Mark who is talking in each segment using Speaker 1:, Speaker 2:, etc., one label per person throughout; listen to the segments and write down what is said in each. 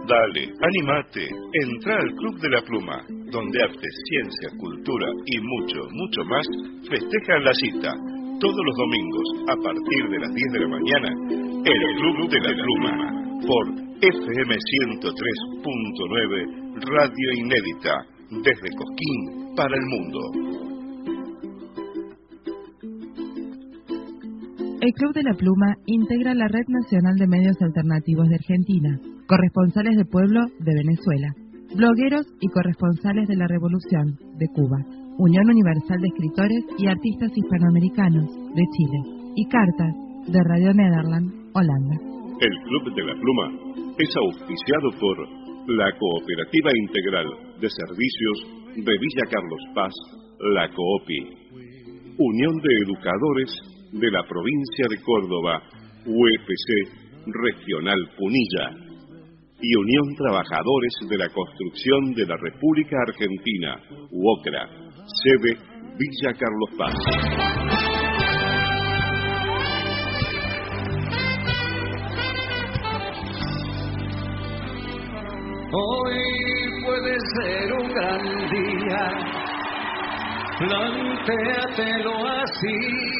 Speaker 1: Dale, animate, entra al Club de la Pluma, donde arte, ciencia, cultura y mucho, mucho más festejan la cita. Todos los domingos, a partir de las 10 de la mañana, el Club de la Pluma, por FM 103.9, Radio Inédita, desde Cosquín para el mundo.
Speaker 2: El Club de la Pluma integra la Red Nacional de Medios Alternativos de Argentina, corresponsales de pueblo de Venezuela, blogueros y corresponsales de la Revolución de Cuba, Unión Universal de Escritores y Artistas Hispanoamericanos de Chile y Cartas de Radio Nederland, Holanda.
Speaker 3: El Club de la Pluma es auspiciado por la Cooperativa Integral de Servicios de Villa Carlos Paz, la COOPI, Unión de Educadores de la Provincia de Córdoba, UEPC Regional Punilla, y Unión Trabajadores de la Construcción de la República Argentina, UOCRA, sede Villa Carlos Paz.
Speaker 4: Hoy puede ser un gran día, plantéatelo así.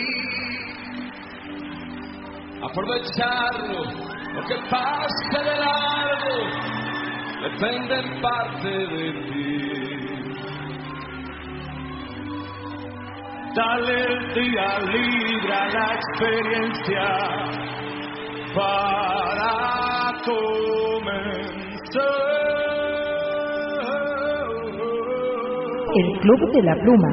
Speaker 4: Aprovecharlo, lo que pase de largo, depende en parte de ti. Dale el día libre a la experiencia para comenzar.
Speaker 2: El Club de la Pluma.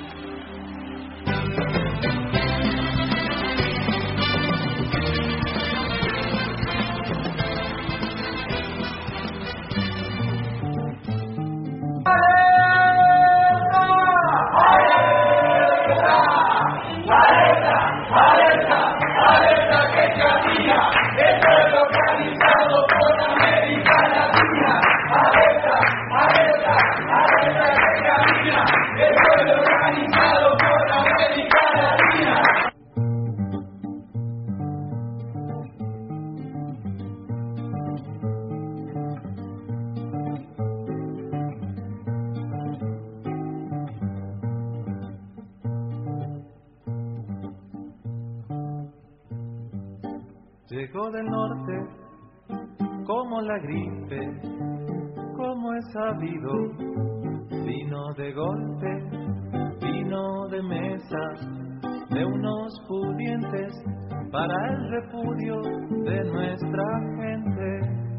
Speaker 5: Llegó del norte como la gripe, como es sabido, vino de golpe, vino de mesa, de unos pudientes para el repudio de nuestra gente.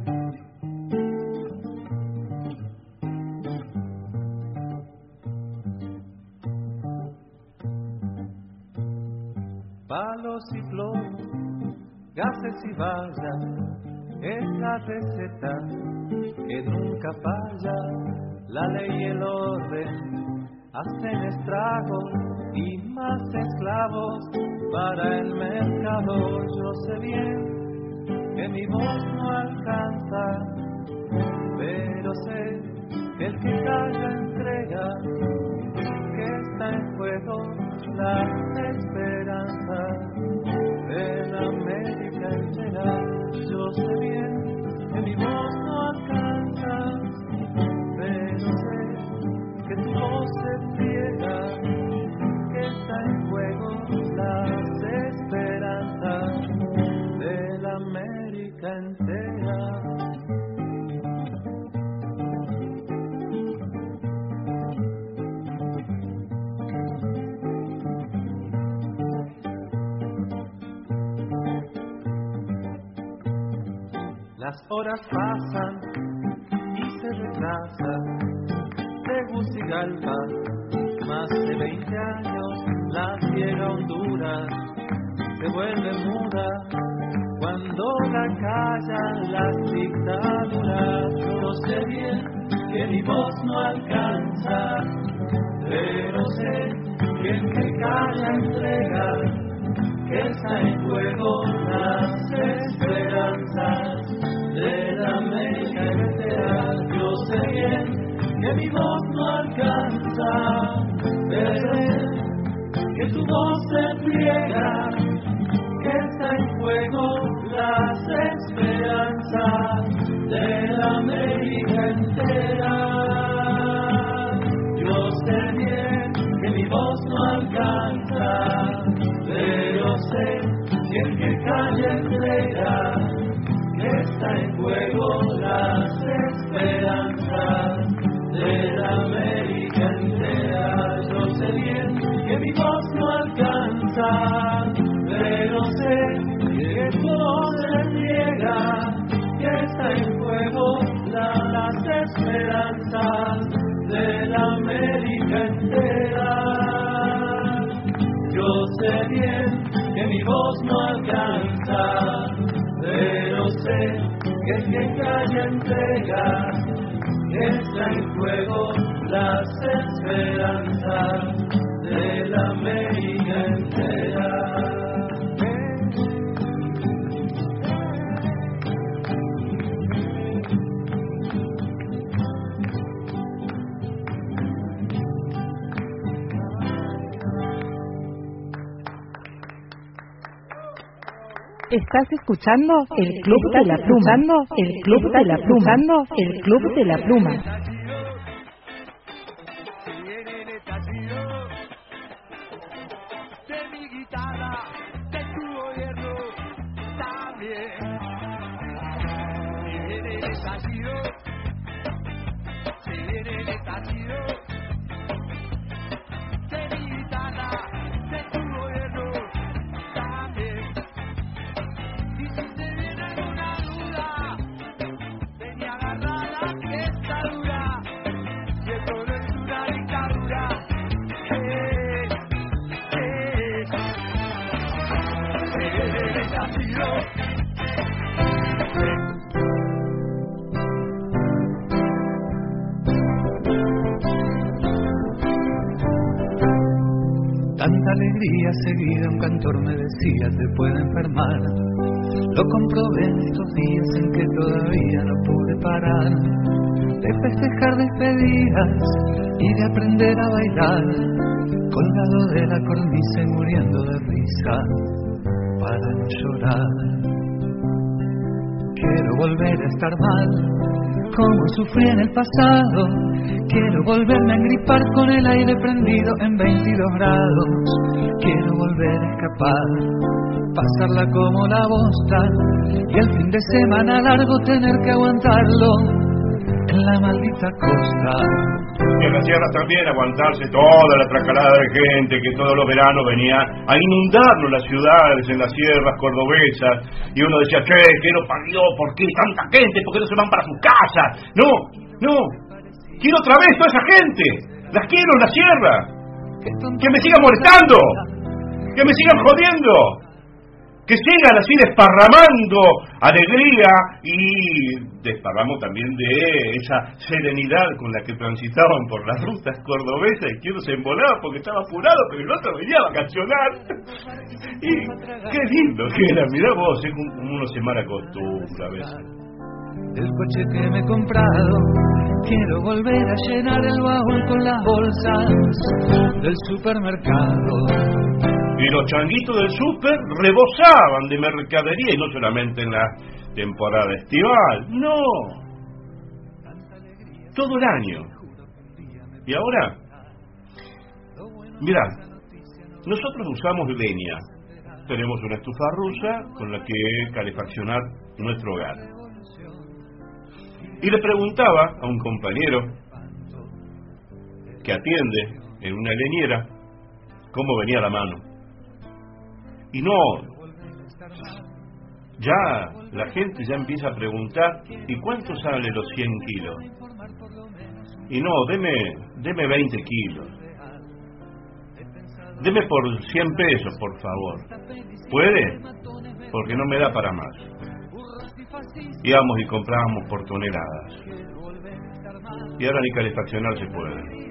Speaker 5: Palos y plomo, gases y vallas, es la receta que nunca falla. La ley y el orden hacen estragos y más esclavos para el mercado. Yo sé bien que mi voz no alcanza, pero sé que el que calla entrega, que está en juego la esperanza de la América entera. Yo sé bien que mi voz no alcanza, pero sé que tu voz se pliega, que está en juego las esperanzas de la América entera. Las horas pasan y se retrasa Tegucigalpa, más de 20 años la ciega Honduras se vuelve muda cuando la callan las dictaduras. Yo sé bien que mi voz no alcanza, pero sé que el que calla entrega, que está en juego las esperanzas de la América entera. Yo sé bien que mi voz no alcanza, pero sé que tu voz se pliega, que está en juego las esperanzas de la América. sé si el que calla entrega, que está en juego las esperanzas de la América entera. Yo sé bien que mi voz no alcanza, pero sé que todo se niega, que está en juego las esperanzas de la América entera. Yo sé bien que mi voz no alcanza, pero sé que el que calla entrega, que está en juego las esperanzas de la América entera.
Speaker 2: Estás escuchando el Club de la Pluma. El Club de la Pluma. El Club de la Pluma.
Speaker 4: De mi guitarra, de tu gobierno, también. Si viene el estallido, si viene el estallido, de mi guitarra, de tu gobierno, también. Y si te viene alguna duda, ven y agarra la que está dura, y esto no es una dictadura.
Speaker 5: Tanta alegría seguida, un cantor me decía, te puede enfermar. Lo comprobé en estos días en que todavía no pude parar de festejar despedidas y de aprender a bailar, colgado de la cornisa y muriendo de risa para no llorar. Quiero volver a estar mal, como sufrí en el pasado. Quiero volverme a engripar con el aire prendido en 22 grados. Quiero volver a escapar, pasarla como la bosta, y el fin de semana largo tener que aguantarlo en la maldita costa.
Speaker 1: Y en la sierra también aguantarse toda la tracalada de gente que todos los veranos venía a inundarnos las ciudades en las sierras cordobesas, y uno decía, che, que no parió, ¿por qué tanta gente? ¿Por qué no se van para sus casas? No, quiero otra vez toda esa gente, las quiero en la sierra, que me sigan molestando, que me sigan jodiendo, que sigan así desparramando alegría, y desparramos también de esa serenidad con la que transitaban por las rutas cordobesas, y que uno se embolaba porque estaba apurado, pero el otro venía a vacacionar. Y qué lindo que era, mirá vos, es como uno se malacostumbra a veces.
Speaker 5: El coche que me he comprado, quiero volver a llenar el baúl con las bolsas del supermercado.
Speaker 1: Y los changuitos del súper rebosaban de mercadería, y no solamente en la temporada estival, no, todo el año. Y ahora, mirá, nosotros usamos leña, tenemos una estufa rusa con la que calefaccionar nuestro hogar. Y le preguntaba a un compañero que atiende en una leñera cómo venía la mano. Y no, ya la gente ya empieza a preguntar, ¿y cuánto sale los 100 kilos? Y no, deme 20 kilos. Deme por 100 pesos, por favor. ¿Puede? Porque no me da para más. Íbamos y comprábamos por toneladas. Y ahora ni calefaccionar se puede.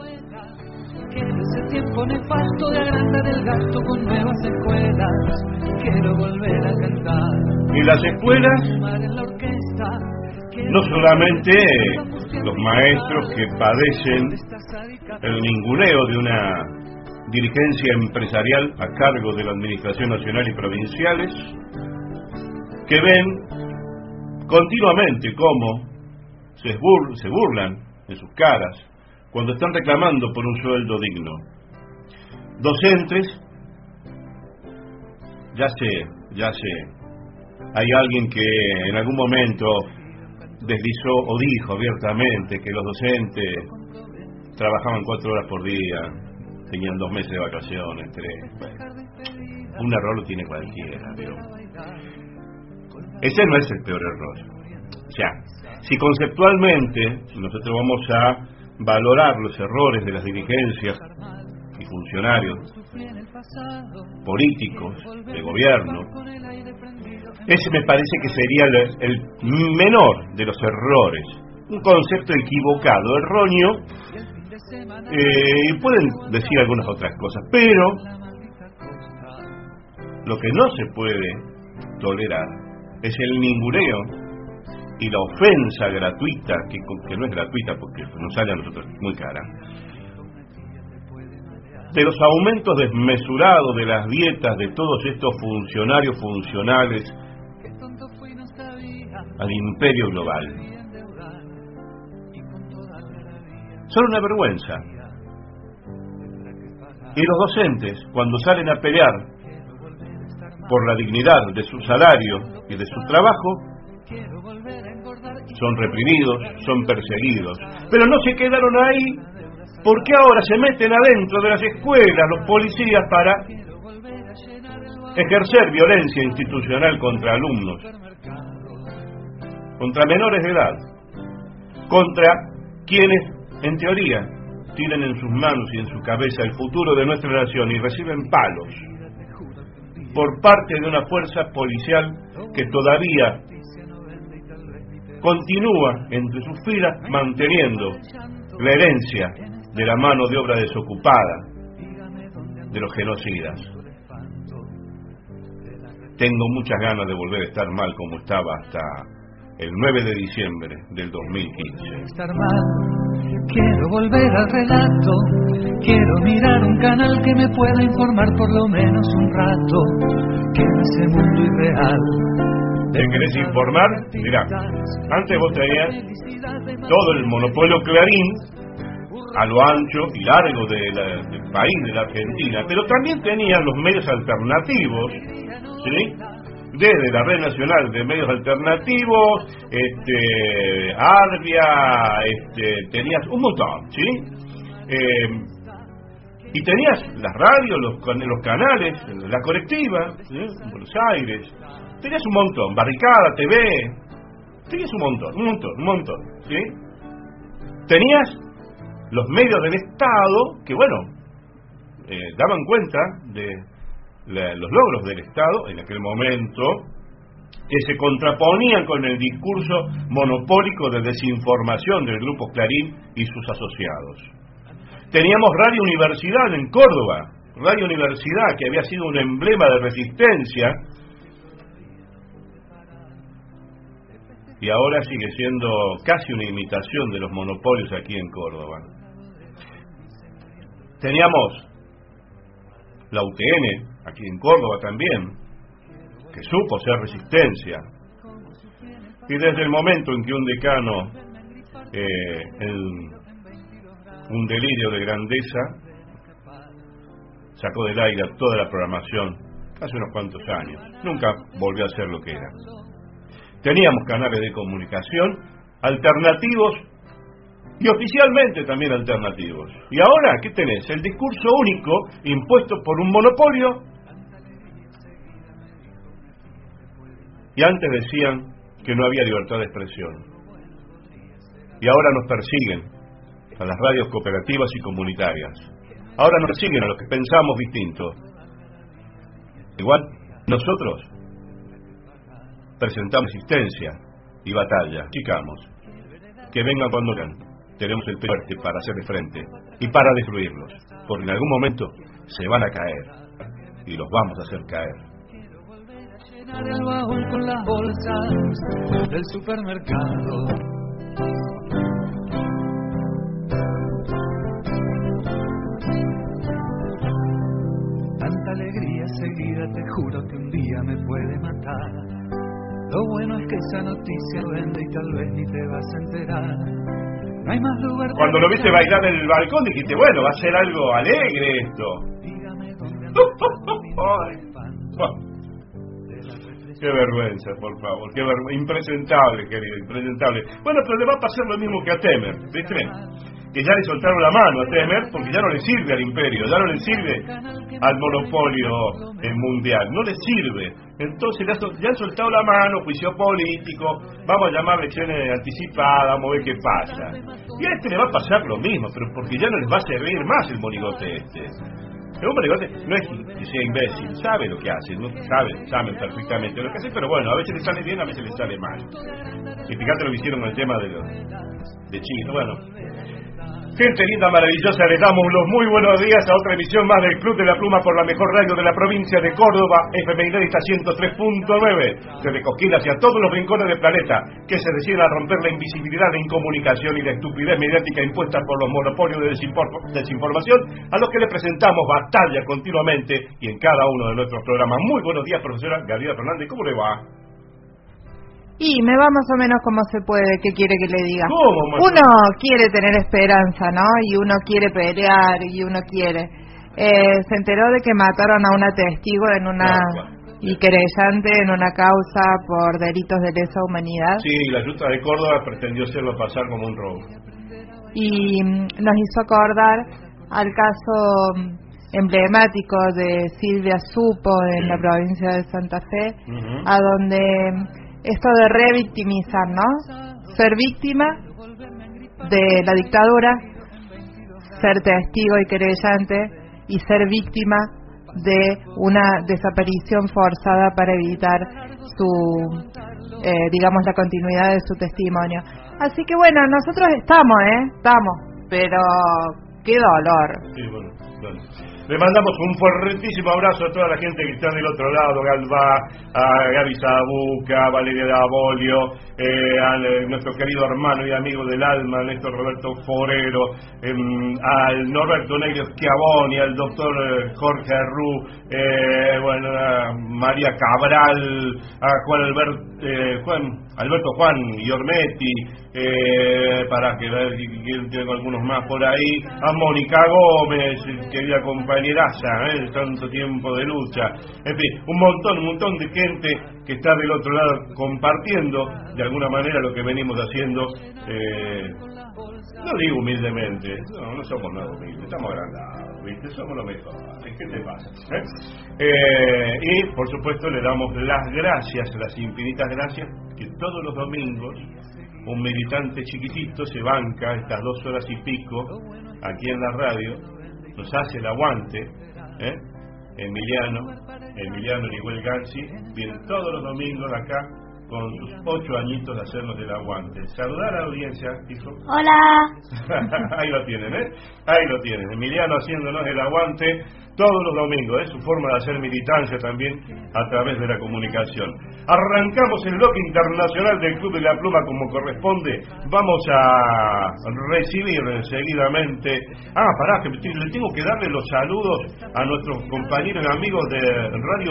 Speaker 5: Ese tiempo nefasto de agrandar el gasto con nuevas escuelas. Quiero volver a cantar.
Speaker 1: Y las escuelas, no solamente los maestros que padecen el ninguneo de una dirigencia empresarial a cargo de la Administración Nacional y Provinciales, que ven continuamente cómo se burlan en sus caras cuando están reclamando por un sueldo digno. Docentes
Speaker 6: Ya sé. Hay alguien que en algún momento deslizó o dijo abiertamente que los docentes trabajaban 4 horas por día, tenían 2 meses de vacaciones, 3. Bueno, un error lo tiene cualquiera, ¿vio? Ese no es el peor error. O sea, si conceptualmente nosotros vamos a valorar los errores de las dirigencias y funcionarios políticos, de gobierno, ese me parece que sería el menor de los errores, un concepto equivocado, erróneo, y pueden decir algunas otras cosas, pero lo que no se puede tolerar es el ninguneo y la ofensa gratuita, que no es gratuita porque nos sale a nosotros muy cara, de los aumentos desmesurados de las dietas de todos estos funcionarios funcionales al imperio global. Son una vergüenza. Y los docentes, cuando salen a pelear por la dignidad de su salario y de su trabajo, son reprimidos, son perseguidos. Pero no se quedaron ahí, porque ahora se meten adentro de las escuelas los policías para ejercer violencia institucional contra alumnos, contra menores de edad, contra quienes, en teoría, tienen en sus manos y en su cabeza el futuro de nuestra nación y reciben palos por parte de una fuerza policial que todavía continúa entre sus filas manteniendo la herencia de la mano de obra desocupada de los genocidas. Tengo muchas ganas de volver a estar mal como estaba hasta el 9 de diciembre del 2015.
Speaker 5: Estar mal, quiero volver al relato, quiero mirar un canal que me pueda informar por lo menos un rato, que en ese mundo irreal.
Speaker 6: ¿Te querés informar? Mirá, antes vos tenías todo el monopolio Clarín a lo ancho y largo del país, de la Argentina, pero también tenían los medios alternativos, ¿sí? Desde la Red Nacional de Medios Alternativos, Arbia, tenías un montón, ¿sí? Y tenías las radios, los canales, la colectiva, ¿sí? En Buenos Aires, tenías un montón, Barricada TV, tenías un montón, ¿sí? Tenías los medios del Estado que, bueno, daban cuenta de los logros del Estado en aquel momento, que se contraponían con el discurso monopólico de desinformación del Grupo Clarín y sus asociados. Teníamos Radio Universidad en Córdoba, Radio Universidad, que había sido un emblema de resistencia, y ahora sigue siendo casi una imitación de los monopolios aquí en Córdoba. Teníamos la UTN, aquí en Córdoba también, que supo ser resistencia. Y desde el momento en que un decano, un delirio de grandeza, sacó del aire toda la programación, hace unos cuantos años, nunca volvió a ser lo que era. Teníamos canales de comunicación alternativos y oficialmente también alternativos. Y ahora, ¿qué tenés? El discurso único impuesto por un monopolio. Y antes decían que no había libertad de expresión. Y ahora nos persiguen a las radios cooperativas y comunitarias. Ahora nos persiguen a los que pensamos distinto. Igual, nosotros presentamos resistencia y batalla. Chicamos, que vengan cuando vengan. Tenemos el fuerte para hacerle frente y para destruirlos, porque en algún momento se van a caer y los vamos a hacer caer.
Speaker 5: Llenar el baúl con las bolsas del supermercado. Tanta alegría seguida, te juro que un día me puede matar. Lo bueno es que esa noticia vende y tal vez ni te vas a enterar. No hay más lugar.
Speaker 6: Cuando lo viste bailar en el balcón dijiste, bueno, va a ser algo alegre esto.
Speaker 5: Dígame dónde
Speaker 6: Qué vergüenza, por favor, qué vergüenza. Impresentable, querido, impresentable. Bueno, pero le va a pasar lo mismo que a Temer, ¿viste? Que ya le soltaron la mano a Temer porque ya no le sirve al imperio, ya no le sirve al monopolio mundial, no le sirve. Entonces ya han soltado la mano, juicio político, vamos a llamar elecciones anticipadas, vamos a ver qué pasa. Y a este le va a pasar lo mismo, pero porque ya no les va a servir más el monigote este. El monigote no es que sea imbécil, sabe lo que hace, ¿no? saben perfectamente lo que hace, pero bueno, a veces le sale bien, a veces le sale mal. Y fíjate lo que hicieron con el tema de China, bueno. Gente linda, maravillosa, les damos los muy buenos días a otra emisión más del Club de la Pluma por la mejor radio de la provincia de Córdoba, FM Inédita 103.9, desde Cosquín hacia todos los rincones del planeta, que se deciden a romper la invisibilidad, la incomunicación y la estupidez mediática impuesta por los monopolios de desinformación, a los que le presentamos batalla continuamente y en cada uno de nuestros programas. Muy buenos días, profesora Gabriela Fernández, ¿cómo le va?
Speaker 2: Y me va más o menos como se puede, ¿qué quiere que le diga?
Speaker 6: ¿Cómo?
Speaker 2: Uno quiere tener esperanza, ¿no? Y uno quiere pelear, y uno quiere. Se enteró de que mataron a una testigo y querellante en una causa por delitos de lesa humanidad.
Speaker 6: Sí, la Junta de Córdoba pretendió hacerlo pasar como un robo.
Speaker 2: Y nos hizo acordar al caso emblemático de Silvia Supo en la provincia de Santa Fe, a donde esto de revictimizar, ¿no? Ser víctima de la dictadura, ser testigo y querellante, y ser víctima de una desaparición forzada para evitar digamos, la continuidad de su testimonio. Así que bueno, nosotros estamos, pero qué dolor.
Speaker 6: Sí, bueno. Le mandamos un fuertísimo abrazo a toda la gente que está del otro lado, Galvá, a Gaby Sabuca, a Valeria Dabolio, a nuestro querido hermano y amigo del alma, Néstor Roberto Forero, al Norberto Negro Schiavoni, al doctor Jorge Arrú, a María Cabral, a Alberto Juan Iormetti, para que tengo algunos más por ahí, a Mónica Gómez, querida compañeraza, tanto tiempo de lucha, en fin, un montón de gente que está del otro lado compartiendo de alguna manera lo que venimos haciendo, no digo humildemente, no somos nada humildes, estamos agrandados, ¿viste? Somos lo mejor, ¿qué te pasa? Y por supuesto le damos las gracias, las infinitas gracias, que todos los domingos un militante chiquitito se banca estas 2 horas y pico aquí en la radio, nos hace el aguante, Emiliano Niguel Gansi, viene todos los domingos acá con sus 8 añitos de hacernos el aguante. Saludar a la audiencia, hijo.
Speaker 7: Hola.
Speaker 6: Ahí lo tienen, ahí lo tienen, Emiliano haciéndonos el aguante todos los domingos, es su forma de hacer militancia también a través de la comunicación. Arrancamos el bloque internacional del Club de la Pluma como corresponde. Vamos a recibir seguidamente. Que le tengo que darle los saludos a nuestros compañeros y amigos de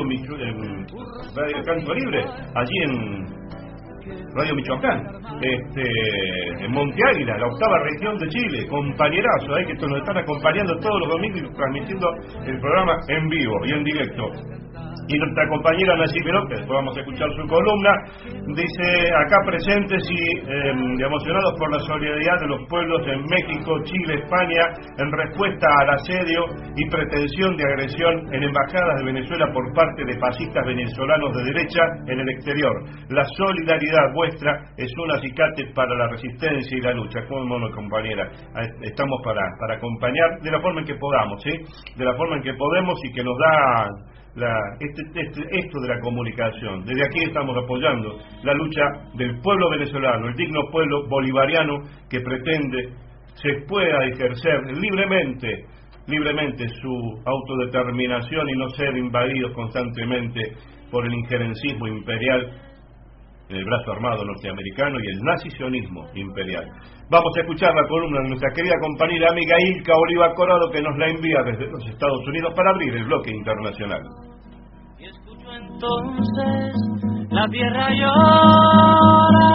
Speaker 6: Radio Canto Libre, allí en Radio Michoacán, en Monte Águila, la 8ª región de Chile, compañerazo, que nos están acompañando todos los domingos y transmitiendo el programa en vivo y en directo. Y nuestra compañera Nancy Perón, que después vamos a escuchar su columna, dice acá presentes y emocionados por la solidaridad de los pueblos en México, Chile, España, en respuesta al asedio y pretensión de agresión en embajadas de Venezuela por parte de fascistas venezolanos de derecha en el exterior. La solidaridad vuestra es un acicate para la resistencia y la lucha. Como no, compañera, estamos para acompañar de la forma en que podamos, de la forma en que podemos y que nos da esto de la comunicación. Desde aquí estamos apoyando la lucha del pueblo venezolano, el digno pueblo bolivariano que pretende se pueda ejercer libremente su autodeterminación y no ser invadidos constantemente por el injerencismo imperial, el brazo armado norteamericano y el nazisionismo imperial. Vamos a escuchar la columna de nuestra querida compañera amiga Ilka Oliva Corado, que nos la envía desde los Estados Unidos para abrir el bloque internacional.
Speaker 4: Y escucho entonces la tierra llora,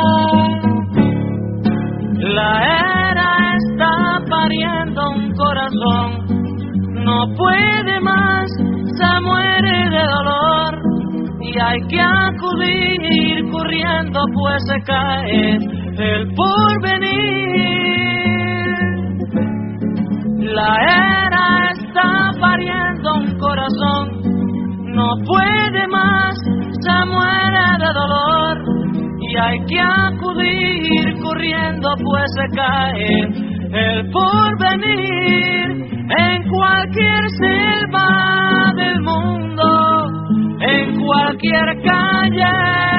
Speaker 4: la era está pariendo un corazón, no puede más, se muere de dolor, y hay
Speaker 8: hay que acudir corriendo, pues se cae el porvenir. La era está pariendo un corazón, no puede más, se muere de dolor. Y hay que acudir corriendo, pues se cae el porvenir. En cualquier selva del mundo, en cualquier calle.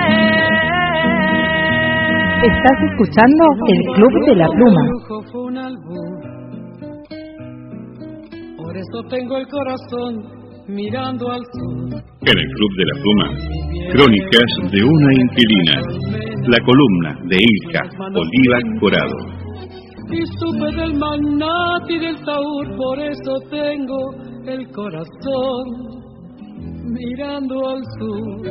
Speaker 2: Estás escuchando el Club de la Pluma.
Speaker 9: Fue un albur, por eso tengo el corazón mirando al sur.
Speaker 3: En el Club de la Pluma, crónicas de una inquilina. La columna de Ilka Oliva Corado.
Speaker 9: Y supe del magnate y del taur, por eso tengo el corazón mirando al sur.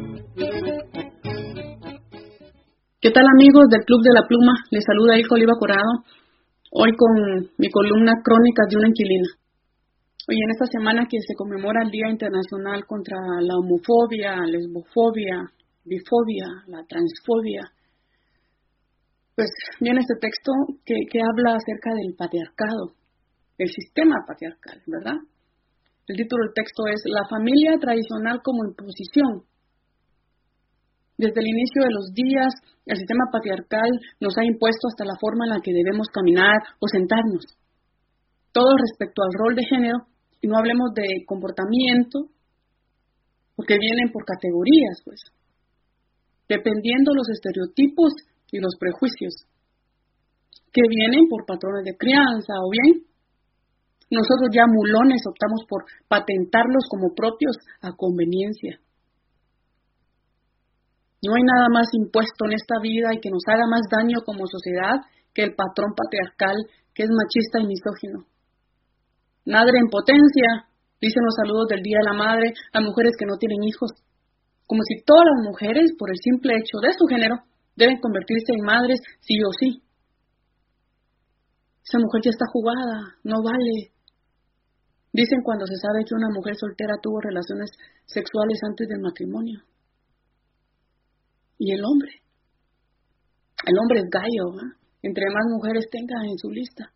Speaker 10: ¿Qué tal, amigos del Club de la Pluma? Les saluda Ilka Oliva Corado, hoy con mi columna Crónicas de una inquilina. Hoy en esta semana que se conmemora el Día Internacional contra la homofobia, lesbofobia, bifobia, la transfobia, pues viene este texto que habla acerca del patriarcado, el sistema patriarcal, ¿verdad? El título del texto es La familia tradicional como imposición. Desde el inicio de los días, el sistema patriarcal nos ha impuesto hasta la forma en la que debemos caminar o sentarnos. Todo respecto al rol de género, y no hablemos de comportamiento, porque vienen por categorías, pues, dependiendo los estereotipos y los prejuicios, que vienen por patrones de crianza, o bien nosotros ya mulones optamos por patentarlos como propios a conveniencia. No hay nada más impuesto en esta vida y que nos haga más daño como sociedad que el patrón patriarcal, que es machista y misógino. Madre en potencia, dicen los saludos del Día de la Madre a mujeres que no tienen hijos, como si todas las mujeres, por el simple hecho de su género, deben convertirse en madres sí o sí. Esa mujer ya está jugada, no vale. Dicen cuando se sabe que una mujer soltera tuvo relaciones sexuales antes del matrimonio. ¿Y el hombre? El hombre es gallo, ¿eh? Entre más mujeres tenga en su lista.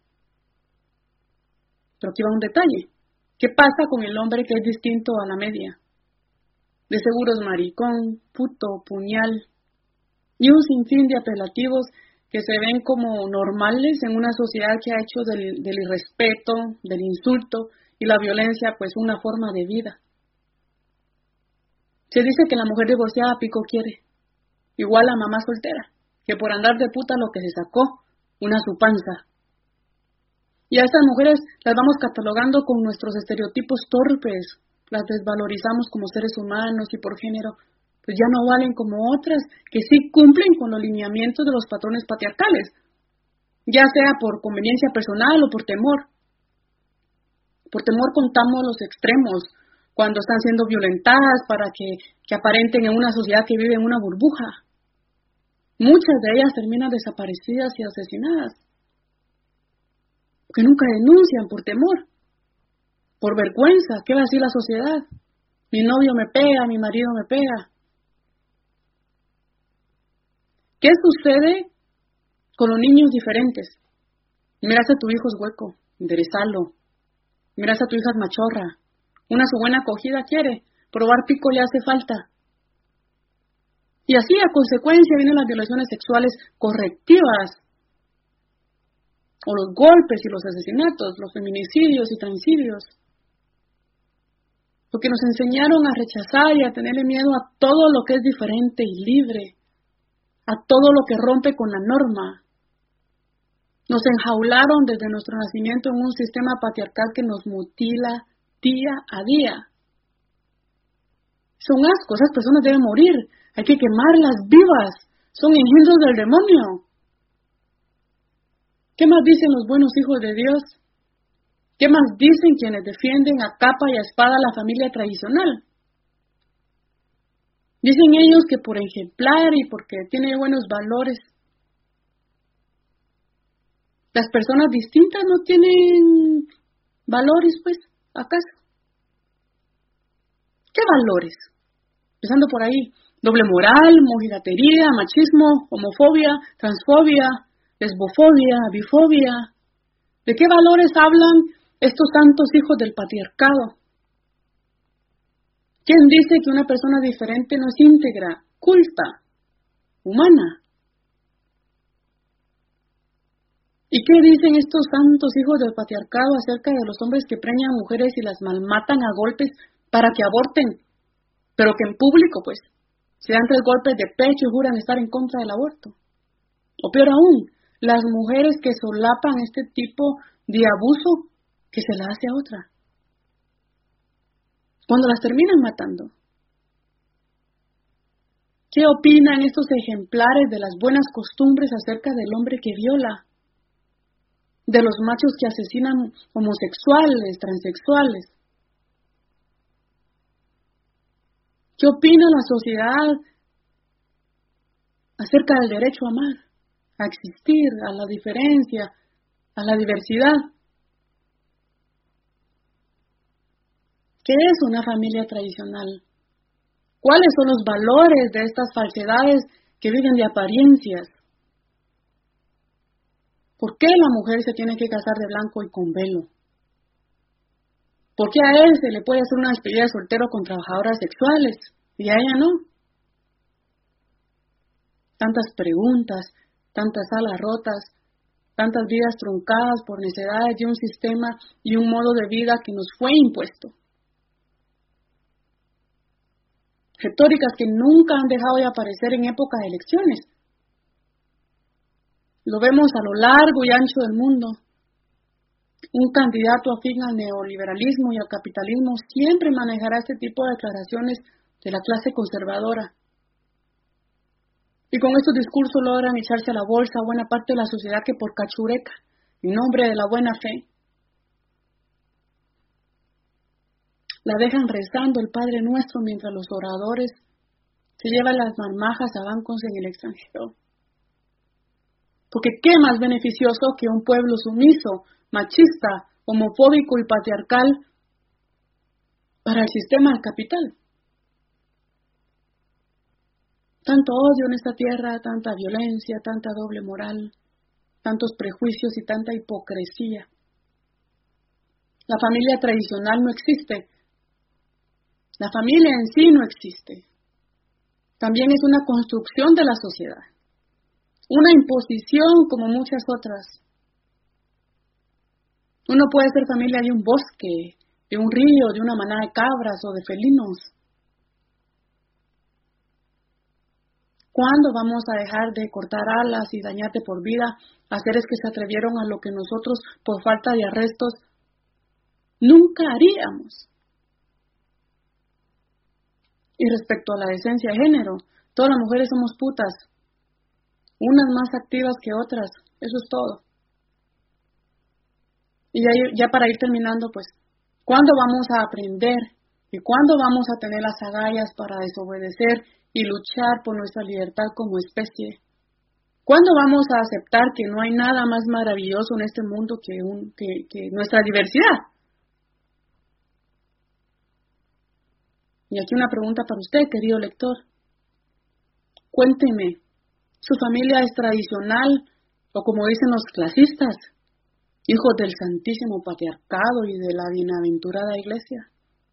Speaker 10: Pero aquí va un detalle. ¿Qué pasa con el hombre que es distinto a la media? De seguro es maricón, puto, puñal, y un sinfín de apelativos que se ven como normales en una sociedad que ha hecho del irrespeto, del insulto y la violencia pues una forma de vida. Se dice que la mujer divorciada pico quiere, igual a mamá soltera, que por andar de puta lo que se sacó, una su panza. Y a estas mujeres las vamos catalogando con nuestros estereotipos torpes, las desvalorizamos como seres humanos y por género, pues ya no valen como otras que sí cumplen con los lineamientos de los patrones patriarcales, ya sea por conveniencia personal o por temor. Por temor contamos los extremos, cuando están siendo violentadas para que aparenten en una sociedad que vive en una burbuja. Muchas de ellas terminan desaparecidas y asesinadas, porque nunca denuncian por temor, por vergüenza. ¿Qué va a decir la sociedad? Mi novio me pega, mi marido me pega. ¿Qué sucede con los niños diferentes? Miras a tu hijo es hueco, enderezalo. Miras a tu hija es machorra, una su buena acogida quiere, probar pico le hace falta. Y así a consecuencia vienen las violaciones sexuales correctivas, o los golpes y los asesinatos, los feminicidios y transicidios. Porque nos enseñaron a rechazar y a tenerle miedo a todo lo que es diferente y libre, a todo lo que rompe con la norma. Nos enjaularon desde nuestro nacimiento en un sistema patriarcal que nos mutila día a día. Son ascos, esas personas deben morir, hay que quemarlas vivas, son engendros del demonio. ¿Qué más dicen los buenos hijos de Dios? ¿Qué más dicen quienes defienden a capa y a espada la familia tradicional? Dicen ellos que por ejemplar y porque tiene buenos valores. Las personas distintas no tienen valores, pues, ¿acaso? ¿Qué valores? Empezando por ahí. Doble moral, mojigatería, machismo, homofobia, transfobia, lesbofobia, bifobia. ¿De qué valores hablan estos santos hijos del patriarcado? ¿Quién dice que una persona diferente no es íntegra, culta, humana? ¿Y qué dicen estos santos hijos del patriarcado acerca de los hombres que preñan mujeres y las malmatan a golpes para que aborten? Pero que en público, pues, se dan 3 golpes de pecho y juran estar en contra del aborto. O peor aún, las mujeres que solapan este tipo de abuso que se la hace a otra. Cuando las terminan matando. ¿Qué opinan estos ejemplares de las buenas costumbres acerca del hombre que viola? De los machos que asesinan homosexuales, transexuales. ¿Qué opina la sociedad acerca del derecho a amar, a existir, a la diferencia, a la diversidad? ¿Qué es una familia tradicional? ¿Cuáles son los valores de estas falsedades que viven de apariencias? ¿Por qué la mujer se tiene que casar de blanco y con velo? ¿Por qué a él se le puede hacer una despedida de soltero con trabajadoras sexuales y a ella no? Tantas preguntas, tantas alas rotas, tantas vidas truncadas por necesidades de un sistema y un modo de vida que nos fue impuesto. Retóricas que nunca han dejado de aparecer en época de elecciones. Lo vemos a lo largo y ancho del mundo. Un candidato afín al neoliberalismo y al capitalismo siempre manejará este tipo de declaraciones de la clase conservadora. Y con estos discursos logran echarse a la bolsa a buena parte de la sociedad que por cachureca, en nombre de la buena fe, la dejan rezando el Padre Nuestro mientras los oradores se llevan las marmajas a bancos en el extranjero. Porque ¿qué más beneficioso que un pueblo sumiso, machista, homofóbico y patriarcal para el sistema del capital? Tanto odio en esta tierra, tanta violencia, tanta doble moral, tantos prejuicios y tanta hipocresía. La familia tradicional no existe. La familia en sí no existe. También es una construcción de la sociedad. Una imposición como muchas otras. Uno puede ser familia de un bosque, de un río, de una manada de cabras o de felinos. ¿Cuándo vamos a dejar de cortar alas y dañar de por vida a seres que se atrevieron a lo que nosotros, por falta de arrestos, nunca haríamos? Y respecto a la decencia de género, todas las mujeres somos putas, unas más activas que otras, eso es todo. Y ya para ir terminando, pues, ¿cuándo vamos a aprender y cuándo vamos a tener las agallas para desobedecer y luchar por nuestra libertad como especie? ¿Cuándo vamos a aceptar que no hay nada más maravilloso en este mundo que nuestra diversidad? Y aquí una pregunta para usted, querido lector. Cuénteme, ¿su familia es tradicional o, como dicen los clasistas, hijos del santísimo patriarcado y de la bienaventurada iglesia?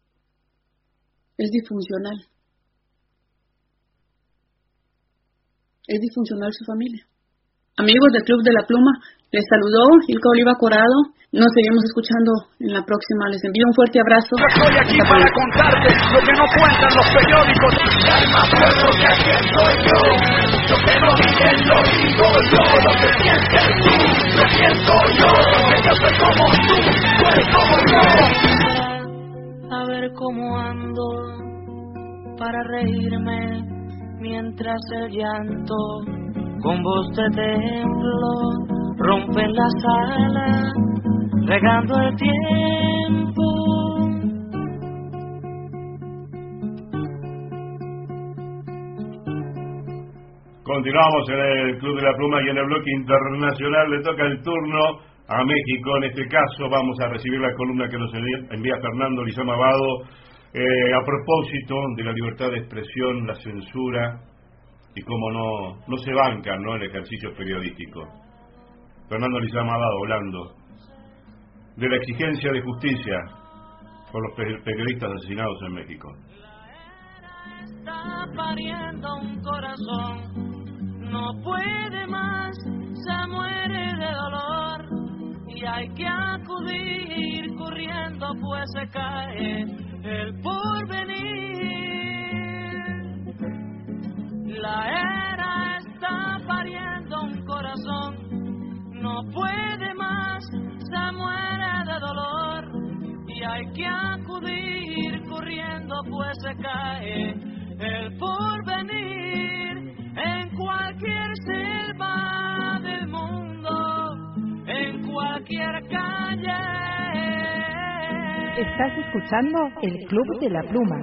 Speaker 10: Es disfuncional. Es disfuncional su familia. Amigos del Club de la Pluma, les saludó Ilka Oliva Corado. Nos seguimos escuchando en la próxima. Les envío un fuerte abrazo.
Speaker 4: Yo estoy aquí para contarte lo que no cuentan los periódicos. Y hay más pueblo que aquí soy yo. Lo que no dicen lo digo yo. Lo que sientes tú, lo siento yo. Que yo soy como tú eres como yo.
Speaker 8: A ver cómo ando para reírme mientras el llanto con voz de templo rompe la sala, regando el tiempo.
Speaker 6: Continuamos en el Club de la Pluma y en el bloque internacional le toca el turno a México. En este caso vamos a recibir la columna que nos envía Fernando Lizama Abado A propósito de la libertad de expresión, la censura y cómo no se bancan, ¿no?, el ejercicio periodístico. Fernando Lizama Abado hablando de la exigencia de justicia por los periodistas asesinados en México.
Speaker 8: Está pariendo un corazón, no puede más, se muere de dolor y hay que acudir corriendo pues se cae el porvenir. La era está pariendo un corazón, no puede más, se muere de dolor y hay que acudir corriendo pues se cae el porvenir. En cualquier selva del mundo, en cualquier calle.
Speaker 2: Estás escuchando el Club de la Pluma.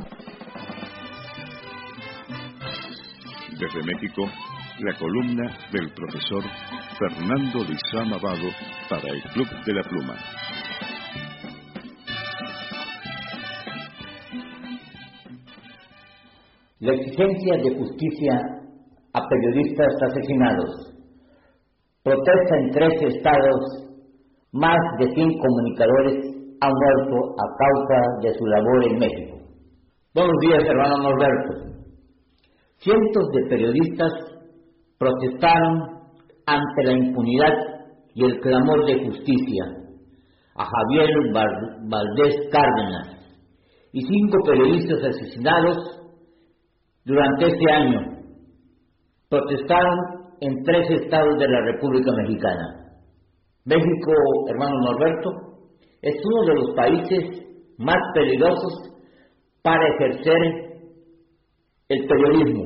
Speaker 3: Desde México, la columna del profesor Fernando Lizama Abado para el Club de la Pluma.
Speaker 11: La exigencia de justicia a periodistas asesinados. Protesta en 13 estados. Más de 100 comunicadores han muerto a causa de su labor en México. Buenos días, hermano Norberto. Cientos de periodistas protestaron ante la impunidad y el clamor de justicia a Javier Valdés Cárdenas y 5 periodistas asesinados durante este año. Protestaron en 13 estados de la República Mexicana. México, hermano Norberto, es uno de los países más peligrosos para ejercer el periodismo.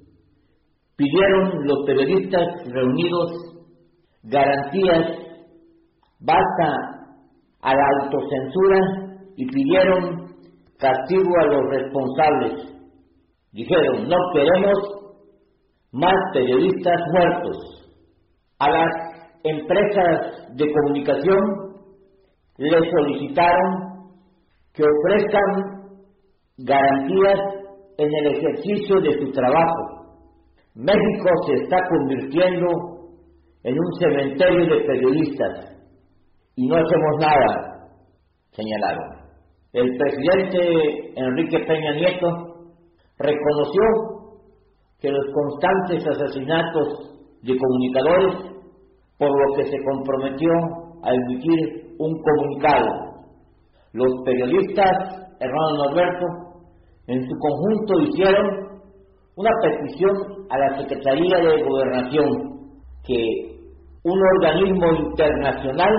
Speaker 11: Pidieron los periodistas reunidos garantías, basta a la autocensura y pidieron castigo a los responsables. Dijeron, no queremos más periodistas muertos. A las empresas de comunicación les solicitaron que ofrezcan garantías en el ejercicio de su trabajo. México se está convirtiendo en un cementerio de periodistas y no hacemos nada, señalaron. El presidente Enrique Peña Nieto reconoció que los constantes asesinatos de comunicadores, por lo que se comprometió a emitir un comunicado. Los periodistas, hermano Norberto, en su conjunto hicieron una petición a la Secretaría de Gobernación que un organismo internacional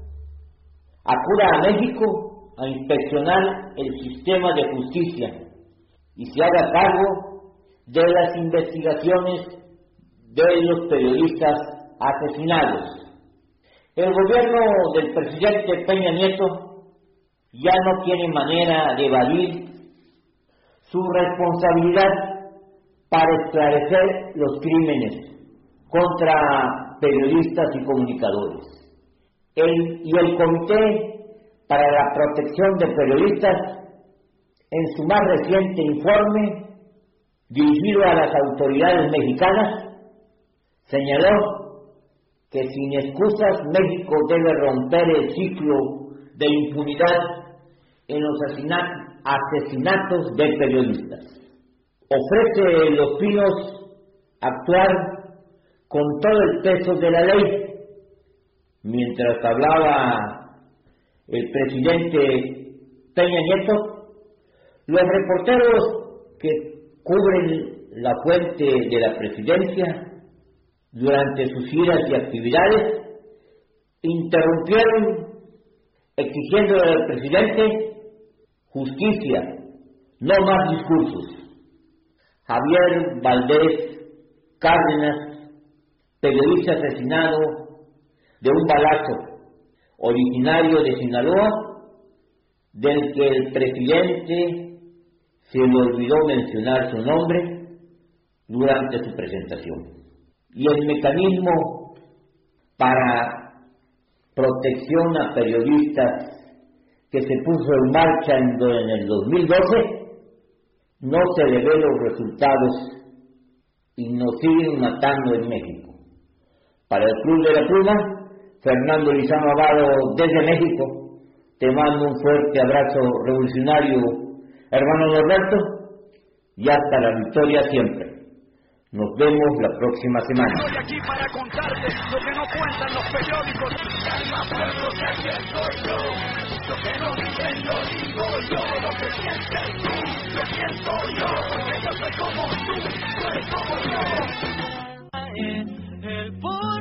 Speaker 11: acuda a México a inspeccionar el sistema de justicia y se haga cargo de las investigaciones de los periodistas asesinados. El gobierno del presidente Peña Nieto ya no tiene manera de evadir su responsabilidad para esclarecer los crímenes contra periodistas y comunicadores. El Comité para la Protección de Periodistas, en su más reciente informe, dirigido a las autoridades mexicanas, señaló que sin excusas México debe romper el ciclo de impunidad en los asesinatos de periodistas. Ofrece los pinos actuar con todo el peso de la ley. Mientras hablaba el presidente Peña Nieto, los reporteros que cubren la fuente de la presidencia durante sus giras y actividades interrumpieron exigiendo al presidente justicia, no más discursos. Javier Valdés Cárdenas, periodista asesinado de un balazo, originario de Sinaloa, del que el presidente se le olvidó mencionar su nombre durante su presentación. Y el mecanismo para protección a periodistas que se puso en marcha en el 2012 no se le ve los resultados y nos siguen matando en México. Para el Club de la Pluma, Fernando Lizano Avaro desde México, te mando un fuerte abrazo revolucionario, hermano Norberto, y hasta la victoria siempre. Nos vemos la próxima semana.
Speaker 4: Estoy aquí para contarte lo que no cuentan los periódicos. Lo que no dicen lo digo yo, lo que sientes tú, lo siento yo, porque yo soy como tú eres como yo.
Speaker 8: El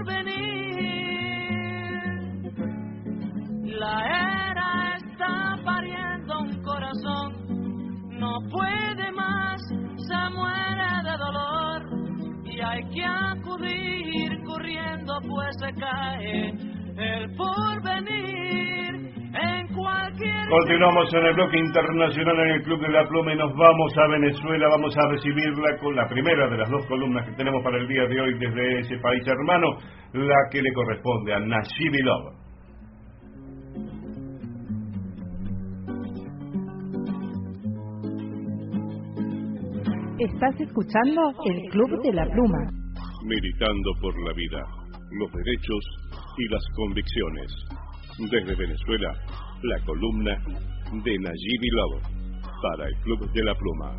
Speaker 8: porvenir, la era está pariendo un corazón, no puede más, se muere de dolor y hay que acudir corriendo pues se cae el porvenir.
Speaker 6: Continuamos en el bloque internacional en el Club de la Pluma y nos vamos a Venezuela. Vamos a recibirla con la primera de las dos columnas que tenemos para el día de hoy desde ese país hermano, la que le corresponde a Nashibilov.
Speaker 2: Estás escuchando el Club de la Pluma.
Speaker 3: Militando por la vida, los derechos y las convicciones. Desde Venezuela, la columna de Nashibilov para el Club de la Pluma.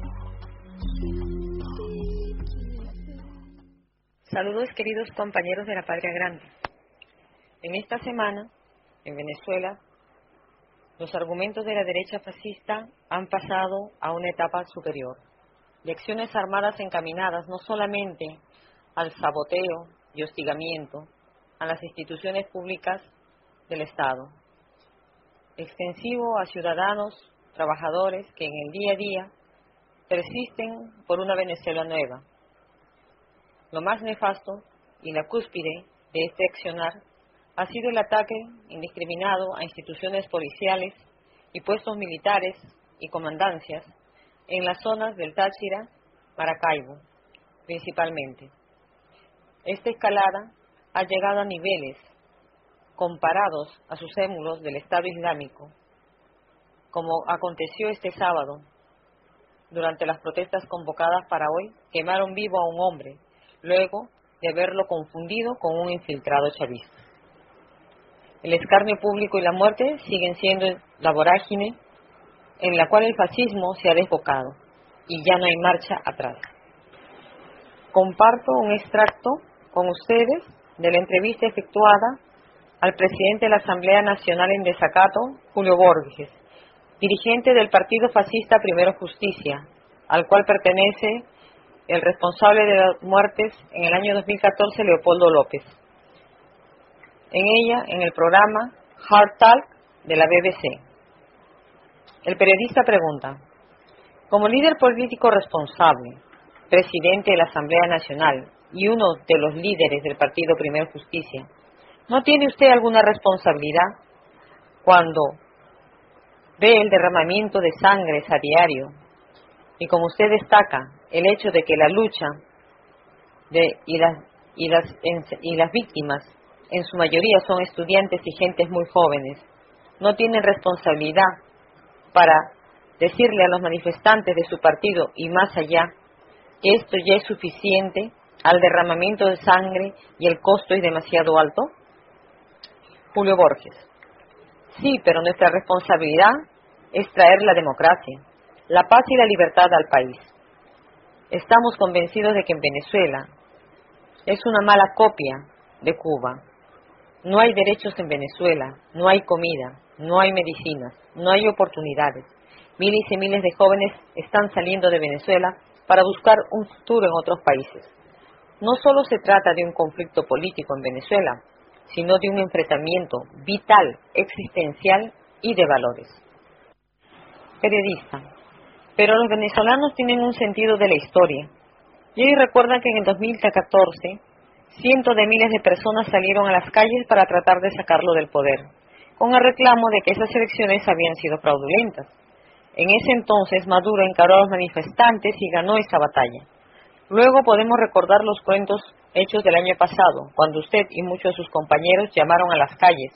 Speaker 12: Saludos queridos compañeros de la Patria Grande. En esta semana, en Venezuela, los argumentos de la derecha fascista han pasado a una etapa superior. De acciones armadas encaminadas no solamente al saboteo y hostigamiento a las instituciones públicas del Estado, extensivo a ciudadanos, trabajadores que en el día a día persisten por una Venezuela nueva. Lo más nefasto y la cúspide de este accionar ha sido el ataque indiscriminado a instituciones policiales y puestos militares y comandancias en las zonas del Táchira, Maracaibo, principalmente. Esta escalada ha llegado a niveles comparados a sus émulos del Estado Islámico, como aconteció este sábado. Durante las protestas convocadas para hoy, quemaron vivo a un hombre, luego de haberlo confundido con un infiltrado chavista. El escarnio público y la muerte siguen siendo la vorágine en la cual el fascismo se ha desbocado y ya no hay marcha atrás. Comparto un extracto con ustedes de la entrevista efectuada al presidente de la Asamblea Nacional en desacato, Julio Borges, dirigente del partido fascista Primero Justicia, al cual pertenece el responsable de las muertes en el año 2014, Leopoldo López. En ella, en el programa Hard Talk de la BBC, el periodista pregunta: como líder político responsable, presidente de la Asamblea Nacional y uno de los líderes del partido Primero Justicia, ¿no tiene usted alguna responsabilidad cuando ve el derramamiento de sangre a diario? Y como usted destaca, el hecho de que la lucha y las víctimas en su mayoría son estudiantes y gentes muy jóvenes, ¿no tienen responsabilidad para decirle a los manifestantes de su partido y más allá que esto ya es suficiente al derramamiento de sangre y el costo es demasiado alto? Julio Borges: sí, pero nuestra responsabilidad es traer la democracia, la paz y la libertad al país. Estamos convencidos de que en Venezuela es una mala copia de Cuba. No hay derechos en Venezuela, no hay comida, no hay medicinas, no hay oportunidades. Miles y miles de jóvenes están saliendo de Venezuela para buscar un futuro en otros países. No solo se trata de un conflicto político en Venezuela, sino de un enfrentamiento vital, existencial y de valores. Periodista: pero los venezolanos tienen un sentido de la historia. Y hoy recuerdan que en el 2014 cientos de miles de personas salieron a las calles para tratar de sacarlo del poder, con el reclamo de que esas elecciones habían sido fraudulentas. En ese entonces Maduro encaró a los manifestantes y ganó esa batalla. Luego podemos recordar los cuentos hechos del año pasado, cuando usted y muchos de sus compañeros llamaron a las calles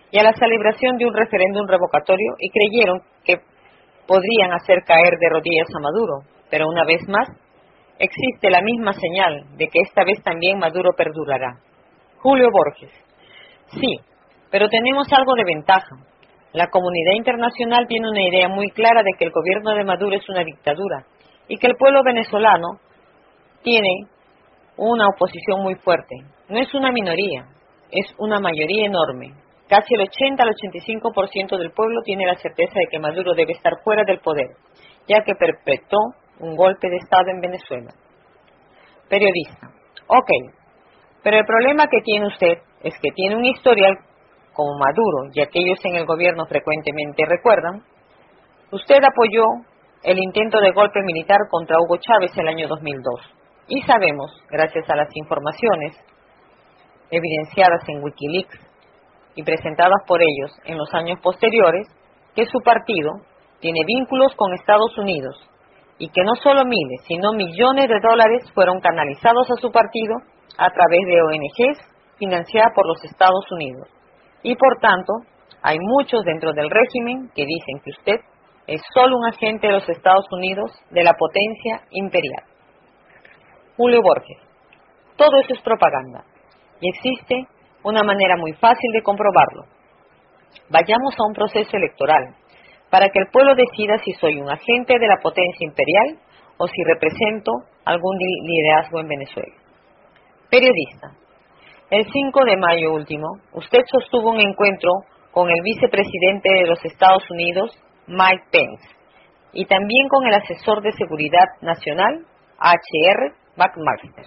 Speaker 12: y a la celebración de un referéndum revocatorio y creyeron que podrían hacer caer de rodillas a Maduro, pero una vez más existe la misma señal de que esta vez también Maduro perdurará. Julio Borges. Sí, pero tenemos algo de ventaja. La comunidad internacional tiene una idea muy clara de que el gobierno de Maduro es una dictadura y que el pueblo venezolano tiene una oposición muy fuerte. No es una minoría, es una mayoría enorme. Casi el 80 al 85% del pueblo tiene la certeza de que Maduro debe estar fuera del poder, ya que perpetró un golpe de Estado en Venezuela. Periodista. Ok, pero el problema que tiene usted es que tiene un historial como Maduro, y aquellos en el gobierno frecuentemente recuerdan. Usted apoyó el intento de golpe militar contra Hugo Chávez el año 2002. Y sabemos, gracias a las informaciones evidenciadas en Wikileaks y presentadas por ellos en los años posteriores, que su partido tiene vínculos con Estados Unidos y que no solo miles, sino millones de dólares fueron canalizados a su partido a través de ONGs financiadas por los Estados Unidos. Y por tanto, hay muchos dentro del régimen que dicen que usted es solo un agente de los Estados Unidos de la potencia imperial. Julio Borges. Todo eso es propaganda y existe una manera muy fácil de comprobarlo. Vayamos a un proceso electoral para que el pueblo decida si soy un agente de la potencia imperial o si represento algún liderazgo en Venezuela. Periodista. El 5 de mayo último, usted sostuvo un encuentro con el vicepresidente de los Estados Unidos, Mike Pence, y también con el asesor de seguridad nacional, H.R. McMaster.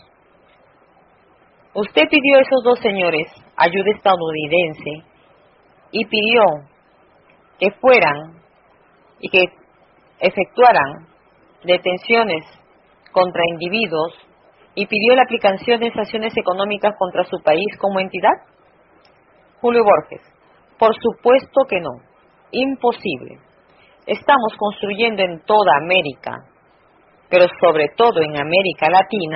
Speaker 12: Usted pidió a esos dos señores ayuda estadounidense y pidió que fueran y que efectuaran detenciones contra individuos y pidió la aplicación de sanciones económicas contra su país como entidad. Julio Borges. Por supuesto que no. Imposible. Estamos construyendo en toda América, pero sobre todo en América Latina,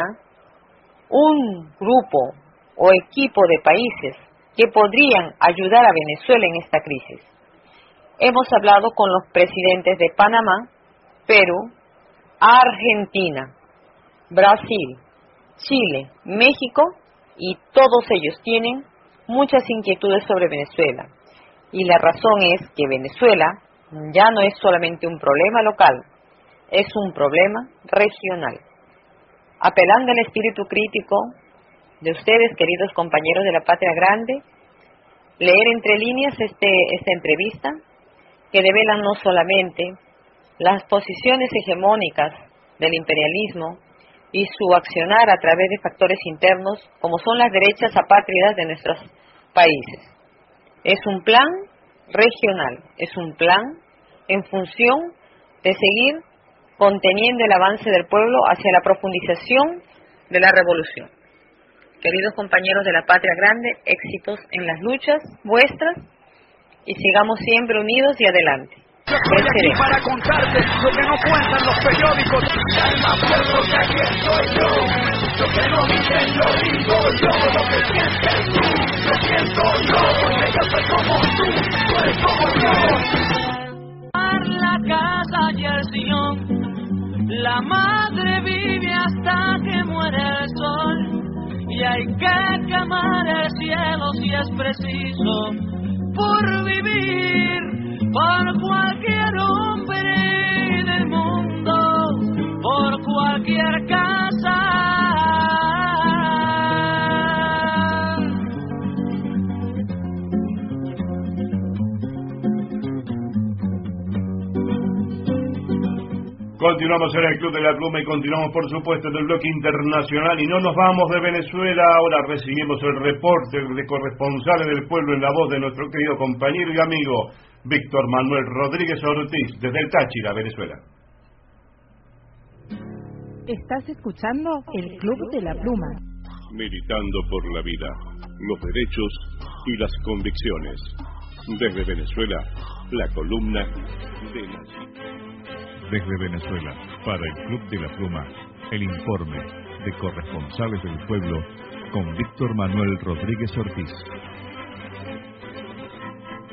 Speaker 12: un grupo o equipo de países que podrían ayudar a Venezuela en esta crisis. Hemos hablado con los presidentes de Panamá, Perú, Argentina, Brasil, Chile, México, y todos ellos tienen muchas inquietudes sobre Venezuela. Y la razón es que Venezuela ya no es solamente un problema local, es un problema regional. Apelando al espíritu crítico de ustedes, queridos compañeros de la Patria Grande, leer entre líneas esta entrevista que develan no solamente las posiciones hegemónicas del imperialismo y su accionar a través de factores internos como son las derechas apátridas de nuestros países. Es un plan regional, es un plan en función de seguir conteniendo el avance del pueblo hacia la profundización de la revolución. Queridos compañeros de la Patria Grande, éxitos en las luchas vuestras y sigamos siempre unidos y adelante.
Speaker 4: Yo estoy aquí para contarte lo que no cuentan los periódicos. Calma, pueblo, que aquí estoy yo. Lo que no dicen lo digo yo. Lo que sientes tú, lo siento yo. Porque yo soy como tú eres como yo.
Speaker 8: La casa y el sillón, la madre vive hasta que muere el sol. Y hay que quemar el cielo si es preciso por vivir, por cualquier hombre del mundo, por cualquier casa.
Speaker 6: Continuamos en el Club de la Pluma y continuamos, por supuesto, en el bloque internacional y no nos vamos de Venezuela. Ahora recibimos el reporte de corresponsales del pueblo en la voz de nuestro querido compañero y amigo Víctor Manuel Rodríguez Ortiz, desde el Táchira, Venezuela.
Speaker 2: Estás escuchando el Club de la Pluma.
Speaker 3: Militando por la vida, los derechos y las convicciones. Desde Venezuela, la columna de la...
Speaker 13: Desde Venezuela, para el Club de la Pluma, el informe de corresponsales del pueblo con Víctor Manuel Rodríguez Ortiz.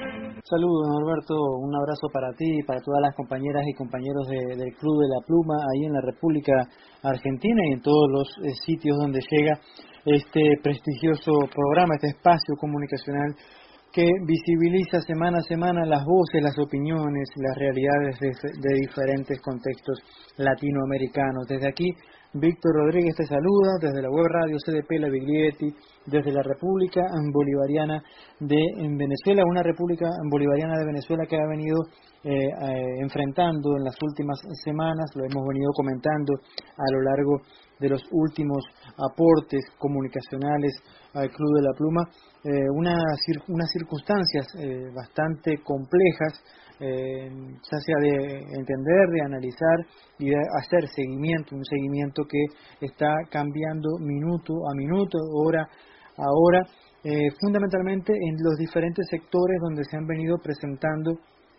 Speaker 14: Saludos, Norberto, un abrazo para ti y para todas las compañeras y compañeros del Club de la Pluma ahí en la República Argentina y en todos los sitios donde llega este prestigioso programa, este espacio comunicacional que visibiliza semana a semana las voces, las opiniones, las realidades de diferentes contextos latinoamericanos. Desde aquí, Víctor Rodríguez te saluda, desde la web radio CDP La Biglietti, desde la República Bolivariana de Venezuela, una República Bolivariana de Venezuela que ha venido enfrentando en las últimas semanas, lo hemos venido comentando a lo largo de los últimos aportes comunicacionales al Club de la Pluma, unas circunstancias bastante complejas, ya sea de entender, de analizar y de hacer seguimiento, un seguimiento que está cambiando minuto a minuto, hora a hora, fundamentalmente en los diferentes sectores donde se han venido presentando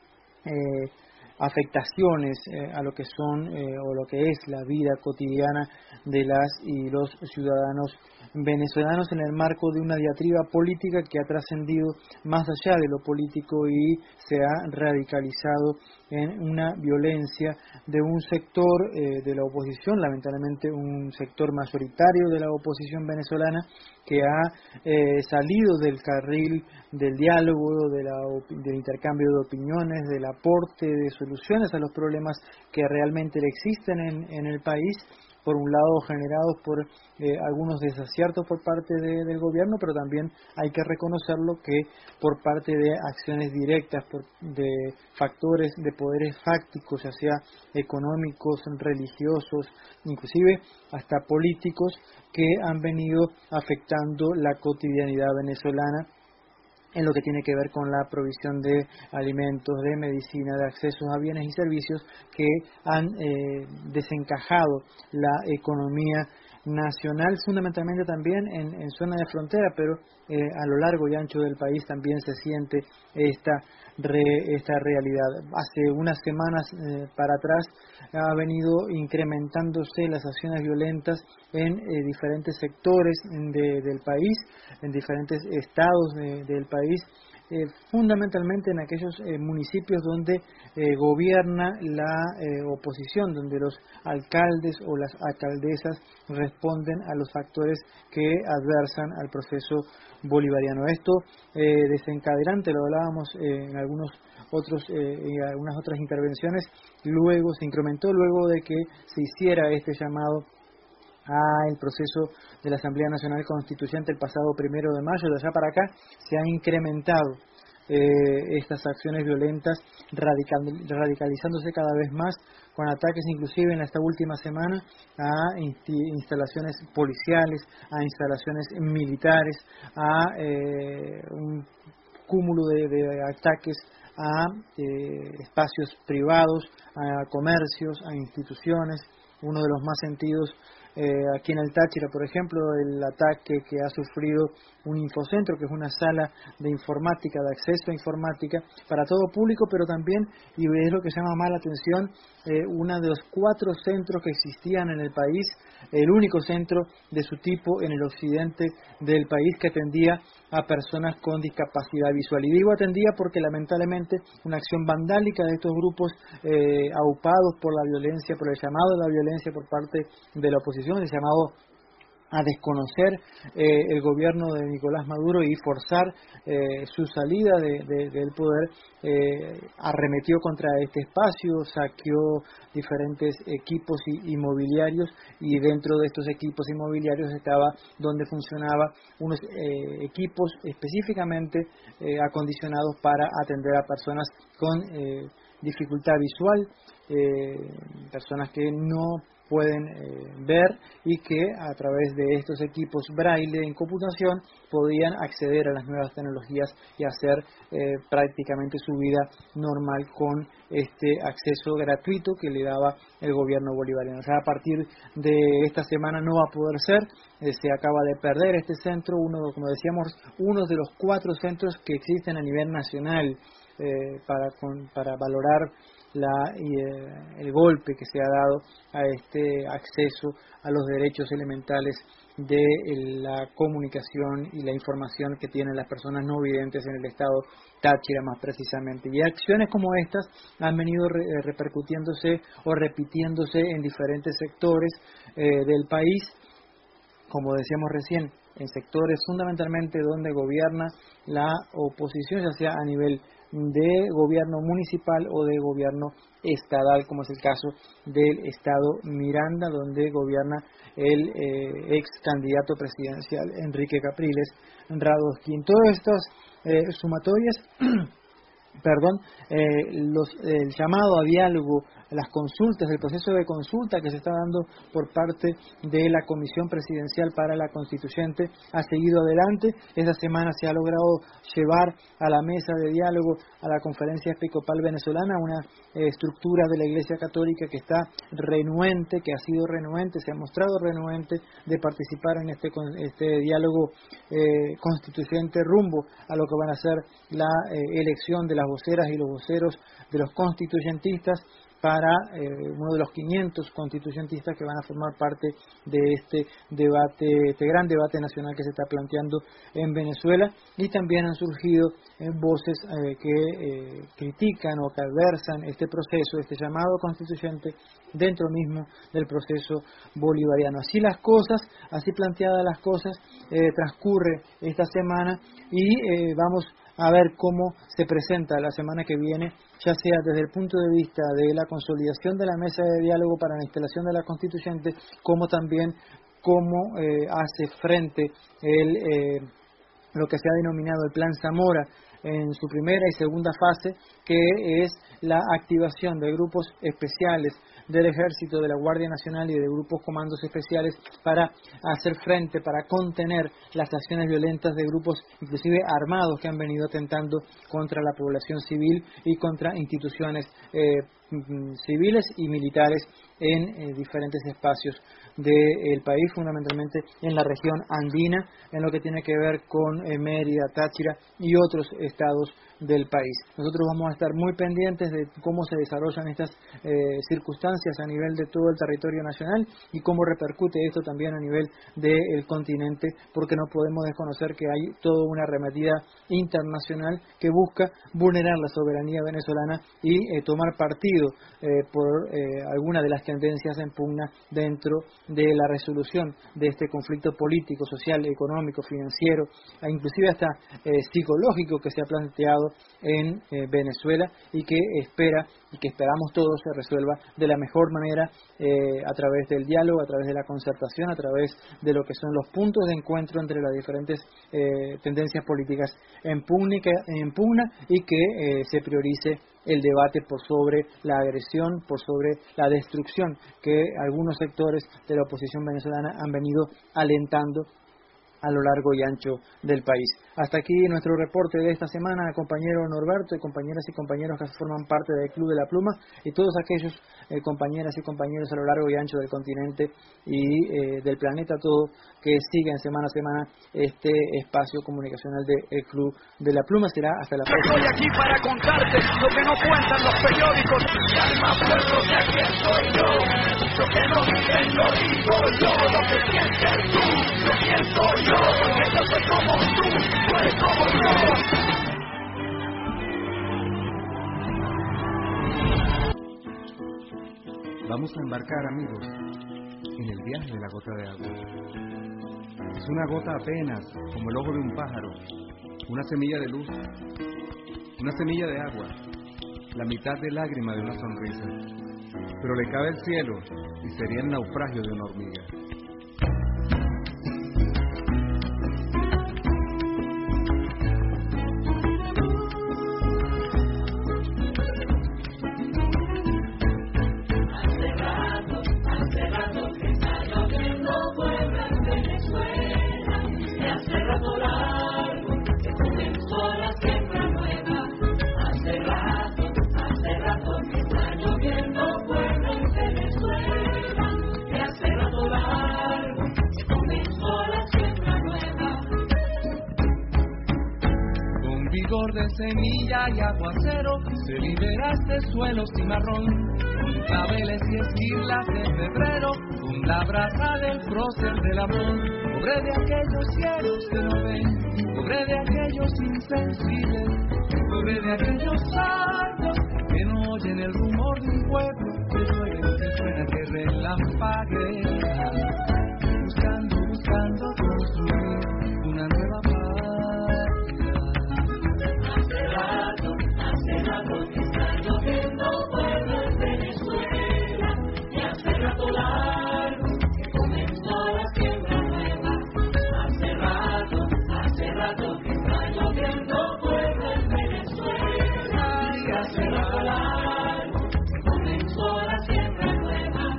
Speaker 14: afectaciones a lo que son o lo que es la vida cotidiana de las y los ciudadanos venezolanos en el marco de una diatriba política que ha trascendido más allá de lo político y se ha radicalizado en una violencia de un sector de la oposición, lamentablemente un sector mayoritario de la oposición venezolana que ha salido del carril del diálogo, del intercambio de opiniones, del aporte de soluciones a los problemas que realmente existen en el país, por un lado generados por algunos desaciertos por parte del gobierno, pero también hay que reconocerlo que por parte de acciones directas, de factores de poderes fácticos, ya sea económicos, religiosos, inclusive hasta políticos, que han venido afectando la cotidianidad venezolana en lo que tiene que ver con la provisión de alimentos, de medicina, de accesos a bienes y servicios que han desencajado la economía nacional, fundamentalmente también en zona de frontera, pero a lo largo y ancho del país también se siente esta realidad. Hace unas semanas para atrás ha venido incrementándose las acciones violentas en diferentes sectores del país, en diferentes estados del país, fundamentalmente en aquellos municipios donde gobierna la oposición, donde los alcaldes o las alcaldesas responden a los factores que adversan al proceso bolivariano. Esto desencadenante, lo hablábamos en algunas otras intervenciones, luego se incrementó luego de que se hiciera este llamado al proceso de la Asamblea Nacional Constituyente el pasado 1 de mayo. De allá para acá se han incrementado estas acciones violentas, radicalizándose cada vez más, con ataques inclusive en esta última semana a instalaciones policiales, a instalaciones militares, a un cúmulo de ataques a espacios privados, a comercios, a instituciones. Uno de los más sentidos aquí en el Táchira, por ejemplo, el ataque que ha sufrido un infocentro, que es una sala de informática, de acceso a informática para todo público, pero también, y es lo que llama más la atención, uno de los 4 centros que existían en el país, el único centro de su tipo en el occidente del país que atendía a personas con discapacidad visual. Y digo atendía porque lamentablemente una acción vandálica de estos grupos aupados por la violencia, por el llamado de la violencia por parte de la oposición, el llamado a desconocer el gobierno de Nicolás Maduro y forzar su salida del poder, arremetió contra este espacio, saqueó diferentes equipos inmobiliarios, y dentro de estos equipos inmobiliarios estaba donde funcionaba unos equipos específicamente acondicionados para atender a personas con dificultad visual, personas que no pueden ver y que a través de estos equipos braille en computación podían acceder a las nuevas tecnologías y hacer prácticamente su vida normal con este acceso gratuito que le daba el gobierno bolivariano. O sea, a partir de esta semana no va a poder ser, se acaba de perder este centro, como decíamos, uno de los 4 centros que existen a nivel nacional para valorar el golpe que se ha dado a este acceso a los derechos elementales de la comunicación y la información que tienen las personas no videntes en el estado Táchira más precisamente. Y acciones como estas han venido repercutiéndose o repitiéndose en diferentes sectores del país, como decíamos recién, en sectores fundamentalmente donde gobierna la oposición, ya sea a nivel de gobierno municipal o de gobierno estadal, como es el caso del estado Miranda, donde gobierna el ex candidato presidencial Enrique Capriles Radosky. En todas estas sumatorias, el llamado a diálogo, las consultas, el proceso de consulta que se está dando por parte de la Comisión Presidencial para la Constituyente ha seguido adelante. Esta semana se ha logrado llevar a la mesa de diálogo a la Conferencia Episcopal Venezolana, una estructura de la Iglesia Católica que está renuente, que ha sido renuente, se ha mostrado renuente de participar en este diálogo constituyente rumbo a lo que van a ser la elección de las voceras y los voceros de los constituyentistas para uno de los 500 constituyentistas que van a formar parte de este debate, este gran debate nacional que se está planteando en Venezuela. Y también han surgido voces que critican o que adversan este proceso, este llamado constituyente dentro mismo del proceso bolivariano. Así las cosas, así planteadas las cosas, transcurre esta semana y vamos a ver cómo se presenta la semana que viene, ya sea desde el punto de vista de la consolidación de la mesa de diálogo para la instalación de la constituyente, como también cómo hace frente lo que se ha denominado el Plan Zamora en su primera y segunda fase, que es la activación de grupos especiales del Ejército, de la Guardia Nacional y de grupos comandos especiales para hacer frente, para contener las acciones violentas de grupos inclusive armados que han venido atentando contra la población civil y contra instituciones civiles y militares en diferentes espacios del país, fundamentalmente en la región andina, en lo que tiene que ver con Mérida, Táchira y otros estados del país. Nosotros vamos a estar muy pendientes de cómo se desarrollan estas circunstancias a nivel de todo el territorio nacional y cómo repercute esto también a nivel del continente, porque no podemos desconocer que hay toda una arremetida internacional que busca vulnerar la soberanía venezolana y tomar partido por alguna de las tendencias en pugna dentro de la resolución de este conflicto político, social, económico, financiero e inclusive hasta psicológico que se ha planteado en Venezuela y que esperamos todos se resuelva de la mejor manera a través del diálogo, a través de la concertación, a través de lo que son los puntos de encuentro entre las diferentes tendencias políticas en pugna y que se priorice el debate por sobre la agresión, por sobre la destrucción que algunos sectores de la oposición venezolana han venido alentando a lo largo y ancho del país. Hasta aquí nuestro reporte de esta semana, compañero Norberto y compañeras y compañeros que forman parte del Club de la Pluma y todos aquellos compañeras y compañeros a lo largo y ancho del continente y del planeta todo que siguen semana a semana este espacio comunicacional del Club de la Pluma. Será hasta la próxima.
Speaker 4: Estoy aquí para contarte lo que no cuentan los periódicos. Y al más pueblo de aquí estoy yo. Lo que no dicen lo digo yo. Lo que sientes tú, lo siento yo. Porque yo soy como tú, tú eres como yo.
Speaker 15: Vamos a embarcar, amigos, en el viaje de la gota de agua. Es una gota apenas, como el ojo de un pájaro, una semilla de luz, una semilla de agua, la mitad de lágrima de una sonrisa. Pero le cabe el cielo y sería el naufragio de una hormiga.
Speaker 4: Hace rato
Speaker 5: olor de semilla y aguacero, se libera este suelo cimarrón, con claveles y esquirlas de febrero, con la brasa del prócer del amor. Pobre de aquellos ciegos que no ven, pobre de aquellos insensibles, pobre de aquellos sordos que no oyen el rumor de un pueblo que llueve, que suena, que relampaguea, buscando construir una nueva patria. Hace rato que está lloviendo pueblo en Venezuela, y hace rato largo que comenzó la siembra nueva. Hace rato que está lloviendo pueblo en Venezuela, y hace rato largo que comenzó la siembra nueva.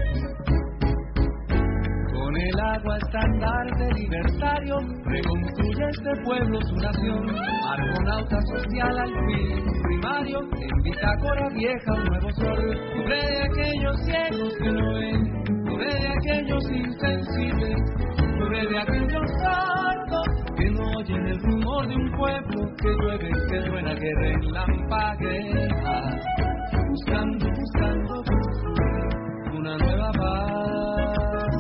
Speaker 5: Con el agua estandarte libertario, reconstruye este pueblo su nación. Argonauta social al fin primario, en bitácora vieja un nuevo sol. Pobre de aquellos ciegos que no ven, pobre de aquellos insensibles, pobre de aquellos sordos que no oyen el rumor de un pueblo que llueve, que suena, que relampaguea, buscando construir una nueva paz.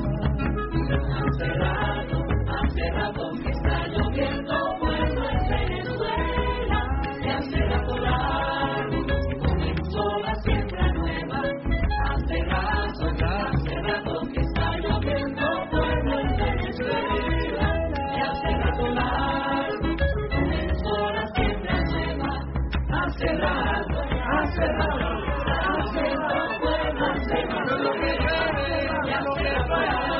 Speaker 5: Hace rato que está lloviendo pueblo en Venezuela, y hace rato largo comenzó la siembra nueva. Hace rato que está lloviendo pueblo en Venezuela, y hace rato largo comenzó la siembra nueva. Hace rato pueblo, hace rato lo que llueve, y hace rato.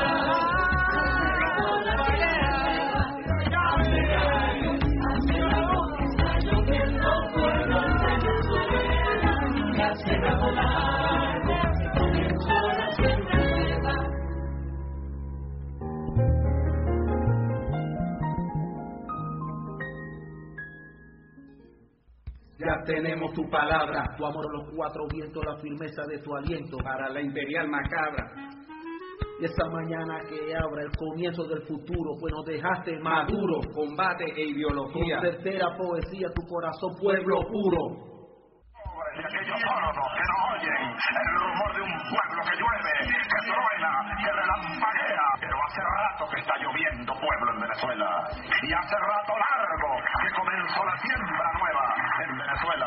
Speaker 16: Ya tenemos tu palabra, tu amor a los cuatro vientos, la firmeza de tu aliento para la imperial macabra. Y esa mañana que abra el comienzo del futuro, pues nos dejaste maduro, combate e ideología. Con tercera poesía, tu corazón, pueblo puro.
Speaker 17: De aquellos sordos que no oyen el rumor de un pueblo que llueve, que truena, que relampaguea. Pero hace rato que está lloviendo pueblo en Venezuela, y hace rato largo que comenzó la siembra nueva en Venezuela.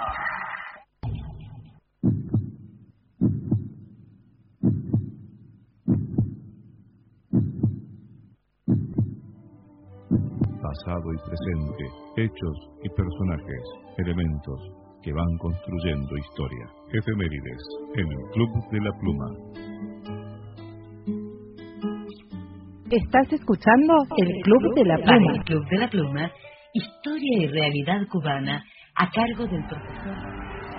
Speaker 13: Pasado y presente, hechos y personajes, elementos que van construyendo historia. Efemérides en el Club de la Pluma.
Speaker 2: Estás escuchando el Club de la Pluma.
Speaker 18: El Club de la Pluma, historia y realidad cubana, a cargo del profesor.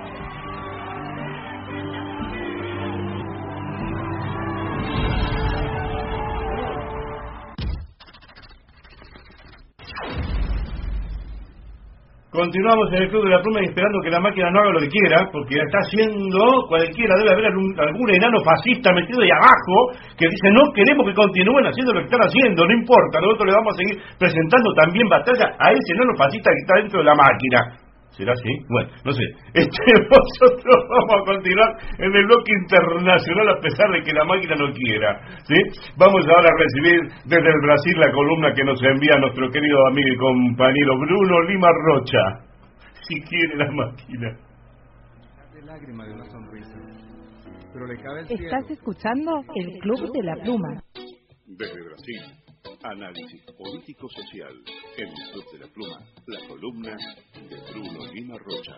Speaker 6: Continuamos en el Club de la Pluma y esperando que la máquina no haga lo que quiera, porque está haciendo cualquiera, debe haber algún enano fascista metido ahí abajo que dice no queremos que continúen haciendo lo que están haciendo, no importa, nosotros le vamos a seguir presentando también batalla a ese enano fascista que está dentro de la máquina. ¿Será así? Bueno, no sé. Nosotros vamos a continuar en el bloque internacional a pesar de que la máquina no quiera, ¿sí? Vamos ahora a recibir desde el Brasil la columna que nos envía nuestro querido amigo y compañero Bruno Lima Rocha. Si quiere la máquina.
Speaker 15: De lágrima de una sonrisa. Pero le cabe el
Speaker 2: Estás escuchando el Club de la Pluma.
Speaker 3: Desde Brasil, análisis político-social en el Club de la Pluma, la columna de Bruno Lima Rocha.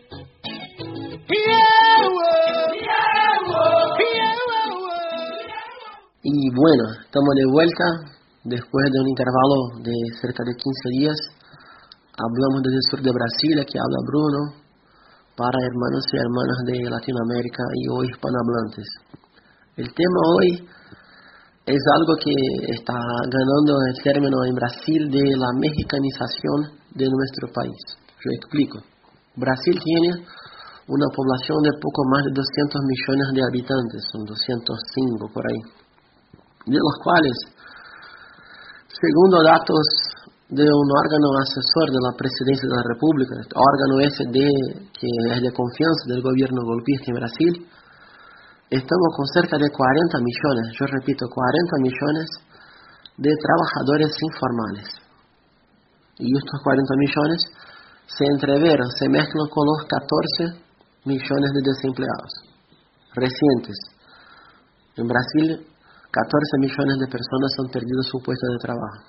Speaker 19: Y bueno, estamos de vuelta después de un intervalo de cerca de 15 días. Hablamos desde el sur de Brasil, aquí habla Bruno, para hermanos y hermanas de Latinoamérica y hoy hispanohablantes. El tema hoy es algo que está ganando el término en Brasil de la mexicanización de nuestro país. Yo explico. Brasil tiene una población de poco más de 200 millones de habitantes, son 205 por ahí, de los cuales, según datos de un órgano asesor de la Presidencia de la República, este órgano que es de confianza del gobierno golpista en Brasil, estamos con cerca de 40 millones, yo repito, 40 millones de trabajadores informales. Y estos 40 millones se entreveran, se mezclan con los 14 millones de desempleados recientes. En Brasil, 14 millones de personas han perdido su puesto de trabajo.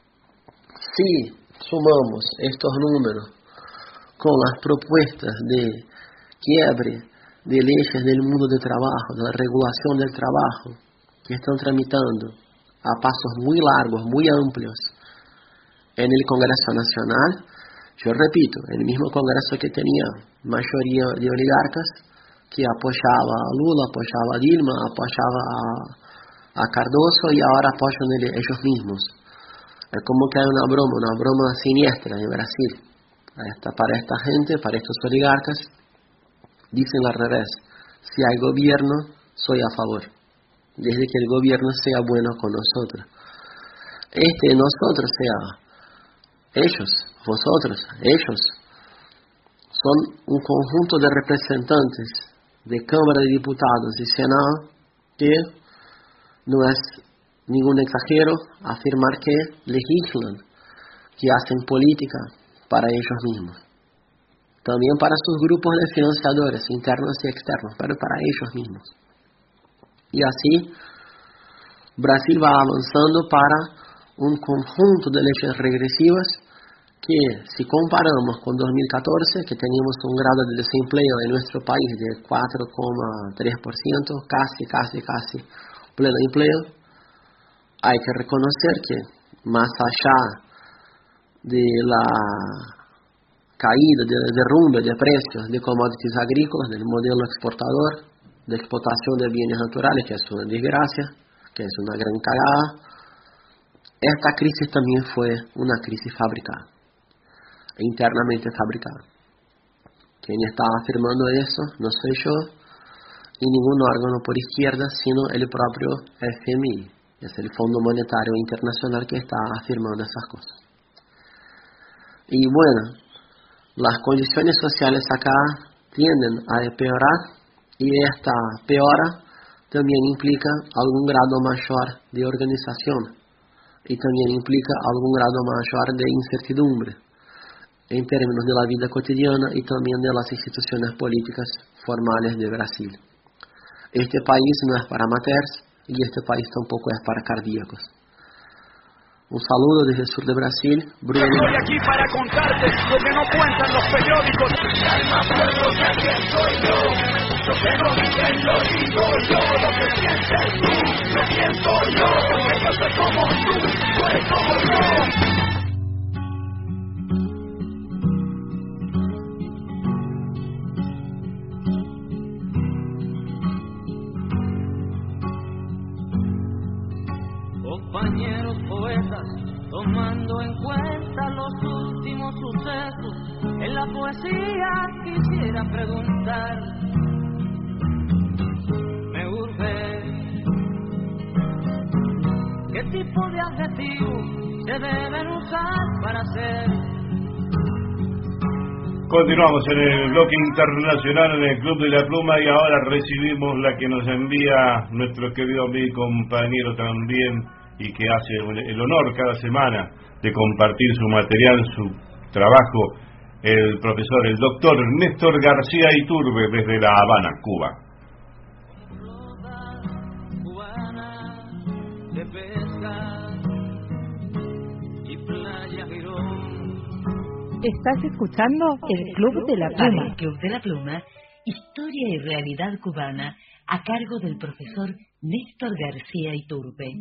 Speaker 19: Si sumamos estos números con las propuestas de quiebre de leyes del mundo del trabajo, de la regulación del trabajo, que están tramitando a pasos muy largos, muy amplios en el Congreso Nacional, yo repito, el mismo Congreso que tenía mayoría de oligarcas, que apoyaba a Lula, apoyaba a Dilma, apoyaba a Cardoso y ahora apoyan ellos mismos. Es como que hay una broma siniestra en Brasil. Para esta gente, para estos oligarcas, dicen al revés: si hay gobierno, soy a favor, desde que el gobierno sea bueno con nosotros. Nosotros sea ellos, vosotros, ellos, son un conjunto de representantes de Cámara de Diputados y Senado que no es ningún exagero afirmar que legislan, que hacen política para ellos mismos. También para sus grupos de financiadores internos y externos, pero para ellos mismos. Y así, Brasil va avanzando para un conjunto de leyes regresivas que, si comparamos con 2014, que teníamos un grado de desempleo en nuestro país de 4,3%, casi pleno empleo, hay que reconocer que, más allá de la caída, del derrumbe de precios de commodities agrícolas, del modelo exportador, de explotación de bienes naturales, que es una desgracia, que es una gran cagada, esta crisis también fue una crisis fabricada, internamente fabricada. Quien está afirmando eso no soy yo y ningún órgano por izquierda, sino el propio FMI, es el Fondo Monetario Internacional que está afirmando esas cosas. Y bueno, las condiciones sociales acá tienden a empeorar y esta peora también implica algún grado mayor de organización y también implica algún grado mayor de incertidumbre en términos de la vida cotidiana y también de las instituciones políticas formales de Brasil. Este país no es para amateurs y este país tampoco es para cardíacos. Un saludo desde el sur de Brasil, Bruno.
Speaker 4: Estoy aquí para contarte lo que no cuentan los periódicos. Alma pueblo, que quién soy yo. Lo que no dicen lo digo yo. Lo que sientes tú, lo siento yo. Porque yo soy como tú eres como yo.
Speaker 8: Compañeros poetas, tomando en cuenta los últimos sucesos, en la poesía quisiera preguntar, me urge, ¿qué tipo de adjetivos se deben usar para ser?
Speaker 6: Continuamos en el bloque internacional en el Club de la Pluma y ahora recibimos la que nos envía nuestro querido amigo y compañero también, y que hace el honor cada semana de compartir su material, su trabajo, el profesor, el doctor Néstor García Iturbe, desde La Habana, Cuba.
Speaker 2: Estás escuchando el Club de la Pluma.
Speaker 18: El Club de la Pluma, historia y realidad cubana, a cargo del profesor Néstor García Iturbe.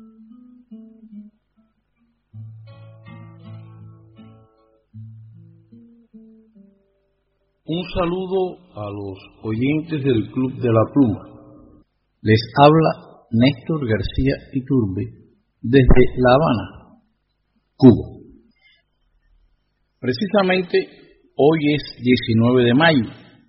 Speaker 20: Un saludo a los oyentes del Club de la Pluma. Les habla Néstor García Iturbe desde La Habana, Cuba. Precisamente hoy es 19 de mayo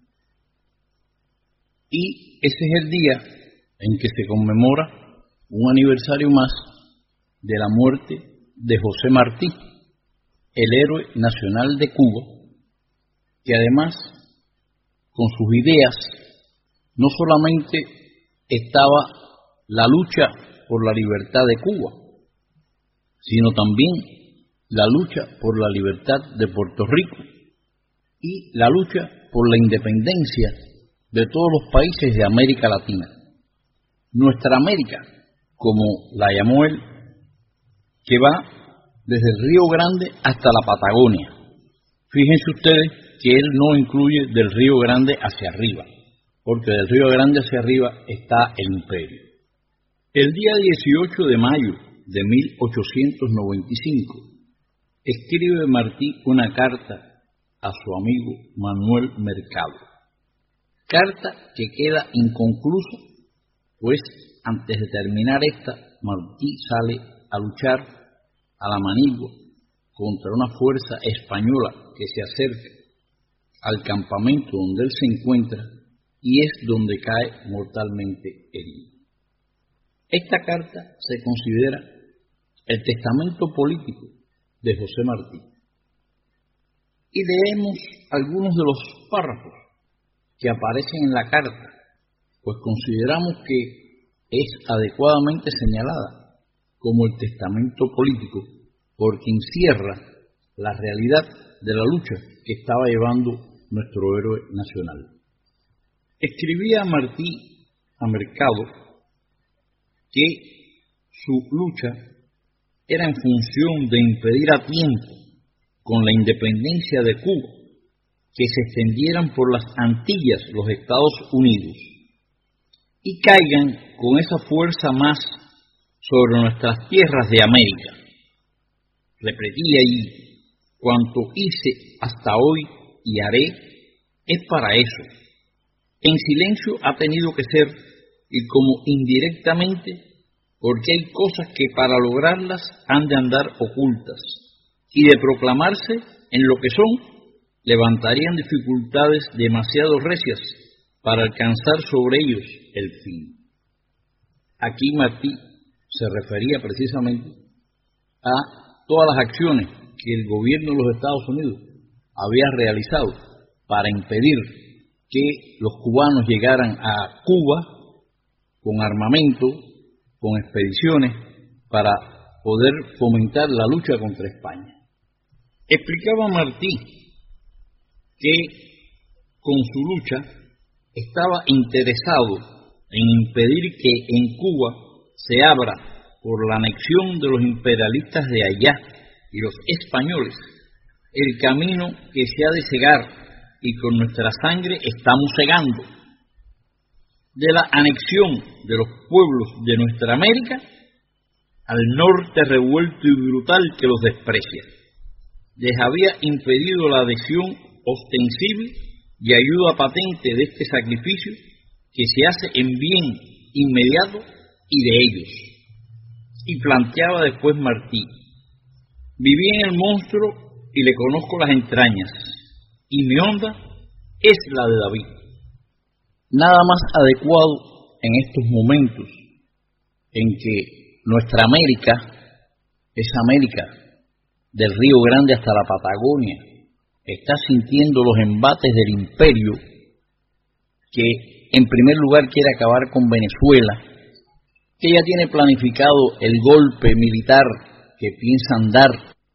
Speaker 20: y ese es el día en que se conmemora un aniversario más de la muerte de José Martí, el héroe nacional de Cuba, que además, con sus ideas, no solamente estaba la lucha por la libertad de Cuba, sino también la lucha por la libertad de Puerto Rico y la lucha por la independencia de todos los países de América Latina. Nuestra América, como la llamó él, que va desde el Río Grande hasta la Patagonia. Fíjense ustedes que él no incluye del Río Grande hacia arriba, porque del Río Grande hacia arriba está el imperio. El día 18 de mayo de 1895, escribe Martí una carta a su amigo Manuel Mercado. Carta que queda inconclusa, pues antes de terminar esta, Martí sale a luchar a la manigua contra una fuerza española que se acerca al campamento donde él se encuentra y es donde cae mortalmente herido. Esta carta se considera el testamento político de José Martí. Y leemos algunos de los párrafos que aparecen en la carta, pues consideramos que es adecuadamente señalada como el testamento político porque encierra la realidad de la lucha que estaba llevando nuestro héroe nacional. Escribía Martí a Mercado que su lucha era en función de impedir a tiempo, con la independencia de Cuba, que se extendieran por las Antillas los Estados Unidos y caigan con esa fuerza más sobre nuestras tierras de América. Repetía allí, cuanto hice hasta hoy y haré es para eso. En silencio ha tenido que ser y como indirectamente, porque hay cosas que para lograrlas han de andar ocultas, y de proclamarse en lo que son, levantarían dificultades demasiado recias para alcanzar sobre ellos el fin. Aquí Martí se refería precisamente a todas las acciones que el gobierno de los Estados Unidos había realizado para impedir que los cubanos llegaran a Cuba con armamento, con expediciones, para poder fomentar la lucha contra España. Explicaba Martí que con su lucha estaba interesado en impedir que en Cuba se abra por la anexión de los imperialistas de allá y los españoles el camino que se ha de cegar y con nuestra sangre estamos cegando, de la anexión de los pueblos de nuestra América al norte revuelto y brutal que los desprecia. Les había impedido la adhesión ostensible y ayuda patente de este sacrificio que se hace en bien inmediato y de ellos. Y planteaba después Martí: viví en el monstruo y le conozco las entrañas, y mi onda es la de David. Nada más adecuado en estos momentos en que nuestra América, esa América del Río Grande hasta la Patagonia, está sintiendo los embates del imperio que en primer lugar quiere acabar con Venezuela, que ya tiene planificado el golpe militar que piensan dar,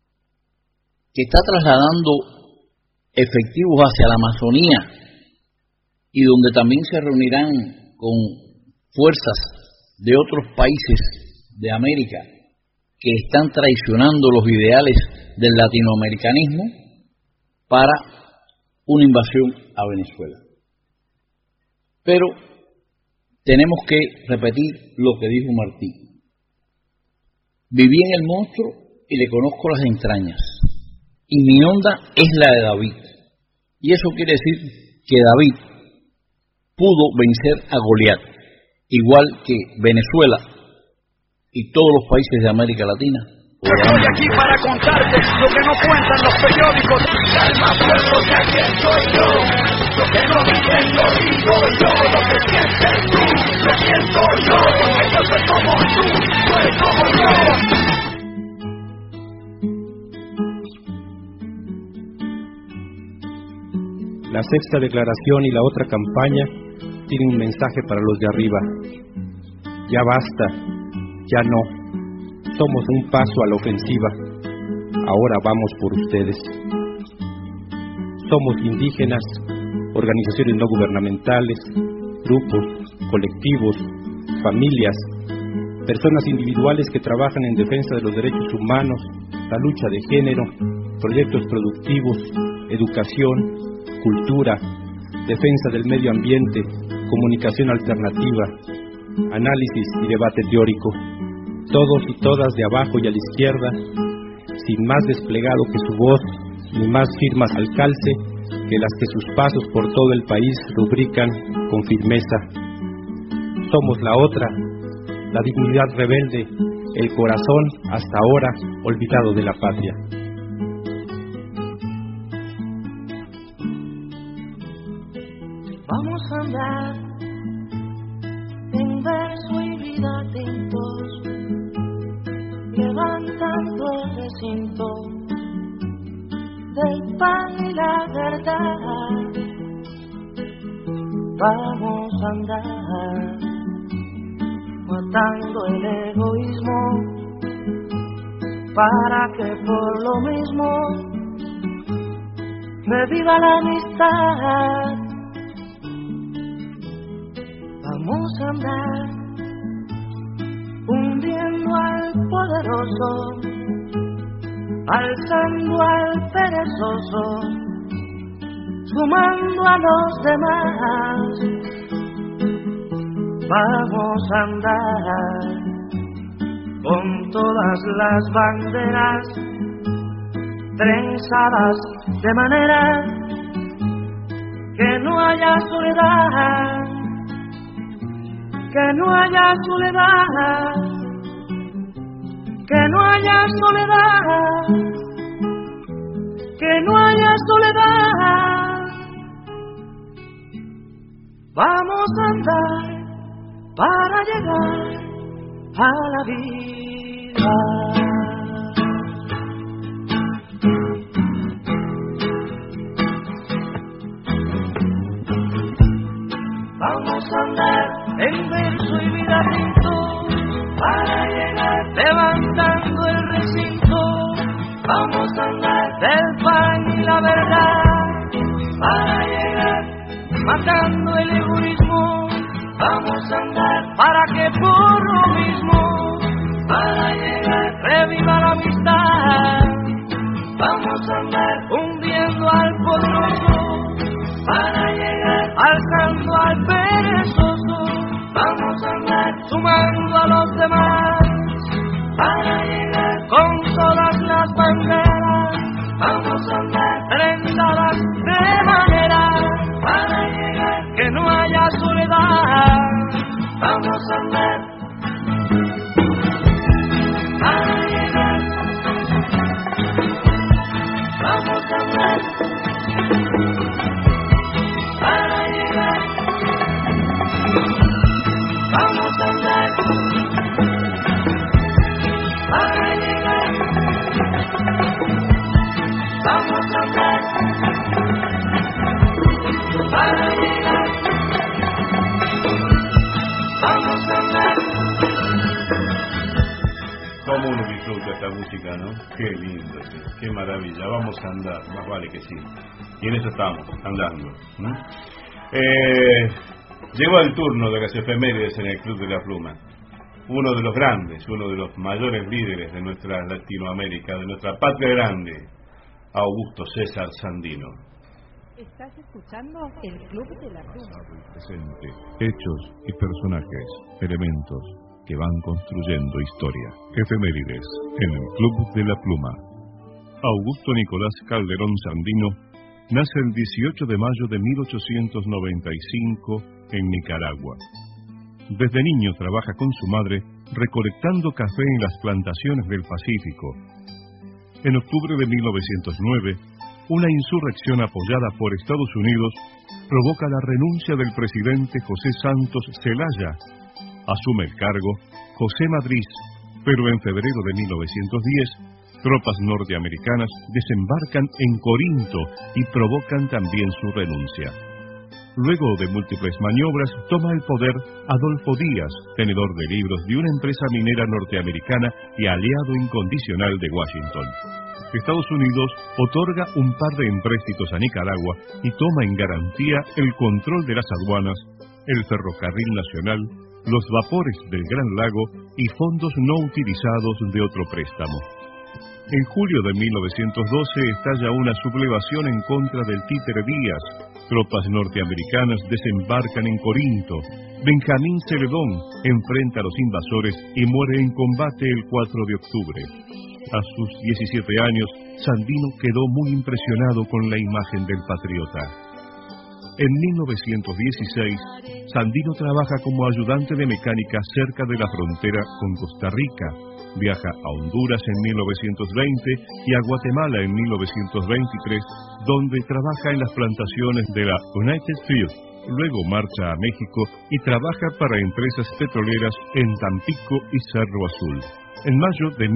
Speaker 20: que está trasladando efectivos hacia la Amazonía y donde también se reunirán con fuerzas de otros países de América que están traicionando los ideales del latinoamericanismo para una invasión a Venezuela. Pero tenemos que repetir lo que dijo Martí: viví en el monstruo y le conozco las entrañas, y mi onda es la de David. Y eso quiere decir que David pudo vencer a Goliat, igual que Venezuela y todos los países de América Latina.
Speaker 4: Estoy aquí para contarte lo que no cuentan los periódicos. El más fuerte que aquí estoy yo. Lo que no dicen lo digo yo. Lo que sientes tú, lo siento yo. Porque yo soy como tú, tú eres como yo.
Speaker 21: La sexta declaración y la otra campaña tienen un mensaje para los de arriba. Ya basta, ya no. Somos un paso a la ofensiva. Ahora vamos por ustedes. Somos indígenas, organizaciones no gubernamentales, grupos, colectivos, familias, personas individuales que trabajan en defensa de los derechos humanos, la lucha de género, proyectos productivos, educación, cultura, defensa del medio ambiente, comunicación alternativa, análisis y debate teórico. Todos y todas de abajo y a la izquierda, sin más desplegado que su voz, ni más firmas al calce que las que sus pasos por todo el país rubrican con firmeza. Somos la otra, la dignidad rebelde, el corazón hasta ahora olvidado de la patria.
Speaker 8: Vamos a andar en verso y vida tintos, levantando el recinto del pan y la verdad. Vamos a andar matando el egoísmo para que por lo mismo reviva la amistad. Vamos a andar hundiendo al poderoso, alzando al perezoso, sumando a los demás. Vamos a andar con todas las banderas trenzadas de manera que no haya soledad, que no haya soledad, que no haya soledad, que no haya soledad. Vamos a andar para llegar a la vida. Vamos a andar en verso y vida tinto para llegar levantando el recinto. Vamos a andar del pan y la verdad para llegar matando el egoísmo. Vamos a andar para que por lo mismo, para llegar reviva la amistad. Vamos a andar hundiendo al poderoso para llegar alzando al perezoso. Vamos a andar sumando a los demás para llegar con todas las banderas. Vamos a andar trenzadas de manera para llegar que no haya soledad. Vamos a andar para llegar. Vamos a andar para llegar. Vamos a andar para llegar. Vamos a andar para llegar. Vamos a andar.
Speaker 6: Cómo uno disfruta esta música, ¿no? Qué lindo, sí. Qué maravilla. Vamos a andar, más vale que sí. Y en eso estamos, andando, ¿no? Llegó el turno de las efemérides en el Club de la Pluma. Uno de los grandes, uno de los mayores líderes de nuestra Latinoamérica, de nuestra patria grande, Augusto César Sandino.
Speaker 2: Estás escuchando el Club de la Pluma.
Speaker 13: Presente, hechos y personajes, elementos que van construyendo historia. Efemérides en el Club de la Pluma. Augusto Nicolás Calderón Sandino nace el 18 de mayo de 1895 en Nicaragua. Desde niño trabaja con su madre recolectando café en las plantaciones del Pacífico. En octubre de 1909, una insurrección apoyada por Estados Unidos provoca la renuncia del presidente José Santos Zelaya. Asume el cargo José Madriz, pero en febrero de 1910 tropas norteamericanas desembarcan en Corinto y provocan también su renuncia. Luego de múltiples maniobras, toma el poder Adolfo Díaz, tenedor de libros de una empresa minera norteamericana y aliado incondicional de Washington. Estados Unidos otorga un par de empréstitos a Nicaragua y toma en garantía el control de las aduanas, el ferrocarril nacional, los vapores del Gran Lago y fondos no utilizados de otro préstamo. En julio de 1912 estalla una sublevación en contra del títere Díaz. Tropas norteamericanas desembarcan en Corinto. Benjamín Celedón enfrenta a los invasores y muere en combate el 4 de octubre. A sus 17 años, Sandino quedó muy impresionado con la imagen del patriota. En 1916, Sandino trabaja como ayudante de mecánica cerca de la frontera con Costa Rica. Viaja a Honduras en 1920 y a Guatemala en 1923, donde trabaja en las plantaciones de la United Field. Luego marcha a México y trabaja para empresas petroleras en Tampico y Cerro Azul. En mayo de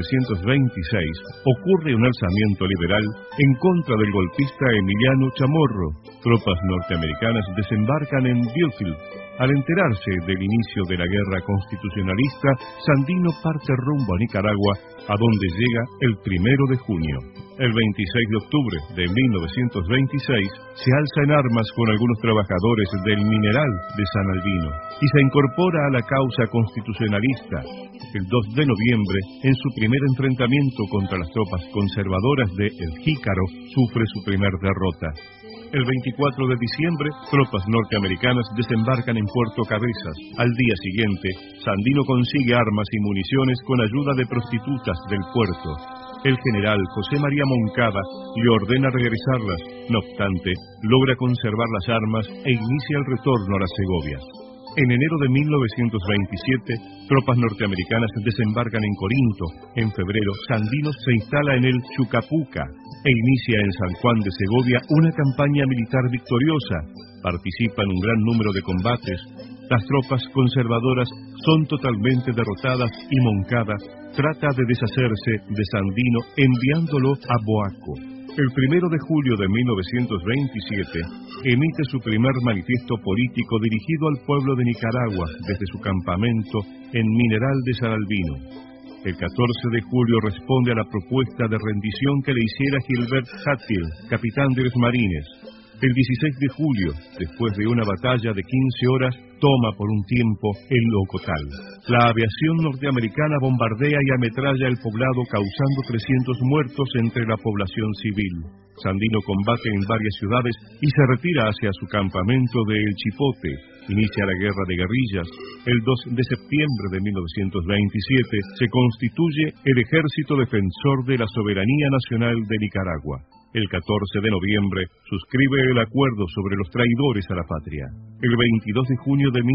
Speaker 13: 1926 ocurre un alzamiento liberal en contra del golpista Emiliano Chamorro. Tropas norteamericanas desembarcan en Deerfield. Al enterarse del inicio de la guerra constitucionalista, Sandino parte rumbo a Nicaragua, a donde llega el 1 de junio. El 26 de octubre de 1926 se alza en armas con algunos trabajadores del mineral de San Albino y se incorpora a la causa constitucionalista. El 2 de noviembre, en su primer enfrentamiento contra las tropas conservadoras de El Jícaro, sufre su primer derrota. El 24 de diciembre, tropas norteamericanas desembarcan en Puerto Cabezas. Al día siguiente, Sandino consigue armas y municiones con ayuda de prostitutas del puerto. El general José María Moncada le ordena regresarlas. No obstante, logra conservar las armas e inicia el retorno a las Segovias. En enero de 1927, tropas norteamericanas desembarcan en Corinto. En febrero, Sandino se instala en el Chucapuca e inicia en San Juan de Segovia una campaña militar victoriosa. Participa en un gran número de combates. Las tropas conservadoras son totalmente derrotadas y Moncada trata de deshacerse de Sandino enviándolo a Boaco. El 1 de julio de 1927 emite su primer manifiesto político dirigido al pueblo de Nicaragua desde su campamento en Mineral de San Albino. El 14 de julio responde a la propuesta de rendición que le hiciera Gilbert Hatfield, capitán de los marines. El 16 de julio, después de una batalla de 15 horas, toma por un tiempo el Ocotal. La aviación norteamericana bombardea y ametralla el poblado, causando 300 muertos entre la población civil. Sandino combate en varias ciudades y se retira hacia su campamento de El Chipote. Inicia la guerra de guerrillas. El 2 de septiembre de 1927 se constituye el Ejército Defensor de la Soberanía Nacional de Nicaragua. El 14 de noviembre suscribe el acuerdo sobre los traidores a la patria. El 22 de junio de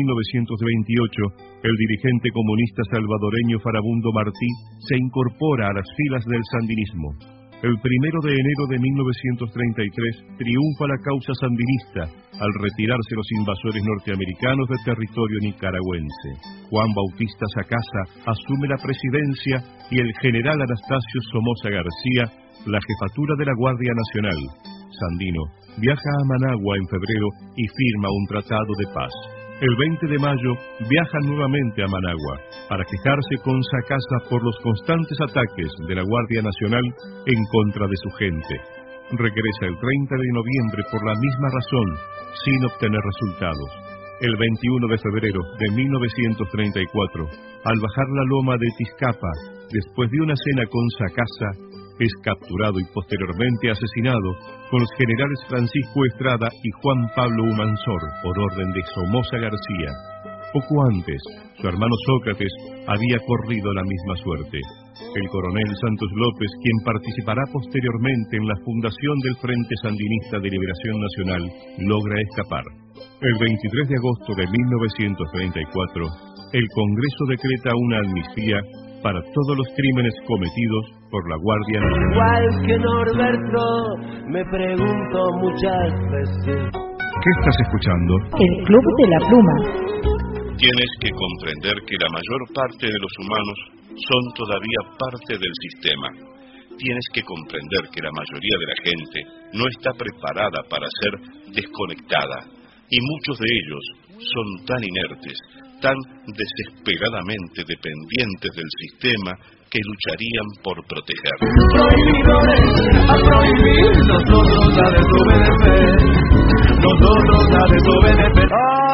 Speaker 13: 1928, el dirigente comunista salvadoreño Farabundo Martí se incorpora a las filas del sandinismo. El 1 de enero de 1933 triunfa la causa sandinista al retirarse los invasores norteamericanos del territorio nicaragüense. Juan Bautista Sacasa asume la presidencia y el general Anastasio Somoza García la jefatura de la Guardia Nacional. Sandino viaja a Managua en febrero y firma un tratado de paz. El 20 de mayo viaja nuevamente a Managua para quejarse con Sacasa por los constantes ataques de la Guardia Nacional en contra de su gente. Regresa el 30 de noviembre por la misma razón, sin obtener resultados. El 21 de febrero de 1934, al bajar la loma de Tizcapa, después de una cena con Sacasa, es capturado y posteriormente asesinado con los generales Francisco Estrada y Juan Pablo Humansor por orden de Somoza García. Poco antes, su hermano Sócrates había corrido la misma suerte. El coronel Santos López, quien participará posteriormente en la fundación del Frente Sandinista de Liberación Nacional, logra escapar. El 23 de agosto de 1934, el Congreso decreta una amnistía para todos los crímenes cometidos por la Guardia Nacional.
Speaker 4: Igual que Norberto, me pregunto muchas veces.
Speaker 13: ¿Qué estás escuchando?
Speaker 2: El Club de la Pluma.
Speaker 3: Tienes que comprender que la mayor parte de los humanos son todavía parte del sistema. Tienes que comprender que la mayoría de la gente no está preparada para ser desconectada, y muchos de ellos son tan inertes, tan desesperadamente dependientes del sistema, que lucharían por proteger.
Speaker 4: A prohibir, nosotros a desobedecer, nosotros a desobedecer,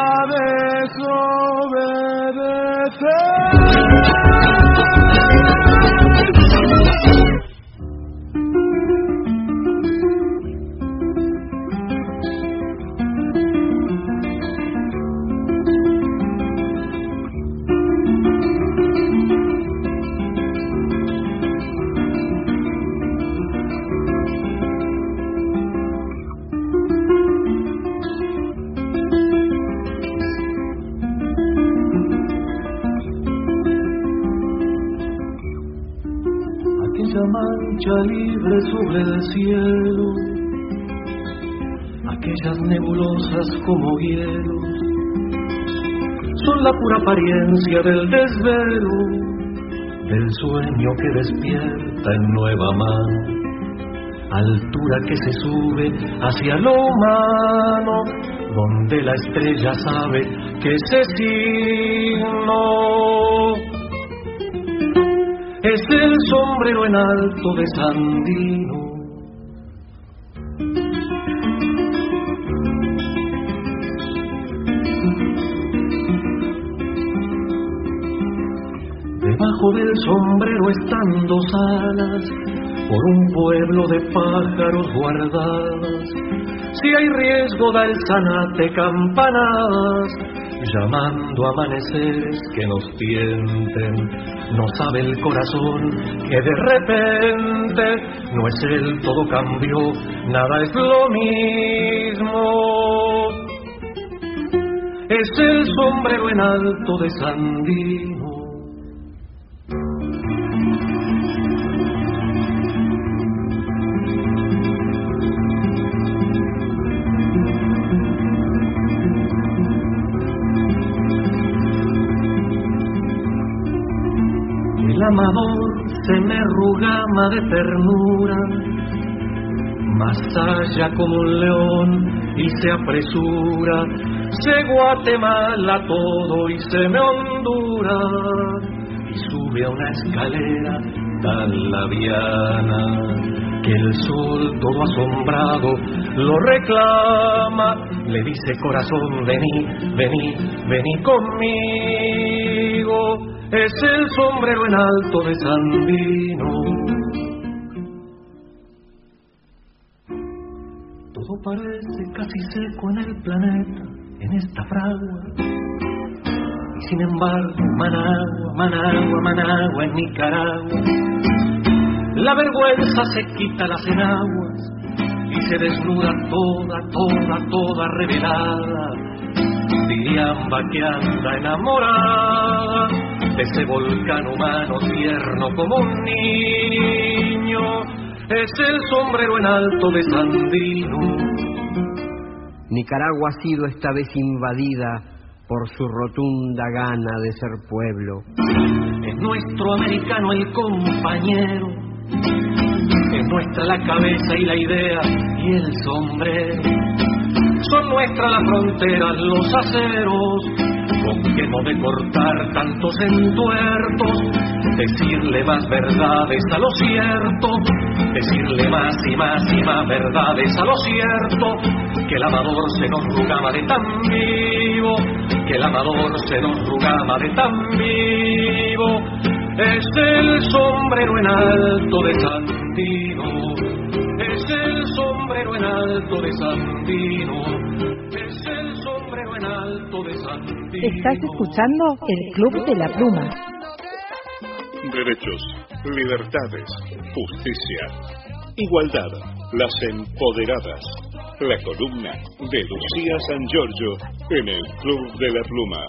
Speaker 4: mancha libre sobre el cielo, aquellas nebulosas como hielo, son la pura apariencia del desvelo, del sueño que despierta en nueva mar, altura que se sube hacia lo humano, donde la estrella sabe que ese signo es el sombrero en alto de Sandino. Debajo del sombrero están dos alas, por un pueblo de pájaros guardadas. Si hay riesgo da el zanate campanadas, llamando a amaneceres que nos tienten. No sabe el corazón que de repente no es el todo cambió, nada es lo mismo. Es el sombrero en alto de Sandino. El amador se me rugama de ternura, más allá como un león y se apresura, se Guatemala todo y se me hondura, y sube a una escalera tan labiana que el sol todo asombrado lo reclama, le dice corazón vení, vení, vení conmigo. Es el sombrero en alto de Sandino. Todo parece casi seco en el planeta, en esta fragua. Y sin embargo, Managua, Managua, Managua en Nicaragua. La vergüenza se quita las enaguas y se desnuda toda, toda, toda revelada. Diriamba que anda enamorada de ese volcán humano tierno como un niño, es el sombrero en alto de Sandino.
Speaker 1: Nicaragua ha sido esta vez invadida por su rotunda gana de ser pueblo.
Speaker 4: Es nuestro americano el compañero, es nuestra la cabeza y la idea y el sombrero. Son nuestras las fronteras, los aceros, con que no de cortar tantos entuertos, decirle más verdades a lo cierto, decirle más y más y más verdades a lo cierto, que el amador se nos rugama de tan vivo, que el amador se nos rugama de tan vivo, es el sombrero en alto de Sandino, es el sombrero en alto de Sandino, es el sombrero en alto de Sandino.
Speaker 22: Estás escuchando el Club de la Pluma.
Speaker 3: Derechos, libertades, justicia, igualdad, las empoderadas. La columna de Lucía San Giorgio en el Club de la Pluma.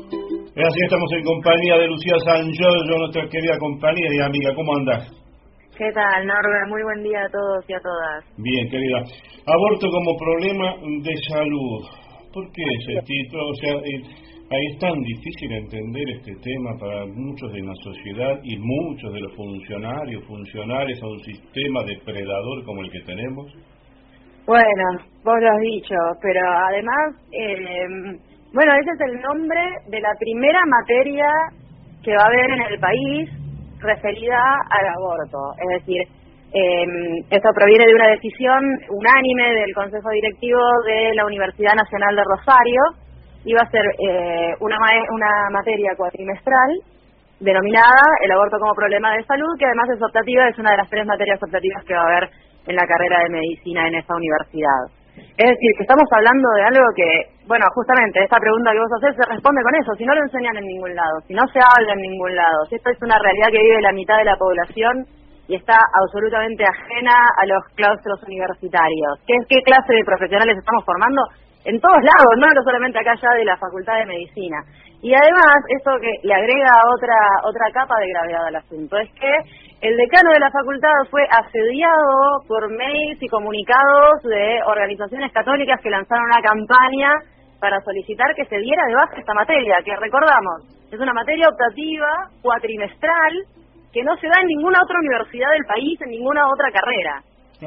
Speaker 6: Así estamos en compañía de Lucía San Giorgio, nuestra querida compañera y amiga. ¿Cómo andás?
Speaker 7: ¿Qué tal, Norbert? Muy buen día a todos y a todas.
Speaker 6: Bien, querida. Aborto como problema de salud. ¿Por qué ese título? O sea, ahí es tan difícil entender este tema para muchos de la sociedad y muchos de los funcionales a un sistema depredador como el que tenemos.
Speaker 7: Bueno, vos lo has dicho, pero además, bueno, ese es el nombre de la primera materia que va a haber en el país referida al aborto. Es decir, esto proviene de una decisión unánime del Consejo Directivo de la Universidad Nacional de Rosario. Iba a ser una materia cuatrimestral denominada el aborto como problema de salud, que además es optativa, es una de las 3 materias optativas que va a haber en la carrera de medicina en esa universidad. Es decir, que estamos hablando de algo que, bueno, justamente esta pregunta que vos hacés se responde con eso. Si no lo enseñan en ningún lado, si no se habla en ningún lado, si esto es una realidad que vive la mitad de la población y está absolutamente ajena a los claustros universitarios. ¿Qué clase de profesionales estamos formando? En todos lados, no solamente acá ya de la Facultad de Medicina. Y además, esto que le agrega otra capa de gravedad al asunto, es que el decano de la facultad fue asediado por mails y comunicados de organizaciones católicas que lanzaron una campaña para solicitar que se diera de baja esta materia, que recordamos, es una materia optativa, cuatrimestral, que no se da en ninguna otra universidad del país, en ninguna otra carrera.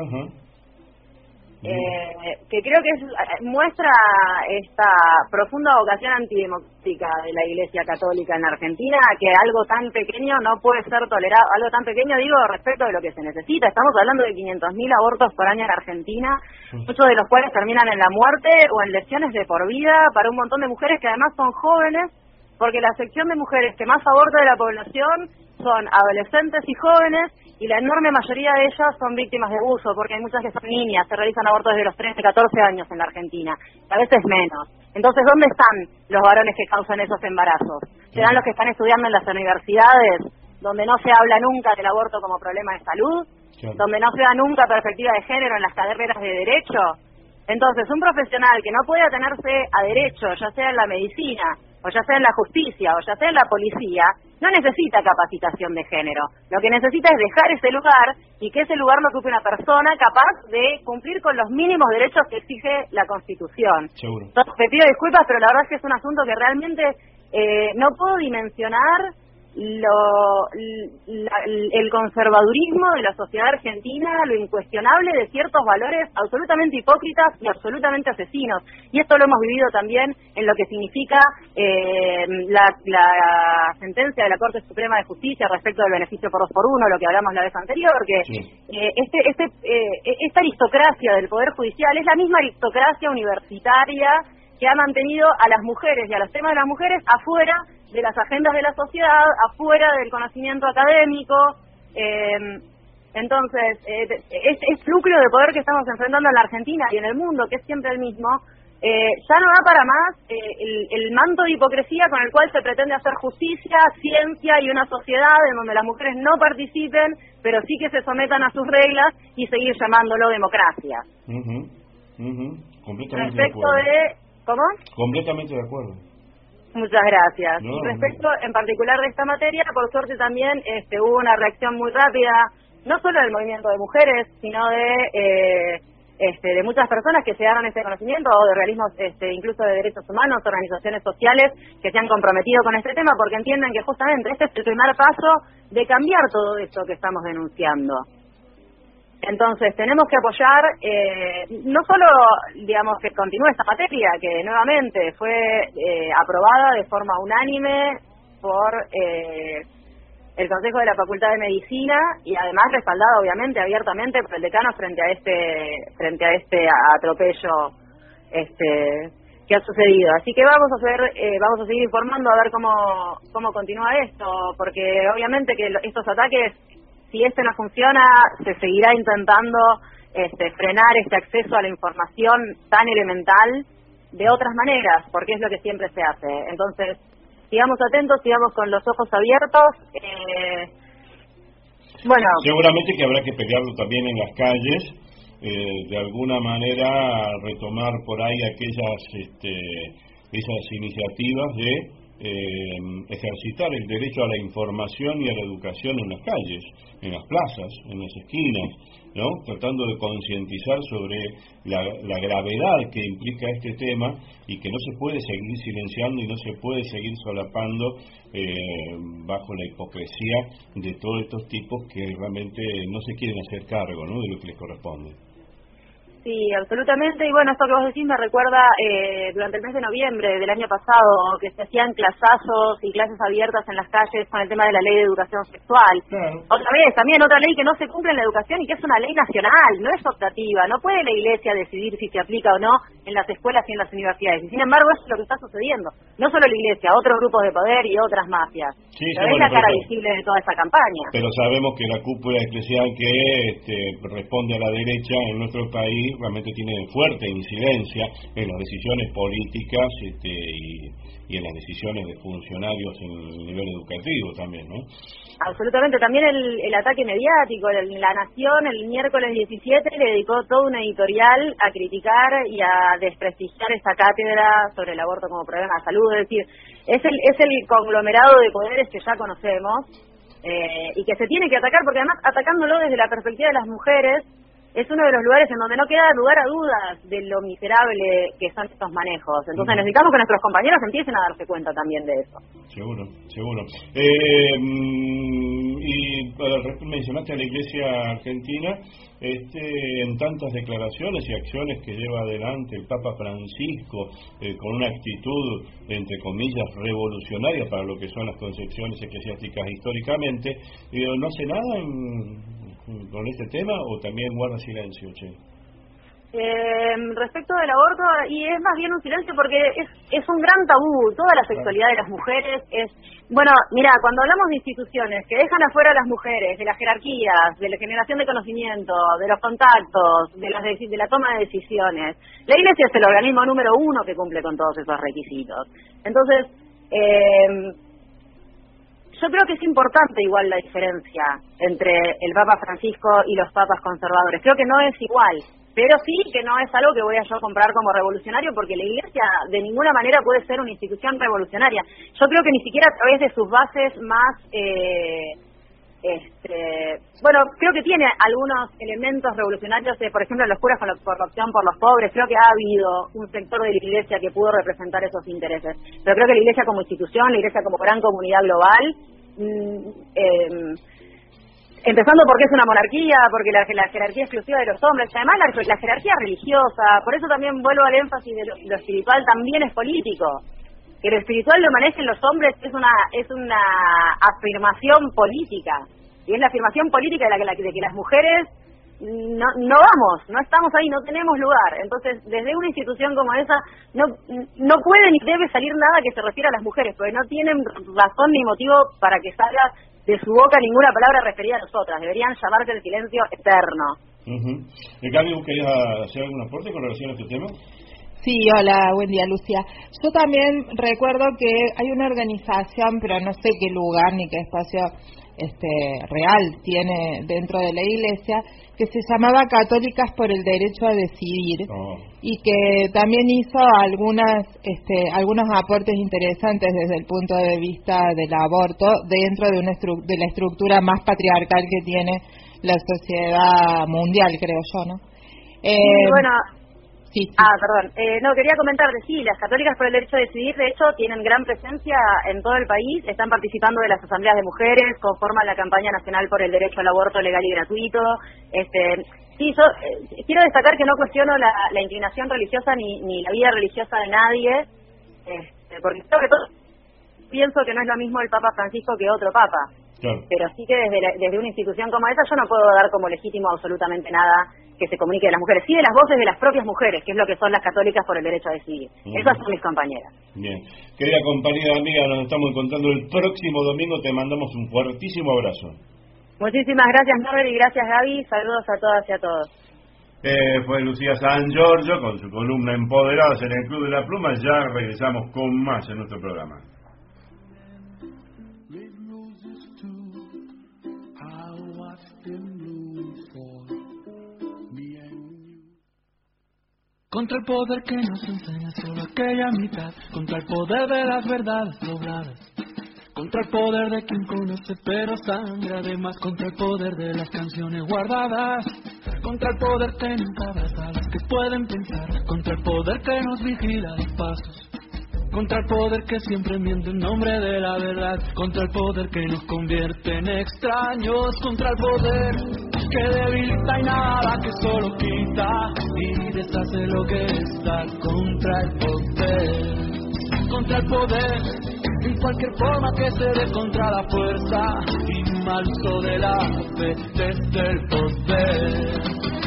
Speaker 7: Que creo que muestra esta profunda vocación antidemocrática de la Iglesia Católica en Argentina, que algo tan pequeño no puede ser tolerado, algo tan pequeño digo respecto de lo que se necesita. Estamos hablando de 500.000 abortos por año en Argentina, muchos de los cuales terminan en la muerte o en lesiones de por vida para un montón de mujeres que además son jóvenes, porque la sección de mujeres que más aborta de la población son adolescentes y jóvenes, y la enorme mayoría de ellas son víctimas de abuso, porque hay muchas que son niñas, se realizan abortos desde los 13, 14 años en la Argentina, a veces menos. Entonces, ¿dónde están los varones que causan esos embarazos? ¿Serán los que están estudiando en las universidades, donde no se habla nunca del aborto como problema de salud? ¿Donde no se da nunca perspectiva de género en las carreras de derecho? Entonces, un profesional que no puede atenerse a derecho, ya sea en la medicina, o ya sea en la justicia, o ya sea en la policía, no necesita capacitación de género. Lo que necesita es dejar ese lugar y que ese lugar lo ocupe una persona capaz de cumplir con los mínimos derechos que exige la Constitución.
Speaker 6: Seguro.
Speaker 7: Entonces, te pido disculpas, pero la verdad es que es un asunto que realmente no puedo dimensionar el conservadurismo de la sociedad argentina, lo incuestionable de ciertos valores absolutamente hipócritas y absolutamente asesinos. Y esto lo hemos vivido también en lo que significa la sentencia de la Corte Suprema de Justicia respecto del beneficio por 2x1, lo que hablamos la vez anterior, que esta aristocracia del Poder Judicial es la misma aristocracia universitaria que ha mantenido a las mujeres y a los temas de las mujeres afuera de las agendas de la sociedad, afuera del conocimiento académico. Entonces, este núcleo de poder que estamos enfrentando en la Argentina y en el mundo, que es siempre el mismo, ya no da para más el manto de hipocresía con el cual se pretende hacer justicia, ciencia y una sociedad en donde las mujeres no participen, pero sí que se sometan a sus reglas y seguir llamándolo democracia.
Speaker 6: Completamente
Speaker 7: respecto
Speaker 6: de acuerdo.
Speaker 7: ¿Cómo?
Speaker 6: Completamente de acuerdo.
Speaker 7: Muchas gracias.
Speaker 6: No,
Speaker 7: y respecto en particular de esta materia, por suerte también hubo una reacción muy rápida, no solo del movimiento de mujeres, sino de muchas personas que se dieron este conocimiento, o de organismos incluso de derechos humanos, organizaciones sociales que se han comprometido con este tema, porque entienden que justamente este es el primer paso de cambiar todo esto que estamos denunciando. Entonces, tenemos que apoyar, no solo, digamos, que continúe esta materia, que nuevamente fue aprobada de forma unánime por el Consejo de la Facultad de Medicina y además respaldada, obviamente, abiertamente por el decano frente a este atropello que ha sucedido. Así que vamos a seguir informando a ver cómo continúa esto, porque obviamente que estos ataques, si no funciona, se seguirá intentando frenar este acceso a la información tan elemental de otras maneras, porque es lo que siempre se hace. Entonces, sigamos atentos, sigamos con los ojos abiertos. Bueno,
Speaker 6: seguramente que habrá que pelearlo también en las calles, de alguna manera retomar por ahí aquellas esas iniciativas de ejercitar el derecho a la información y a la educación en las calles, en las plazas, en las esquinas, ¿no? Tratando de concientizar sobre la gravedad que implica este tema y que no se puede seguir silenciando y no se puede seguir solapando bajo la hipocresía de todos estos tipos que realmente no se quieren hacer cargo, ¿no?, de lo que les corresponde.
Speaker 7: Sí, absolutamente. Y bueno, esto que vos decís me recuerda durante el mes de noviembre del año pasado que se hacían clasazos y clases abiertas en las calles con el tema de la ley de educación sexual.
Speaker 6: Claro.
Speaker 7: Otra vez, también otra ley que no se cumple en la educación y que es una ley nacional, no es optativa. No puede la Iglesia decidir si se aplica o no en las escuelas y en las universidades. Y sin embargo, eso es lo que está sucediendo. No solo la Iglesia, otros grupos de poder y otras mafias.
Speaker 6: Sí,
Speaker 7: pero es la cara visible de toda esa campaña.
Speaker 6: Pero sabemos que la cúpula eclesial que responde a la derecha en nuestro país realmente tiene fuerte incidencia en las decisiones políticas y en las decisiones de funcionarios en el nivel educativo también, ¿no?
Speaker 7: Absolutamente. También el ataque mediático. La Nación el miércoles 17 le dedicó toda una editorial a criticar y a desprestigiar esta cátedra sobre el aborto como problema de salud. Es decir, es el conglomerado de poderes que ya conocemos y que se tiene que atacar, porque además atacándolo desde la perspectiva de las mujeres es uno de los lugares en donde no queda lugar a dudas de lo miserable que son estos manejos. Entonces necesitamos que nuestros compañeros empiecen a darse cuenta también de eso.
Speaker 6: Seguro. Y mencionaste a la Iglesia Argentina, en tantas declaraciones y acciones que lleva adelante el Papa Francisco, con una actitud, entre comillas, revolucionaria para lo que son las concepciones eclesiásticas históricamente, ¿no hace nada con este tema o también guarda silencio, che?
Speaker 7: Respecto del aborto, y es más bien un silencio porque es un gran tabú. Toda la sexualidad de las mujeres es... Bueno, mira, cuando hablamos de instituciones que dejan afuera a las mujeres, de las jerarquías, de la generación de conocimiento, de los contactos, de la toma de decisiones, la Iglesia es el organismo número 1 que cumple con todos esos requisitos. Entonces, yo creo que es importante igual la diferencia entre el Papa Francisco y los papas conservadores. Creo que no es igual, pero sí que no es algo que voy a yo comprar como revolucionario, porque la Iglesia de ninguna manera puede ser una institución revolucionaria. Yo creo que ni siquiera a través de sus bases más... bueno, creo que tiene algunos elementos revolucionarios, por ejemplo, los curas por la opción por los pobres. Creo que ha habido un sector de la Iglesia que pudo representar esos intereses, pero creo que la Iglesia como institución, la Iglesia como gran comunidad global, empezando porque es una monarquía, porque la jerarquía exclusiva de los hombres, además la jerarquía religiosa, por eso también vuelvo al énfasis de lo espiritual también es político. Que lo espiritual lo manejen los hombres es una afirmación política, y es la afirmación política de que las mujeres no estamos ahí, no tenemos lugar. Entonces, desde una institución como esa no puede ni debe salir nada que se refiera a las mujeres, porque no tienen razón ni motivo para que salga de su boca ninguna palabra referida a nosotras. Deberían llamarse el silencio eterno.
Speaker 6: Gaby, ¿vos querías hacer algún aporte con relación a este tema?
Speaker 2: Sí, hola, buen día, Lucia. Yo también recuerdo que hay una organización, pero no sé qué lugar ni qué espacio real tiene dentro de la Iglesia, que se llamaba Católicas por el Derecho a Decidir, y que también hizo algunos aportes interesantes desde el punto de vista del aborto dentro de de la estructura más patriarcal que tiene la sociedad mundial, creo yo, ¿no?
Speaker 7: Bueno.
Speaker 2: Sí.
Speaker 7: Perdón. No, quería comentarte, sí, las Católicas por el Derecho a Decidir, de hecho, tienen gran presencia en todo el país, están participando de las asambleas de mujeres, conforman la campaña nacional por el derecho al aborto legal y gratuito. Sí, yo quiero destacar que no cuestiono la inclinación religiosa ni la vida religiosa de nadie, porque creo que pienso que no es lo mismo el Papa Francisco que otro Papa. Claro. Pero sí que desde una institución como esa yo no puedo dar como legítimo absolutamente nada que se comunique de las mujeres, sí de las voces de las propias mujeres, que es lo que son las Católicas por el Derecho a Decidir. Esas son mis compañeras.
Speaker 6: Bien. Querida compañera amiga, nos estamos encontrando el próximo domingo, te mandamos un fuertísimo abrazo.
Speaker 7: Muchísimas gracias, Norbert, y gracias, Gaby. Saludos a todas y a todos.
Speaker 6: Fue Lucía San Giorgio con su columna Empoderadas en el Club de la Pluma. Ya regresamos con más en nuestro programa.
Speaker 9: Contra el poder que nos enseña solo aquella mitad, contra el poder de las verdades dobladas, contra el poder de quien conoce pero sangra además, contra el poder de las canciones guardadas, contra el poder que nunca abraza a los que pueden pensar, contra el poder que nos vigila los pasos, contra el poder que siempre miente en nombre de la verdad, contra el poder que nos convierte en extraños, contra el poder que debilita y nada que solo quita y deshace lo que está, contra el poder en cualquier forma que se dé, contra la fuerza y mal uso de la fe desde el poder.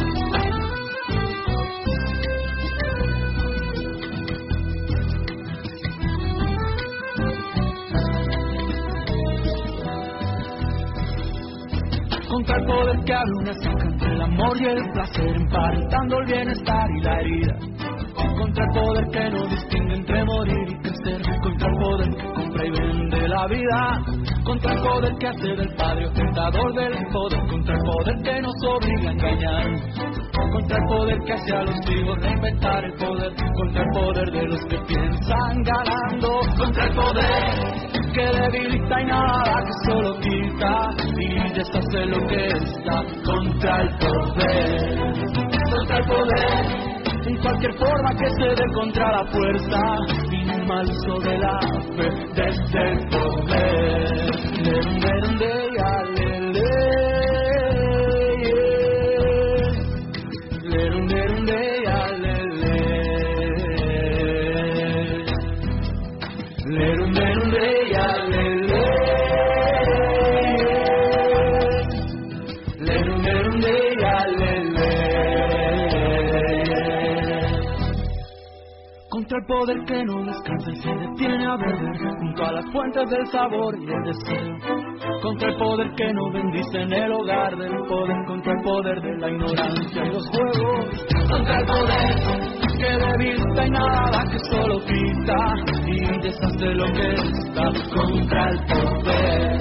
Speaker 9: Contra el poder que abre una zanja entre el amor y el placer, emparentando el bienestar y la herida. Contra el poder que no distingue entre morir y crecer. Contra el poder que compra y vende la vida. Contra el poder que hace del padre ostentador del poder. Contra el poder que nos obliga a engañar. Contra el poder que hace a los hijos reinventar el poder. Contra el poder de los que piensan ganando. Contra el poder que debilita y nada que solo quita y deshace lo que está, contra el poder, en cualquier forma que se dé, contra la fuerza y mal uso de la fe desde el poder. Contra el poder que no descansa y se detiene a beber junto a las fuentes del sabor y el deseo. Contra el poder que no bendice en el hogar del poder. Contra el poder de la ignorancia y los juegos. Contra el poder que debilita y nada que solo quita y deshace lo que está. Contra el poder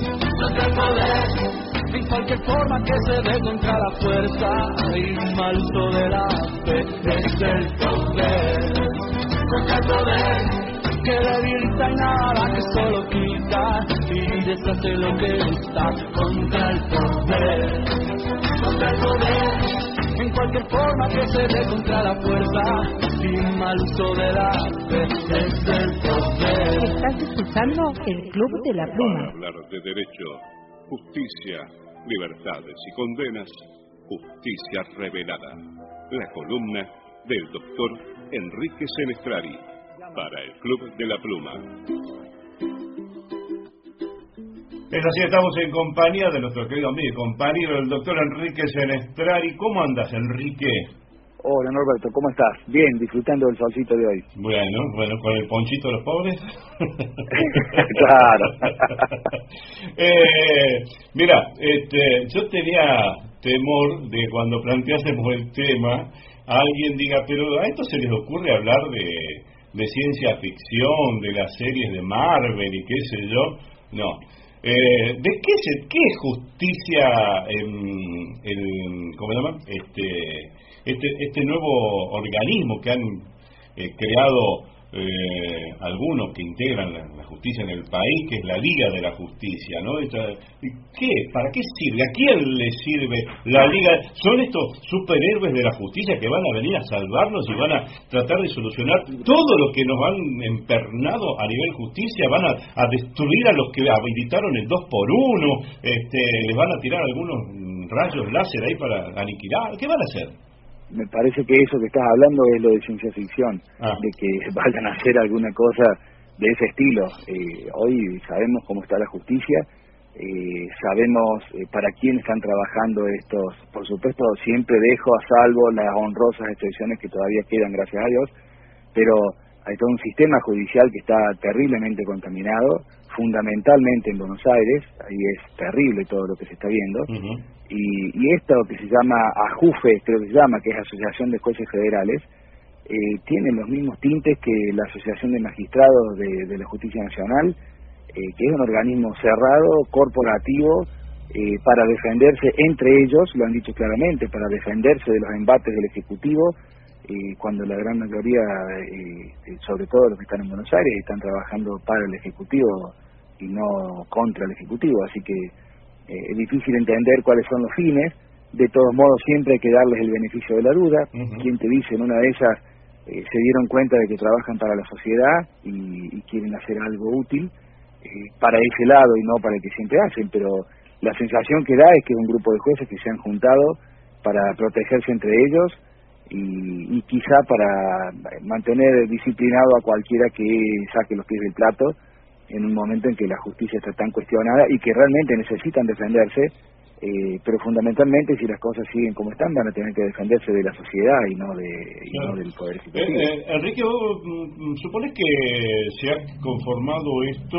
Speaker 9: en cualquier forma que se dé, contra la fuerza y mal uso de la fe desde el poder. Contra el poder que debilita y nada que solo quita y deshace lo que está, contra el poder en cualquier forma que se dé, contra la fuerza y mal uso de la fe desde el poder.
Speaker 22: Estás escuchando el Club de la Pluma.
Speaker 3: Para hablar de derecho, justicia, libertades y condenas, justicia revelada. La columna del doctor Enrique Senestrari para el Club de la Pluma.
Speaker 6: Es así, estamos en compañía de nuestro querido amigo y compañero, el doctor Enrique Senestrari. ¿Cómo andas, Enrique?
Speaker 10: Hola, Norberto, ¿cómo estás? Bien, disfrutando del solcito de hoy.
Speaker 6: Bueno, con el ponchito de los pobres.
Speaker 10: Claro.
Speaker 6: Mira, yo tenía temor de cuando planteásemos el tema, alguien diga, pero a esto se les ocurre hablar de ciencia ficción, de las series de Marvel y qué sé yo. No. ¿De qué es justicia ¿cómo se llama? Este nuevo organismo que han creado algunos que integran la justicia en el país, que es la Liga de la Justicia, ¿no? ¿Qué? ¿Para qué sirve? ¿A quién le sirve la Liga? ¿Son estos superhéroes de la justicia que van a venir a salvarnos y van a tratar de solucionar todo lo que nos han empernado a nivel justicia? ¿Van a destruir a los que habilitaron el 2x1? ¿Les van a tirar algunos rayos láser ahí para aniquilar? ¿Qué van a hacer?
Speaker 10: Me parece que eso que estás hablando es lo de ciencia ficción, de que vayan a hacer alguna cosa de ese estilo. Hoy sabemos cómo está la justicia, sabemos para quién están trabajando estos. Por supuesto, siempre dejo a salvo las honrosas excepciones que todavía quedan, gracias a Dios, pero hay todo un sistema judicial que está terriblemente contaminado, fundamentalmente en Buenos Aires. Ahí es terrible todo lo que se está viendo. Y esto que se llama AJUFE, creo que se llama, que es Asociación de Jueces Federales, tiene los mismos tintes que la Asociación de Magistrados de la Justicia Nacional, que es un organismo cerrado, corporativo, para defenderse entre ellos, lo han dicho claramente, para defenderse de los embates del Ejecutivo, cuando la gran mayoría, sobre todo los que están en Buenos Aires, están trabajando para el Ejecutivo y no contra el Ejecutivo, así que es difícil entender cuáles son los fines. De todos modos, siempre hay que darles el beneficio de la duda. Quien te dice, en una de esas se dieron cuenta de que trabajan para la sociedad y quieren hacer algo útil para ese lado y no para el que siempre hacen, pero la sensación que da es que es un grupo de jueces que se han juntado para protegerse entre ellos y quizá para mantener disciplinado a cualquiera que saque los pies del plato en un momento en que la justicia está tan cuestionada y que realmente necesitan defenderse, pero fundamentalmente si las cosas siguen como están van a tener que defenderse de la sociedad y no del Poder Ejecutivo.
Speaker 6: Enrique, ¿vos supones que se ha conformado esto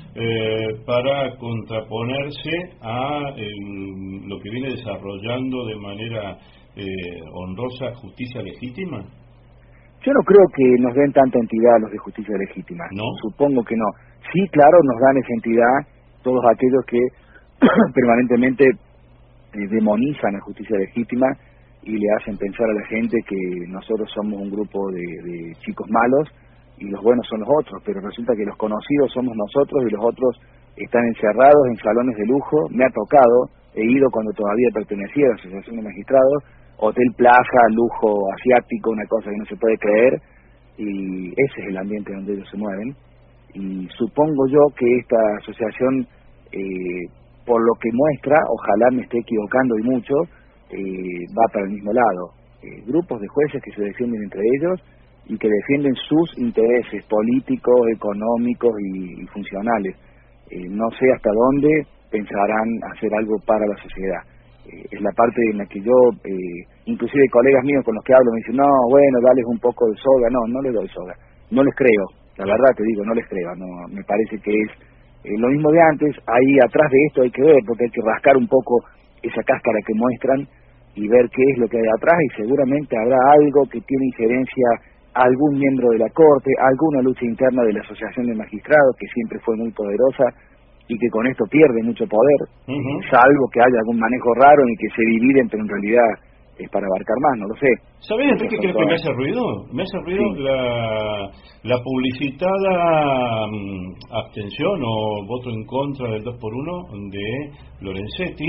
Speaker 6: para contraponerse a lo que viene desarrollando de manera honrosa justicia legítima?
Speaker 10: Yo no creo que nos den tanta entidad los de justicia legítima.
Speaker 6: ¿No?
Speaker 10: Supongo que no. Sí, claro, nos dan esa entidad todos aquellos que permanentemente demonizan la justicia legítima y le hacen pensar a la gente que nosotros somos un grupo de chicos malos y los buenos son los otros, pero resulta que los conocidos somos nosotros y los otros están encerrados en salones de lujo. Me ha tocado, he ido cuando todavía pertenecía a la Asociación de Magistrados, Hotel Plaza, lujo asiático, una cosa que no se puede creer, y ese es el ambiente donde ellos se mueven. Y supongo yo que esta asociación, por lo que muestra, ojalá me esté equivocando y mucho, va para el mismo lado. Grupos de jueces que se defienden entre ellos y que defienden sus intereses políticos, económicos y funcionales. No sé hasta dónde pensarán hacer algo para la sociedad. Es la parte en la que yo, inclusive colegas míos con los que hablo me dicen, no, bueno, dales un poco de soga. No les doy soga, no les creo, la verdad te digo, no les creo, no, me parece que es lo mismo de antes. Ahí atrás de esto hay que ver, porque hay que rascar un poco esa cáscara que muestran y ver qué es lo que hay atrás, y seguramente habrá algo que tiene injerencia a algún miembro de la Corte, alguna lucha interna de la Asociación de Magistrados, que siempre fue muy poderosa y que con esto pierde mucho poder, salvo que haya algún manejo raro en el que se dividen, pero en realidad es para abarcar más, no lo sé.
Speaker 6: ¿Sabés, Enrique, qué es lo que me hace ruido? Me hace ruido sí. la publicitada abstención o voto en contra del 2x1 de Lorenzetti,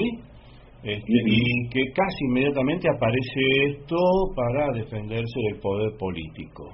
Speaker 6: y que casi inmediatamente aparece esto para defenderse del poder político.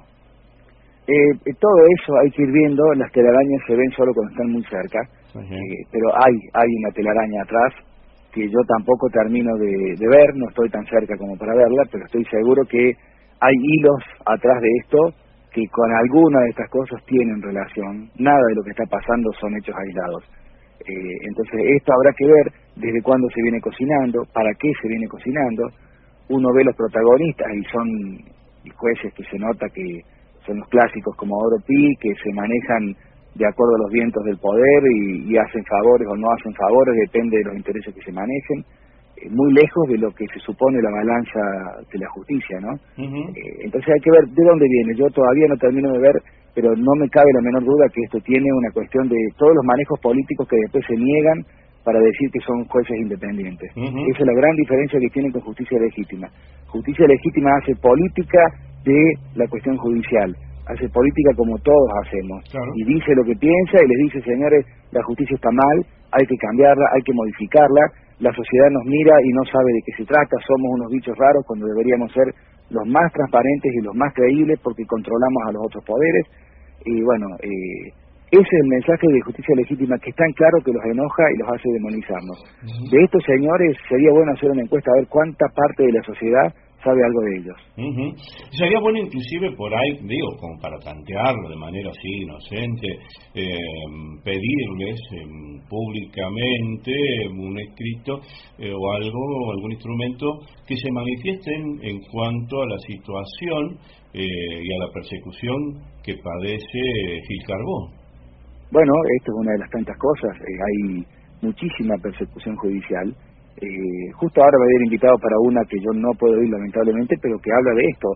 Speaker 10: Todo eso hay que ir viendo, las telarañas se ven solo cuando están muy cerca, pero hay una telaraña atrás que yo tampoco termino de ver, no estoy tan cerca como para verla, pero estoy seguro que hay hilos atrás de esto que con alguna de estas cosas tienen relación. Nada de lo que está pasando son hechos aislados. Entonces esto habrá que ver desde cuándo se viene cocinando, para qué se viene cocinando. Uno ve los protagonistas y son jueces que se nota que son los clásicos como Oro Pi, que se manejan de acuerdo a los vientos del poder y hacen favores o no hacen favores, depende de los intereses que se manejen, muy lejos de lo que se supone la balanza de la justicia, ¿no? Entonces hay que ver de dónde viene. Yo todavía no termino de ver, pero no me cabe la menor duda que esto tiene una cuestión de todos los manejos políticos que después se niegan para decir que son jueces independientes. Esa es la gran diferencia que tienen con justicia legítima. Justicia legítima hace política de la cuestión judicial, hace política como todos hacemos, y dice lo que piensa y les dice, señores, la justicia está mal, hay que cambiarla, hay que modificarla, la sociedad nos mira y no sabe de qué se trata, somos unos bichos raros cuando deberíamos ser los más transparentes y los más creíbles porque controlamos a los otros poderes. Y bueno, ese es el mensaje de justicia legítima, que es tan claro que los enoja y los hace demonizarnos. De estos señores sería bueno hacer una encuesta a ver cuánta parte de la sociedad sabe algo de ellos.
Speaker 6: Sería bueno inclusive por ahí, digo, como para tantearlo de manera así inocente, pedirles públicamente un escrito o algún instrumento que se manifiesten en cuanto a la situación y a la persecución que padece Gil Carbó.
Speaker 10: Bueno, esto es una de las tantas cosas, hay muchísima persecución judicial. Justo ahora me habían invitado para una que yo no puedo ir lamentablemente, pero que habla de esto,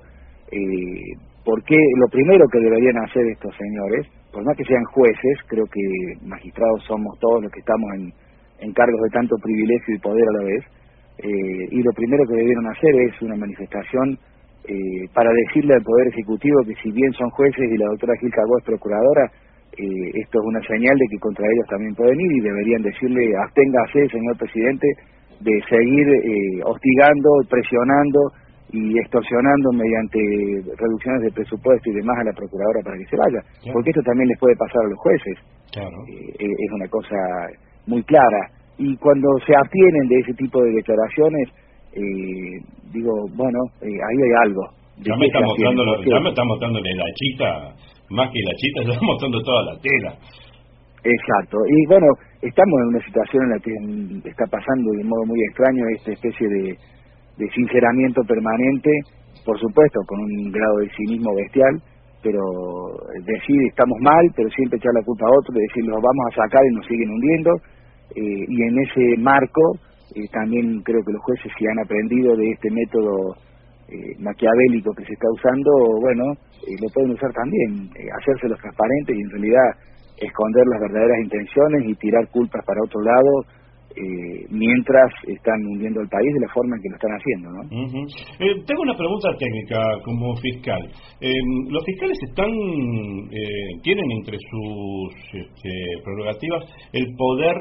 Speaker 10: porque lo primero que deberían hacer estos señores, por más que sean jueces, creo que magistrados somos todos los que estamos en cargos de tanto privilegio y poder a la vez, y lo primero que debieron hacer es una manifestación para decirle al Poder Ejecutivo que si bien son jueces y la doctora Gil Cagó es procuradora, esto es una señal de que contra ellos también pueden ir y deberían decirle: absténgase, señor presidente, de seguir hostigando, presionando y extorsionando mediante reducciones de presupuesto y demás a la procuradora para que se vaya, porque esto también les puede pasar a los jueces. Es una cosa muy clara, y cuando se abstienen de ese tipo de declaraciones, digo, bueno, ahí hay algo.
Speaker 6: Ya me está mostrándole la chita, más que la chita, ya está mostrando toda la tela.
Speaker 10: Exacto, y bueno, estamos en una situación en la que está pasando de modo muy extraño esta especie de sinceramiento permanente, por supuesto con un grado de cinismo bestial, pero decir estamos mal, pero siempre echar la culpa a otro, decir los vamos a sacar y nos siguen hundiendo, y en ese marco también creo que los jueces, si han aprendido de este método maquiavélico que se está usando, bueno, lo pueden usar también, hacérselos transparentes y en realidad esconder las verdaderas intenciones y tirar culpas para otro lado, mientras están hundiendo el país de la forma en que lo están haciendo, ¿no?
Speaker 6: Tengo una pregunta técnica como fiscal. Los fiscales tienen entre sus prerrogativas el poder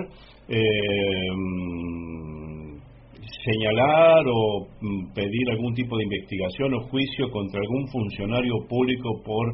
Speaker 6: señalar o pedir algún tipo de investigación o juicio contra algún funcionario público por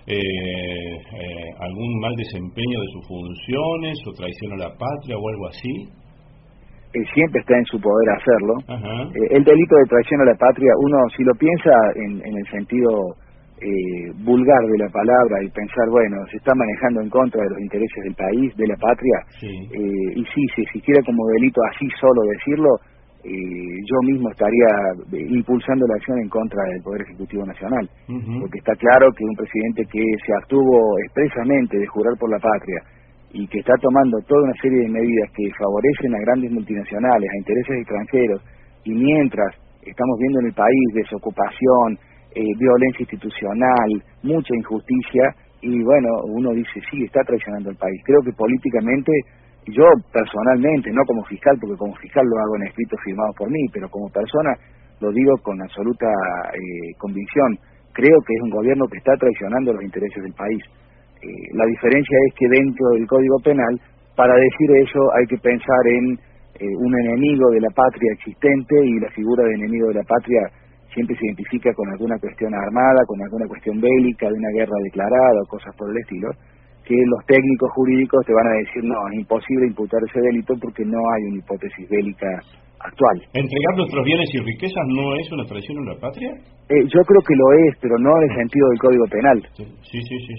Speaker 6: algún mal desempeño de sus funciones o traición a la patria o algo así.
Speaker 10: Siempre está en su poder hacerlo. El delito de traición a la patria, uno si lo piensa en el sentido vulgar de la palabra y pensar, bueno, se está manejando en contra de los intereses del país, de la patria, y sí, si existiera como delito así solo decirlo, yo mismo estaría impulsando la acción en contra del Poder Ejecutivo Nacional, porque está claro que un presidente que se abstuvo expresamente de jurar por la patria y que está tomando toda una serie de medidas que favorecen a grandes multinacionales, a intereses extranjeros, y mientras estamos viendo en el país desocupación, violencia institucional, mucha injusticia, y bueno, uno dice, sí, está traicionando al país. Creo que políticamente, yo personalmente, no como fiscal, porque como fiscal lo hago en escritos firmados por mí, pero como persona lo digo con absoluta convicción, creo que es un gobierno que está traicionando los intereses del país. La diferencia es que dentro del Código Penal, para decir eso hay que pensar en un enemigo de la patria existente, y la figura de enemigo de la patria siempre se identifica con alguna cuestión armada, con alguna cuestión bélica, de una guerra declarada o cosas por el estilo, que los técnicos jurídicos te van a decir, no, es imposible imputar ese delito porque no hay una hipótesis bélica actual.
Speaker 6: ¿Entregar nuestros bienes y riquezas no es una traición a la patria?
Speaker 10: Yo creo que lo es, pero no en el sentido del Código Penal.
Speaker 6: Sí.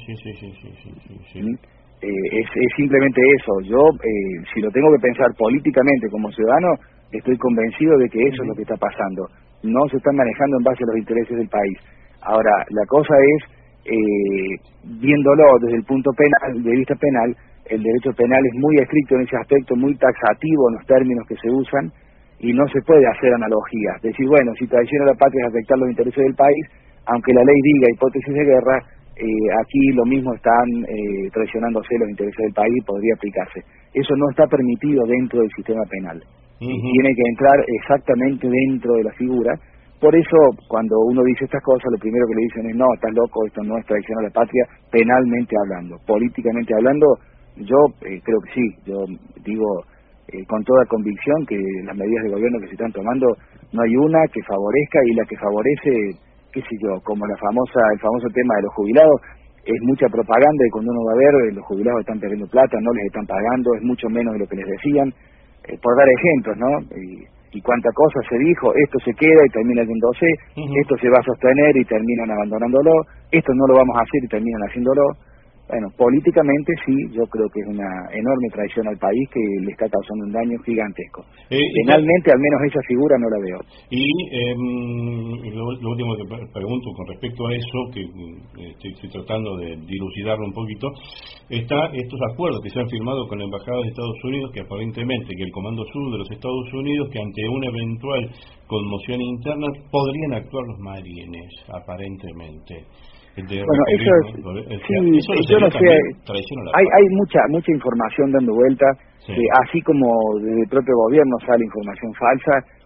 Speaker 10: Es simplemente eso. Yo, si lo tengo que pensar políticamente como ciudadano, estoy convencido de que eso es lo que está pasando. No se están manejando en base a los intereses del país. Ahora, la cosa es, viéndolo desde el punto penal, de vista penal, el derecho penal es muy estricto en ese aspecto, muy taxativo en los términos que se usan, y no se puede hacer analogías. Decir, bueno, si traición a la patria es afectar los intereses del país, aunque la ley diga hipótesis de guerra, aquí lo mismo están traicionándose los intereses del país y podría aplicarse. Eso no está permitido dentro del sistema penal. Tiene que entrar exactamente dentro de la figura. Por eso, cuando uno dice estas cosas, lo primero que le dicen es, no, estás loco, esto no es traición a la patria, penalmente hablando. Políticamente hablando, yo creo que sí. Yo digo con toda convicción que las medidas de gobierno que se están tomando, no hay una que favorezca, y la que favorece, qué sé yo, como el famoso tema de los jubilados, es mucha propaganda, y cuando uno va a ver, los jubilados están perdiendo plata, no les están pagando, es mucho menos de lo que les decían, por dar ejemplos, ¿no? Y cuánta cosa se dijo, esto se queda y termina yéndose, esto se va a sostener y terminan abandonándolo, esto no lo vamos a hacer y terminan haciéndolo. Bueno, políticamente sí, yo creo que es una enorme traición al país que le está causando un daño gigantesco. Penalmente, al menos esa figura no la veo.
Speaker 6: Y lo último que pregunto con respecto a eso, que estoy tratando de dilucidarlo un poquito, está estos acuerdos que se han firmado con la Embajada de Estados Unidos, que aparentemente que el Comando Sur de los Estados Unidos, que ante una eventual conmoción interna podrían actuar los marines, aparentemente.
Speaker 10: Bueno, eso es, sí, yo no sé, hay mucha información dando vuelta, así como desde el propio gobierno sale información falsa,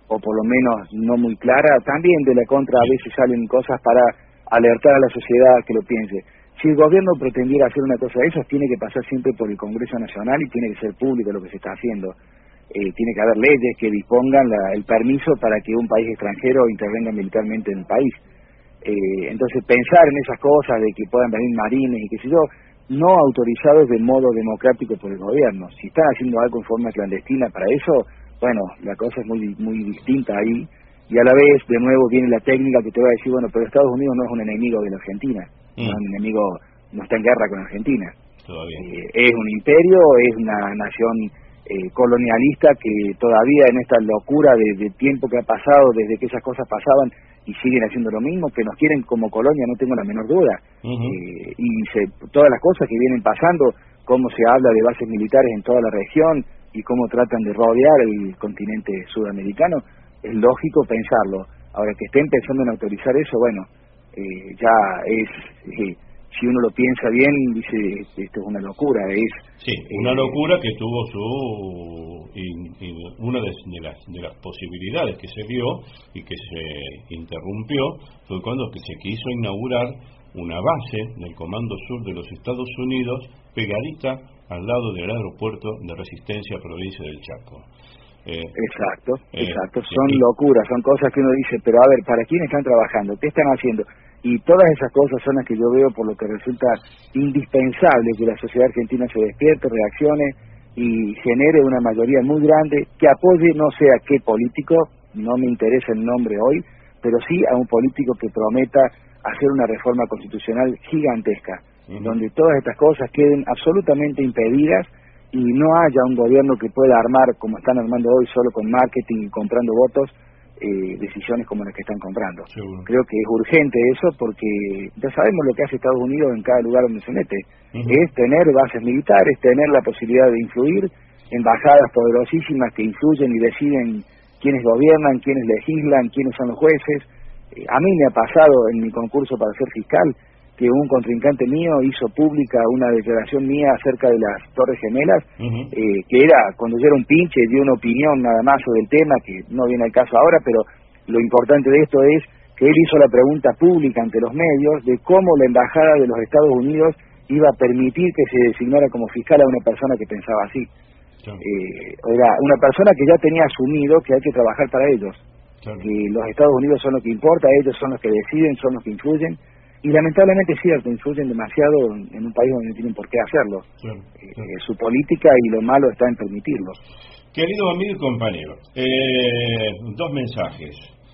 Speaker 10: o por lo menos no muy clara. También de la contra a veces salen cosas para alertar a la sociedad que lo piense. Si el gobierno pretendiera hacer una cosa de esas, tiene que pasar siempre por el Congreso Nacional y tiene que ser público lo que se está haciendo. Tiene que haber leyes que dispongan el permiso para que un país extranjero intervenga militarmente en el país. Entonces pensar en esas cosas de que puedan venir marines y qué sé yo, no autorizados de modo democrático por el gobierno. Si están haciendo algo en forma clandestina para eso, bueno, la cosa es muy distinta ahí. Y a la vez, de nuevo, viene la técnica que te va a decir, bueno, pero Estados Unidos no es un enemigo de la Argentina, no es un enemigo, no está en guerra con Argentina. Es un imperio, es una nación colonialista que todavía en esta locura de tiempo que ha pasado, desde que esas cosas pasaban, y siguen haciendo lo mismo, que nos quieren como colonia, no tengo la menor duda. Todas las cosas que vienen pasando, cómo se habla de bases militares en toda la región y cómo tratan de rodear el continente sudamericano, es lógico pensarlo. Ahora, que estén pensando en autorizar eso, bueno, ya es, si uno lo piensa bien, dice, esto es una locura.
Speaker 11: Sí, una locura que tuvo una de las posibilidades que se dio y que se interrumpió fue cuando se quiso inaugurar una base del Comando Sur de los Estados Unidos pegadita al lado del aeropuerto de Resistencia, provincia del Chaco.
Speaker 10: Exacto. Son locuras, son cosas que uno dice, pero a ver, ¿para quién están trabajando? ¿Qué están haciendo? Y todas esas cosas son las que yo veo por lo que resulta indispensable que la sociedad argentina se despierte, reaccione y genere una mayoría muy grande que apoye, no sé a qué político, no me interesa el nombre hoy, pero sí a un político que prometa hacer una reforma constitucional gigantesca, donde todas estas cosas queden absolutamente impedidas y no haya un gobierno que pueda armar, como están armando hoy, solo con marketing y comprando votos, decisiones como las que están comprando. Creo que es urgente eso porque ya sabemos lo que hace Estados Unidos en cada lugar donde se mete. Es tener bases militares, tener la posibilidad de influir, embajadas poderosísimas que influyen y deciden quiénes gobiernan, quiénes legislan, quiénes son los jueces. A mí me ha pasado en mi concurso para ser fiscal que un contrincante mío hizo pública una declaración mía acerca de las Torres Gemelas, que era, cuando yo era un pinche, dio una opinión nada más sobre el tema, que no viene al caso ahora, pero lo importante de esto es que él hizo la pregunta pública ante los medios de cómo la Embajada de los Estados Unidos iba a permitir que se designara como fiscal a una persona que pensaba así. Era una persona que ya tenía asumido que hay que trabajar para ellos, que los Estados Unidos son los que importa, ellos son los que deciden, son los que influyen. Y lamentablemente es cierto, influyen demasiado en un país donde no tienen por qué hacerlo. Su política y lo malo está en permitirlo.
Speaker 11: Querido amigo y compañero, dos mensajes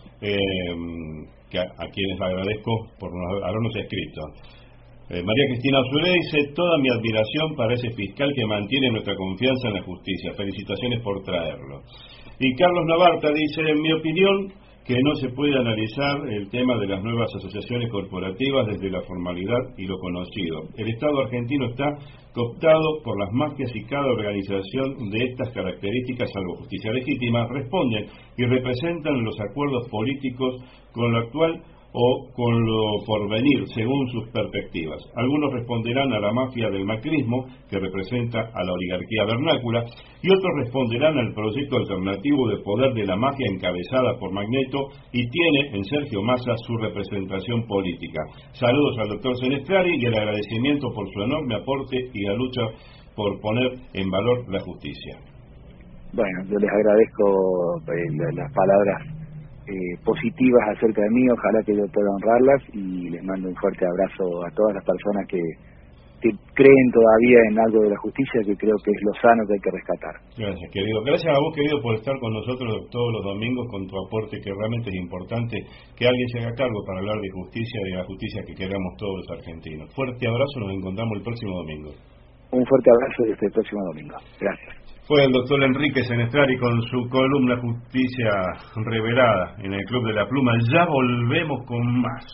Speaker 11: a quienes agradezco por habernos escrito. María Cristina Azulé dice: toda mi admiración para ese fiscal que mantiene nuestra confianza en la justicia. Felicitaciones por traerlo. Y Carlos Navarta dice: en mi opinión, que no se puede analizar el tema de las nuevas asociaciones corporativas desde la formalidad y lo conocido. El Estado argentino está cooptado por las mafias y cada organización de estas características, salvo justicia legítima, responden y representan los acuerdos políticos con lo actual o con lo porvenir, según sus perspectivas. Algunos responderán a la mafia del macrismo, que representa a la oligarquía vernácula, y otros responderán al proyecto alternativo de poder de la mafia encabezada por Magneto, y tiene en Sergio Massa su representación política. Saludos al doctor Senestrari y el agradecimiento por su enorme aporte y la lucha por poner en valor la justicia.
Speaker 10: Bueno, yo les agradezco las palabras positivas acerca de mí, ojalá que yo pueda honrarlas y les mando un fuerte abrazo a todas las personas que creen todavía en algo de la justicia, que creo que es lo sano que hay que rescatar.
Speaker 11: Gracias, querido. Gracias a vos, querido, por estar con nosotros todos los domingos con tu aporte, que realmente es importante que alguien se haga cargo para hablar de justicia y de la justicia que queramos todos los argentinos. Fuerte abrazo, nos encontramos el próximo domingo.
Speaker 10: Un fuerte abrazo y hasta el próximo domingo. Gracias.
Speaker 11: Fue el doctor Enrique Senestrari con su columna Justicia Revelada en el Club de la Pluma. Ya volvemos con más.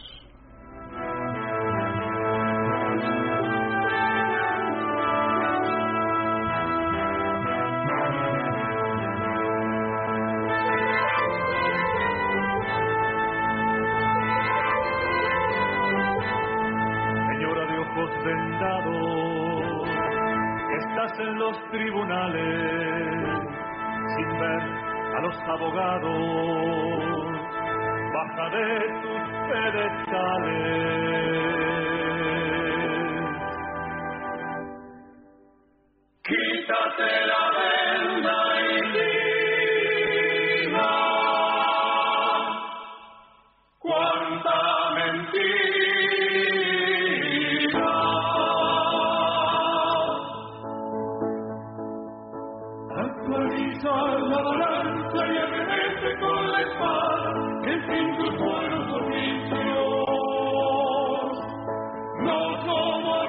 Speaker 5: Señora de ojos vendados, estás en los tribunales sin ver a los abogados, baja de tus pedestales. Quítate la venda y diga cuánta mentira. Actualiza la balanza y arremete con la espada, que sin tus buenos oficios no somos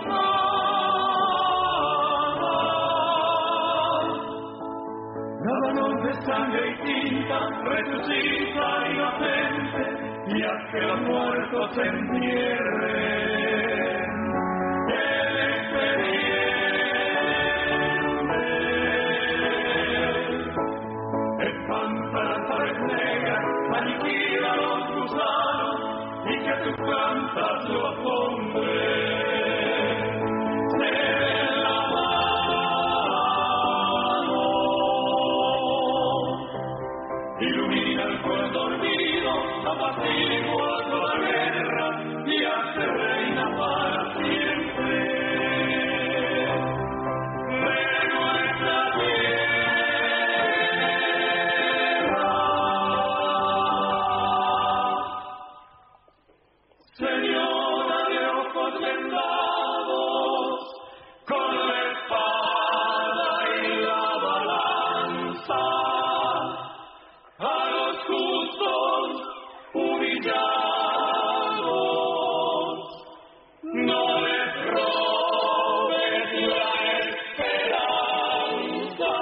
Speaker 5: nada nos de sangre y tinta, resucita inocente y haz que los muertos se entierren. El expediente espanta las aves negras, aniquila los gusanos y que tus plantas los hombres se den la ilumina el pueblo dormido, apacigua toda guerra y hace reina para siempre de nuestra tierra. Señora de ojos vendados, con la espada y la balanza, a los justos humillados, no les robes la esperanza,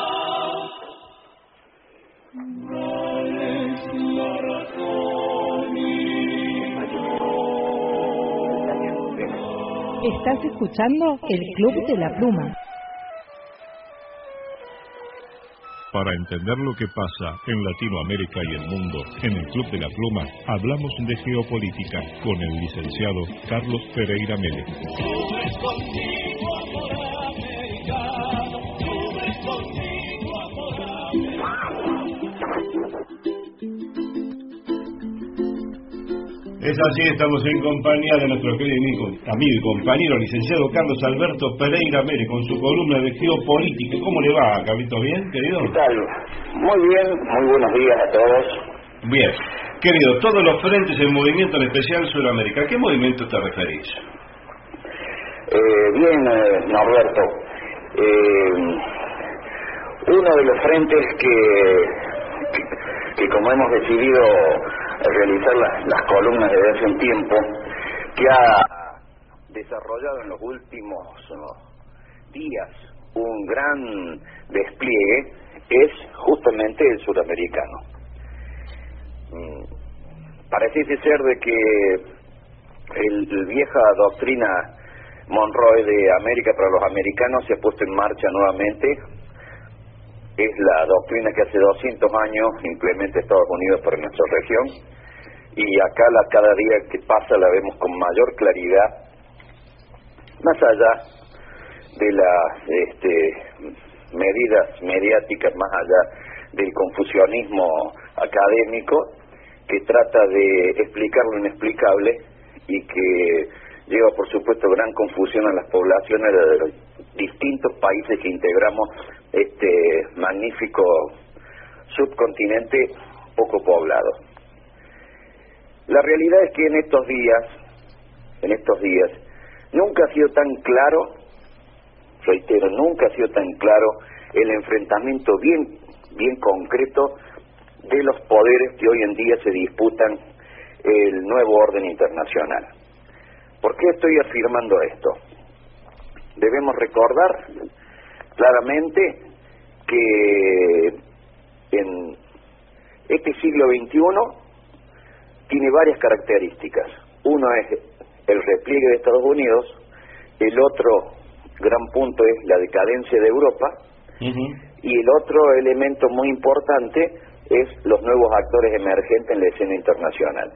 Speaker 5: dales la razón y
Speaker 22: Estás escuchando el Club de la Pluma.
Speaker 13: Para entender lo que pasa en Latinoamérica y el mundo, en el Club de la Pluma hablamos de geopolítica con el licenciado Carlos Pereira Mele.
Speaker 11: Es así, estamos en compañía de nuestro querido amigo y compañero licenciado Carlos Alberto Pereira Mele con su columna de geopolítica. ¿Cómo le va, Carlito? ¿Bien, querido?
Speaker 12: ¿Qué tal? Muy bien, muy buenos días a todos.
Speaker 11: Bien, querido, todos los frentes en movimiento, en especial Sudamérica. ¿A qué movimiento te referís?
Speaker 12: Bien, Norberto. Uno de los frentes que como hemos decidido realizar las columnas desde hace un tiempo, que ha desarrollado en los últimos días un gran despliegue, es justamente el suramericano. Parece ser de que el vieja doctrina Monroe de América para los americanos se ha puesto en marcha nuevamente. Es la doctrina que hace 200 años implementa Estados Unidos para nuestra región, y acá cada día que pasa la vemos con mayor claridad, más allá de las medidas mediáticas, más allá del confusionismo académico que trata de explicar lo inexplicable y que lleva por supuesto gran confusión a las poblaciones de los distintos países que integramos este magnífico subcontinente poco poblado. La realidad es que en estos días nunca ha sido tan claro, reitero, nunca ha sido tan claro el enfrentamiento bien concreto de los poderes que hoy en día se disputan el nuevo orden internacional. ¿Por qué estoy afirmando esto? Debemos recordar claramente que en este siglo XXI tiene varias características. Uno es el repliegue de Estados Unidos, el otro gran punto es la decadencia de Europa, y el otro elemento muy importante es los nuevos actores emergentes en la escena internacional.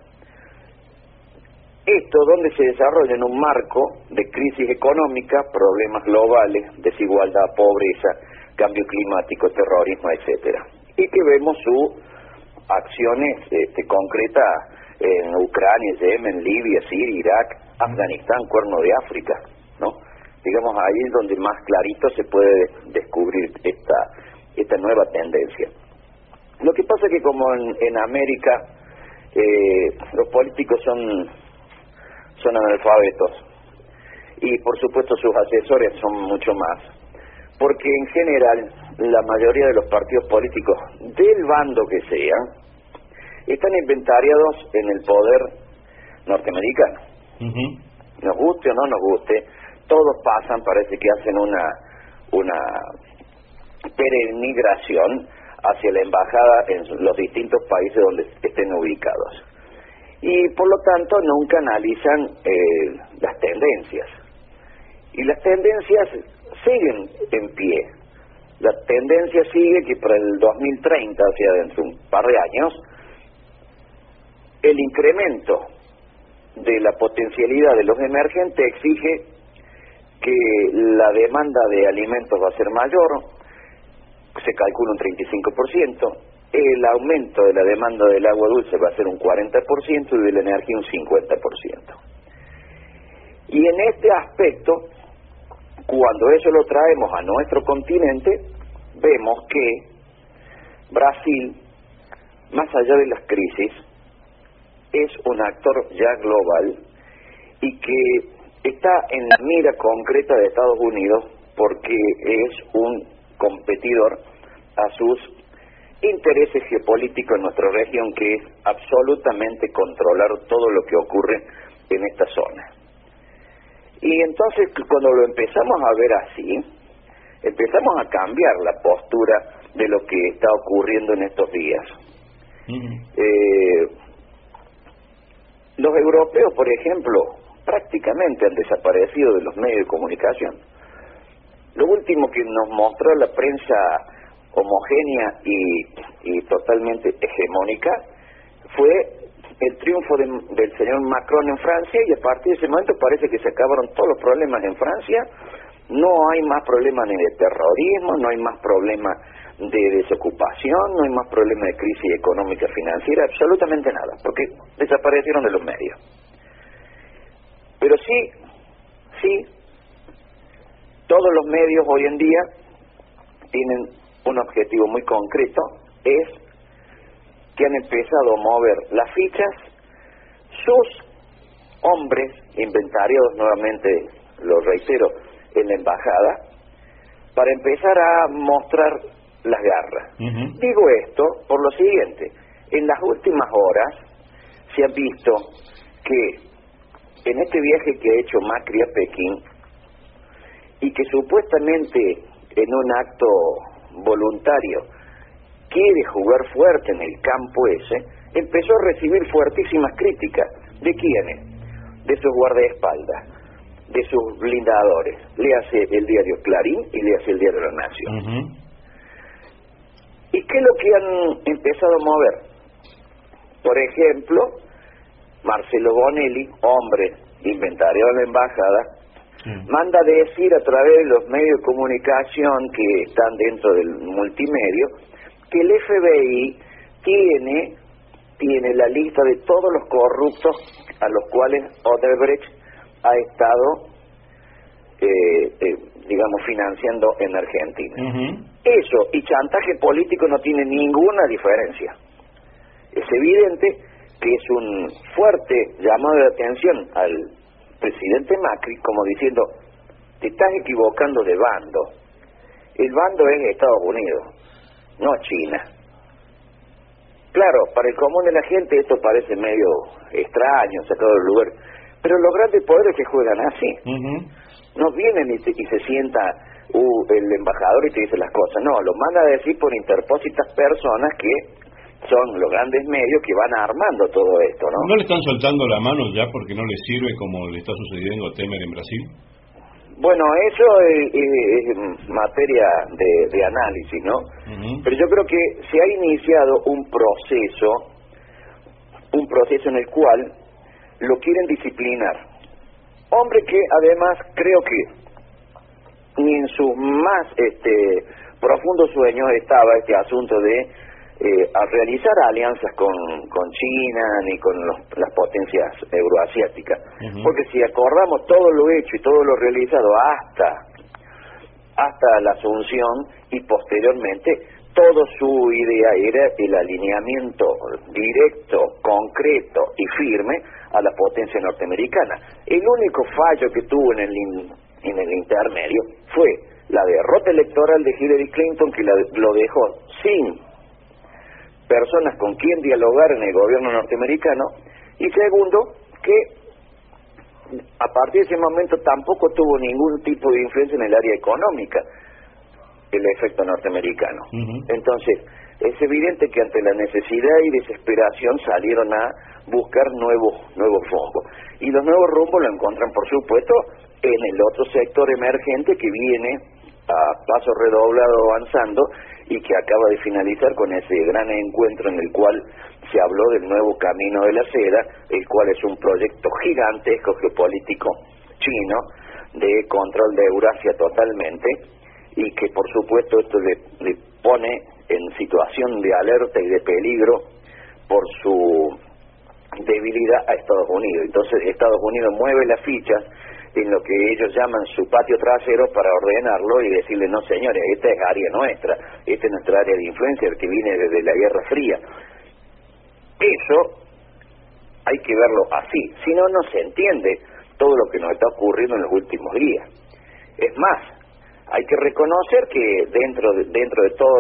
Speaker 12: Esto donde se desarrolla en un marco de crisis económica, problemas globales, desigualdad, pobreza, cambio climático, terrorismo, etcétera. y que vemos sus acciones concretas en Ucrania, Yemen, Libia, Siria, Irak, Afganistán, Cuerno de África, ¿no? Digamos, ahí es donde más clarito se puede descubrir esta nueva tendencia. Lo que pasa es que como en América los políticos son analfabetos y por supuesto sus asesores son mucho más, porque en general la mayoría de los partidos políticos del bando que sea están inventariados en el poder norteamericano. Nos guste o no nos guste, todos pasan, parece que hacen una peregrinación hacia la embajada en los distintos países donde estén ubicados. Y por lo tanto nunca analizan las tendencias. Y las tendencias siguen en pie. La tendencia sigue que para el 2030, o sea, dentro de un par de años, el incremento de la potencialidad de los emergentes exige que la demanda de alimentos va a ser mayor, se calcula un 35%, el aumento de la demanda del agua dulce va a ser un 40% y de la energía un 50%. Y en este aspecto, cuando eso lo traemos a nuestro continente, vemos que Brasil, más allá de las crisis, es un actor ya global y que está en la mira concreta de Estados Unidos porque es un competidor a sus intereses geopolíticos en nuestra región, que es absolutamente controlar todo lo que ocurre en esta zona. Y entonces cuando lo empezamos a ver así, empezamos a cambiar la postura de lo que está ocurriendo en estos días. Los europeos, por ejemplo, prácticamente han desaparecido de los medios de comunicación. Lo último que nos mostró la prensa homogénea y totalmente hegemónica fue el triunfo del señor Macron en Francia, y a partir de ese momento parece que se acabaron todos los problemas en Francia. No hay más problemas ni de terrorismo, no hay más problemas de desocupación, no hay más problemas de crisis económica financiera, absolutamente nada, porque desaparecieron de los medios. Pero sí, todos los medios hoy en día tienen un objetivo muy concreto, es que han empezado a mover las fichas sus hombres inventariados, nuevamente lo reitero, en la embajada, para empezar a mostrar las garras. Digo esto por lo siguiente: en las últimas horas se ha visto que en este viaje que ha hecho Macri a Pekín, y que supuestamente en un acto voluntario quiere jugar fuerte en el campo ese, empezó a recibir fuertísimas críticas. ¿De quiénes? De sus guardaespaldas, de sus blindadores. Le hace el diario Clarín y le hace el diario La Nación. ¿Y qué es lo que han empezado a mover? Por ejemplo, Marcelo Bonelli, hombre inventariado en la embajada, manda decir a través de los medios de comunicación que están dentro del multimedio que el FBI tiene la lista de todos los corruptos a los cuales Odebrecht ha estado digamos financiando en Argentina. Eso y chantaje político no tiene ninguna diferencia. Es evidente que es un fuerte llamado de atención al presidente Macri, como diciendo: te estás equivocando de bando. El bando es Estados Unidos, no China. Claro, para el común de la gente esto parece medio extraño, sacado del lugar, pero los grandes poderes que juegan así. No vienen y se sienta el embajador y te dice las cosas, no, lo manda a decir por interpósitas personas que son los grandes medios que van armando todo esto, ¿no?
Speaker 11: ¿No le están soltando la mano ya porque no le sirve como le está sucediendo a Temer en Brasil?
Speaker 12: Bueno, eso es materia de análisis, ¿no? Pero yo creo que se ha iniciado un proceso en el cual lo quieren disciplinar. Hombre que además creo que ni en sus más profundos sueños estaba este asunto de a realizar alianzas con China ni con las potencias euroasiáticas. Porque si acordamos todo lo hecho y todo lo realizado hasta la asunción y posteriormente, toda su idea era el alineamiento directo, concreto y firme a la potencia norteamericana. El único fallo que tuvo en el intermedio fue la derrota electoral de Hillary Clinton, que lo dejó sin personas con quien dialogar en el gobierno norteamericano, y segundo, que a partir de ese momento tampoco tuvo ningún tipo de influencia en el área económica el efecto norteamericano. Entonces, es evidente que ante la necesidad y desesperación salieron a buscar nuevos rumbos. Y los nuevos rumbos lo encuentran, por supuesto, en el otro sector emergente que viene a paso redoblado avanzando y que acaba de finalizar con ese gran encuentro en el cual se habló del nuevo camino de la seda, el cual es un proyecto gigantesco geopolítico chino de control de Eurasia totalmente, y que por supuesto esto le pone en situación de alerta y de peligro por su debilidad a Estados Unidos. Entonces Estados Unidos mueve las fichas en lo que ellos llaman su patio trasero para ordenarlo y decirle: no señores, esta es área nuestra, esta es nuestra área de influencia, el que viene desde la Guerra Fría. Eso hay que verlo así, si no, no se entiende todo lo que nos está ocurriendo en los últimos días. Es más, hay que reconocer que dentro de todo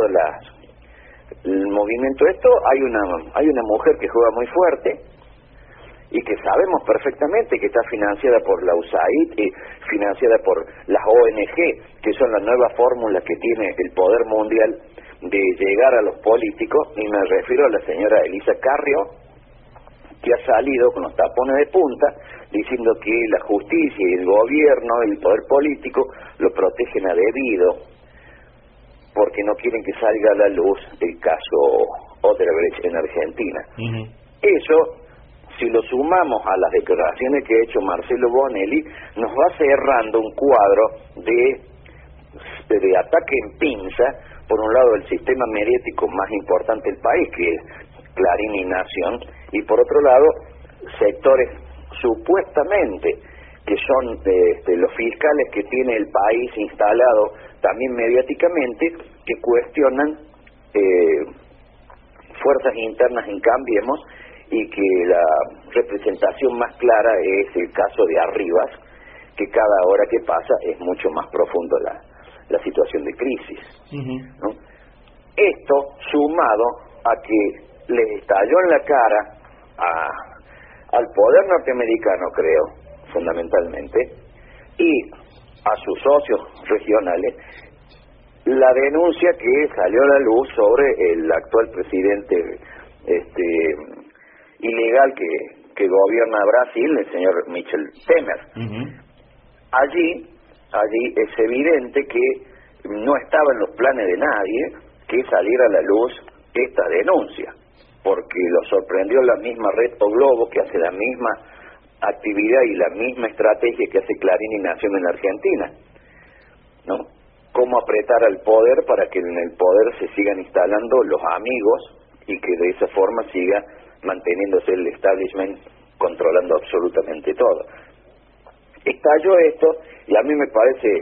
Speaker 12: el movimiento esto hay una mujer que juega muy fuerte y que sabemos perfectamente que está financiada por la USAID y financiada por las ONG, que son la nueva fórmula que tiene el poder mundial de llegar a los políticos, y me refiero a la señora Elisa Carrió, que ha salido con los tapones de punta diciendo que la justicia y el gobierno y el poder político lo protegen a debido porque no quieren que salga a la luz el caso Odebrecht en Argentina. Eso, si lo sumamos a las declaraciones que ha hecho Marcelo Bonelli, nos va cerrando un cuadro de ataque en pinza, por un lado el sistema mediático más importante del país, que es Clarín y Nación, y por otro lado sectores supuestamente que son los fiscales que tiene el país instalado también mediáticamente, que cuestionan fuerzas internas en Cambiemos, y que la representación más clara es el caso de Arribas, que cada hora que pasa es mucho más profundo la situación de crisis, ¿no? Esto sumado a que les estalló en la cara al poder norteamericano, creo, fundamentalmente, y a sus socios regionales, la denuncia que salió a la luz sobre el actual presidente ilegal que gobierna Brasil, el señor Michel Temer. Allí es evidente que no estaba en los planes de nadie que saliera a la luz esta denuncia, porque lo sorprendió la misma Red O Globo, que hace la misma actividad y la misma estrategia que hace Clarín y Nación en Argentina, ¿no? Cómo apretar al poder para que en el poder se sigan instalando los amigos y que de esa forma siga manteniéndose el establishment controlando absolutamente todo. Estalló esto y a mí me parece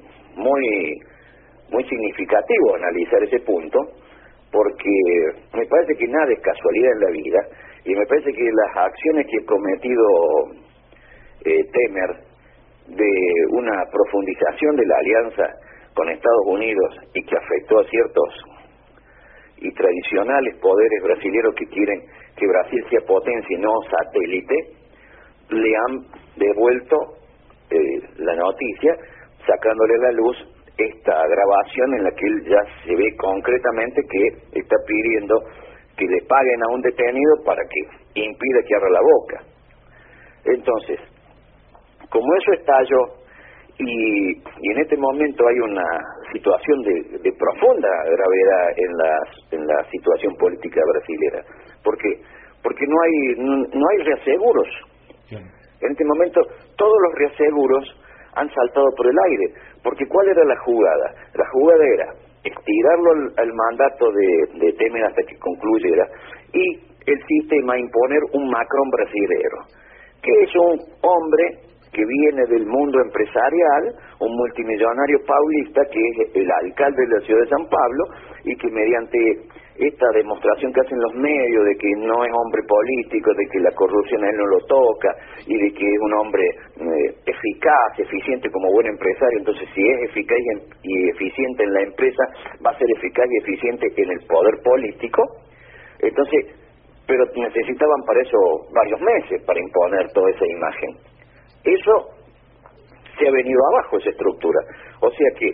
Speaker 12: muy significativo analizar ese punto, porque me parece que nada es casualidad en la vida, y me parece que las acciones que ha cometido Temer de una profundización de la alianza con Estados Unidos y que afectó a ciertos y tradicionales poderes brasileños que quieren que Brasil sea potencia y no satélite, le han devuelto la noticia, sacándole a la luz esta grabación en la que él ya se ve concretamente que está pidiendo que le paguen a un detenido para que impida que abra la boca. Entonces, como eso estalló y en este momento hay una situación de profunda gravedad en la situación política brasileña, porque no hay reaseguros. En este momento todos los reaseguros han saltado por el aire, porque ¿cuál era la jugada? La jugada era estirarlo al mandato de Temer hasta que concluyera, y el sistema imponer un Macron brasilero, que es un hombre que viene del mundo empresarial, un multimillonario paulista que es el alcalde de la ciudad de San Pablo, y que mediante esta demostración que hacen los medios de que no es hombre político, de que la corrupción a él no lo toca, y de que es un hombre eficaz, eficiente como buen empresario, entonces si es eficaz y eficiente en la empresa, va a ser eficaz y eficiente en el poder político. Entonces, pero necesitaban para eso varios meses para imponer toda esa imagen. Eso se ha venido abajo, esa estructura. O sea que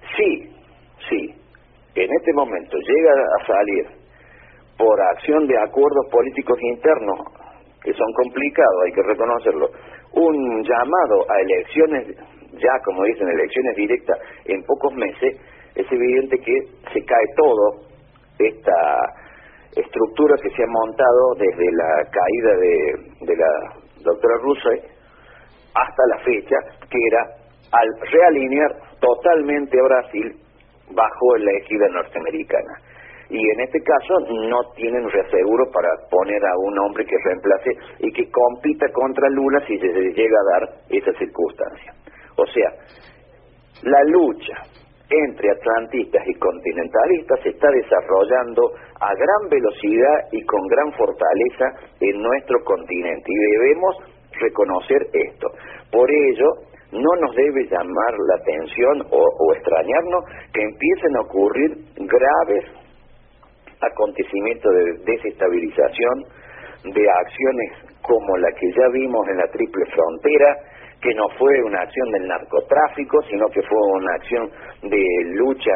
Speaker 12: sí, en este momento llega a salir, por acción de acuerdos políticos internos, que son complicados, hay que reconocerlo, un llamado a elecciones, ya como dicen, elecciones directas en pocos meses, es evidente que se cae todo esta estructura que se ha montado desde la caída de la doctora Rousseff hasta la fecha, que era al realinear totalmente a Brasil bajo la égida norteamericana. Y en este caso no tienen reaseguro para poner a un hombre que reemplace y que compita contra Lula si se llega a dar esa circunstancia. O sea, la lucha entre atlantistas y continentalistas se está desarrollando a gran velocidad y con gran fortaleza en nuestro continente, y debemos reconocer esto. Por ello, no nos debe llamar la atención o extrañarnos que empiecen a ocurrir graves acontecimientos de desestabilización, de acciones como la que ya vimos en la Triple Frontera, que no fue una acción del narcotráfico, sino que fue una acción de lucha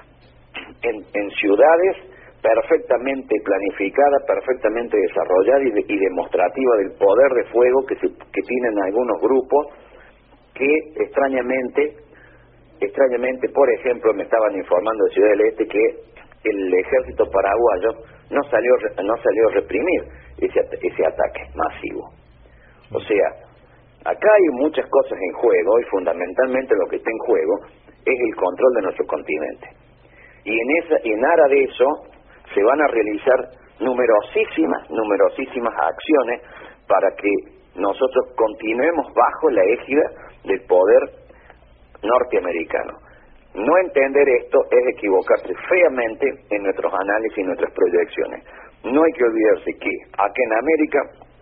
Speaker 12: en ciudades perfectamente planificada, perfectamente desarrollada y demostrativa del poder de fuego que tienen algunos grupos que extrañamente, por ejemplo, me estaban informando de Ciudad del Este que el ejército paraguayo no salió a reprimir ese ataque masivo. O sea, acá hay muchas cosas en juego, y fundamentalmente lo que está en juego es el control de nuestro continente. Y en aras de eso se van a realizar numerosísimas acciones para que nosotros continuemos bajo la égida del poder norteamericano. No entender esto es equivocarse feamente en nuestros análisis y nuestras proyecciones. No hay que olvidarse que acá en América,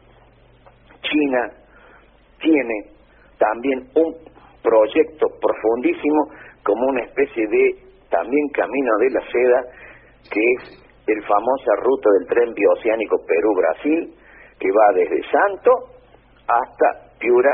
Speaker 12: China tiene también un proyecto profundísimo como una especie de también camino de la seda, que es el famosa ruta del tren bioceánico Perú-Brasil, que va desde Santo hasta Piura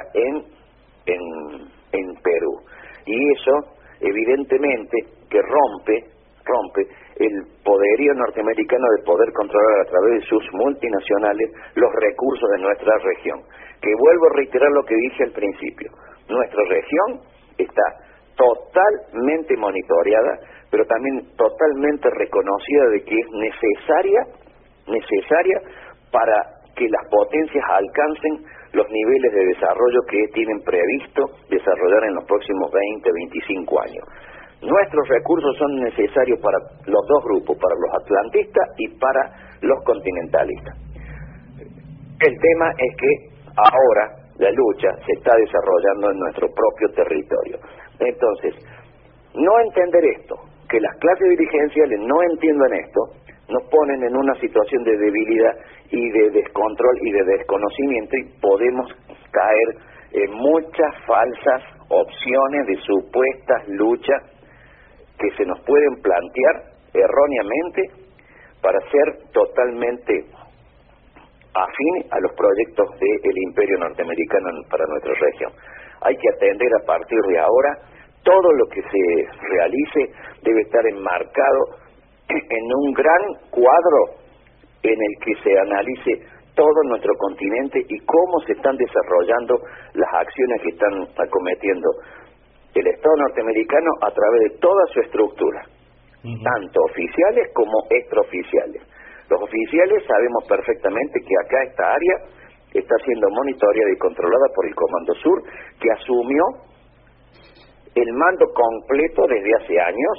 Speaker 12: en Perú. Y eso evidentemente que rompe el poderío norteamericano de poder controlar a través de sus multinacionales los recursos de nuestra región. Que vuelvo a reiterar lo que dije al principio, nuestra región está totalmente monitoreada, pero también totalmente reconocida de que es necesaria para que las potencias alcancen los niveles de desarrollo que tienen previsto desarrollar en los próximos 20, 25 años. Nuestros recursos son necesarios para los dos grupos, para los atlantistas y para los continentalistas. El tema es que ahora la lucha se está desarrollando en nuestro propio territorio. Entonces, no entender esto, que las clases dirigenciales no entiendan esto, nos ponen en una situación de debilidad y de descontrol y de desconocimiento, y podemos caer en muchas falsas opciones de supuestas luchas que se nos pueden plantear erróneamente para ser totalmente afín a los proyectos del imperio norteamericano para nuestra región. Hay que atender a partir de ahora, todo lo que se realice debe estar enmarcado en un gran cuadro en el que se analice todo nuestro continente y cómo se están desarrollando las acciones que están acometiendo el Estado norteamericano a través de toda su estructura, tanto oficiales como extraoficiales. Los oficiales sabemos perfectamente que acá esta área está siendo monitoreada y controlada por el Comando Sur, que asumió el mando completo desde hace años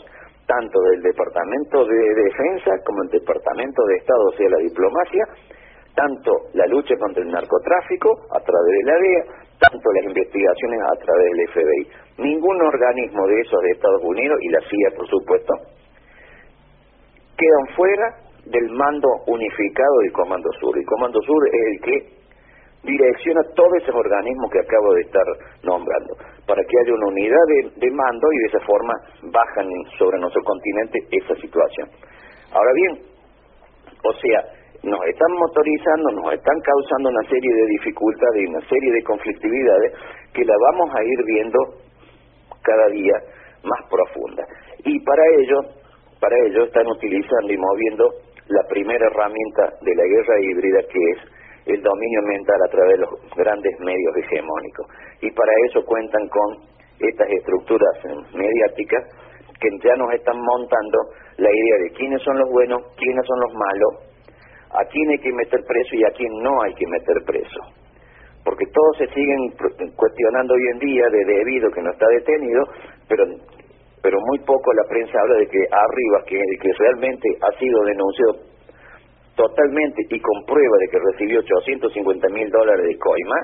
Speaker 12: tanto del Departamento de Defensa como el Departamento de Estado, o sea, la diplomacia, tanto la lucha contra el narcotráfico a través de la DEA, tanto las investigaciones a través del FBI. Ningún organismo de esos de Estados Unidos, y la CIA por supuesto, quedan fuera del mando unificado del Comando Sur. El Comando Sur es el que direcciona todos esos organismos que acabo de estar nombrando, para que haya una unidad de mando y de esa forma bajan sobre nuestro continente esa situación. Ahora bien, o sea, nos están motorizando, nos están causando una serie de dificultades y una serie de conflictividades que la vamos a ir viendo cada día más profunda. Y para ello están utilizando y moviendo la primera herramienta de la guerra híbrida, que es el dominio mental a través de los grandes medios hegemónicos. Y para eso cuentan con estas estructuras mediáticas que ya nos están montando la idea de quiénes son los buenos, quiénes son los malos, a quién hay que meter preso y a quién no hay que meter preso. Porque todos se siguen cuestionando hoy en día de debido que no está detenido, pero muy poco la prensa habla de que arriba, que realmente ha sido denunciado totalmente y con prueba de que recibió $850,000 de coima,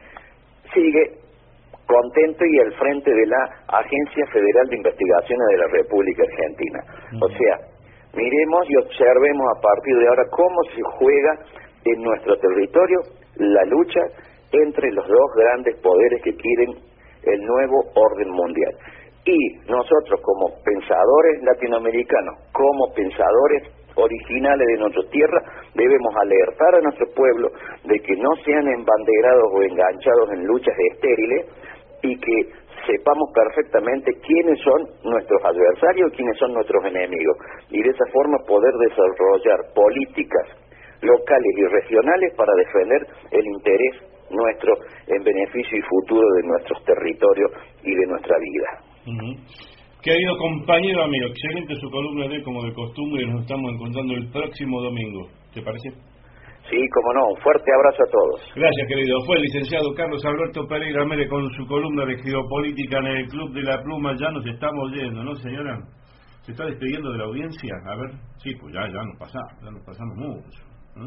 Speaker 12: sigue contento y al frente de la Agencia Federal de Investigaciones de la República Argentina. O sea, miremos y observemos a partir de ahora cómo se juega en nuestro territorio la lucha entre los dos grandes poderes que quieren el nuevo orden mundial. Y nosotros como pensadores latinoamericanos, como pensadores originales de nuestra tierra, debemos alertar a nuestro pueblo de que no sean embanderados o enganchados en luchas estériles y que sepamos perfectamente quiénes son nuestros adversarios y quiénes son nuestros enemigos, y de esa forma poder desarrollar políticas locales y regionales para defender el interés nuestro en beneficio y futuro de nuestros territorios y de nuestra vida.
Speaker 11: Querido compañero amigo, excelente su columna de como de costumbre, y nos estamos encontrando el próximo domingo. ¿Te parece?
Speaker 12: Sí, cómo no, un fuerte abrazo a todos.
Speaker 11: Gracias, querido. Fue el licenciado Carlos Alberto Pereira Mere con su columna de geopolítica en el Club de la Pluma. Ya nos estamos yendo, ¿no, señora? ¿Se está despidiendo de la audiencia? A ver, sí, pues ya nos pasamos mucho.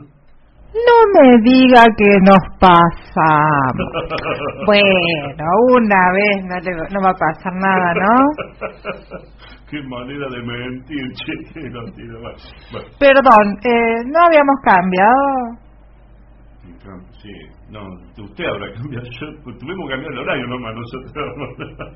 Speaker 2: No me diga que nos pasamos. Bueno, una vez no va a pasar nada, ¿no?
Speaker 11: Qué manera de mentir, che. Bueno.
Speaker 2: Perdón, ¿no habíamos cambiado?
Speaker 11: Sí, no, usted habrá cambiado. Tuvimos que cambiar el horario nomás nosotros.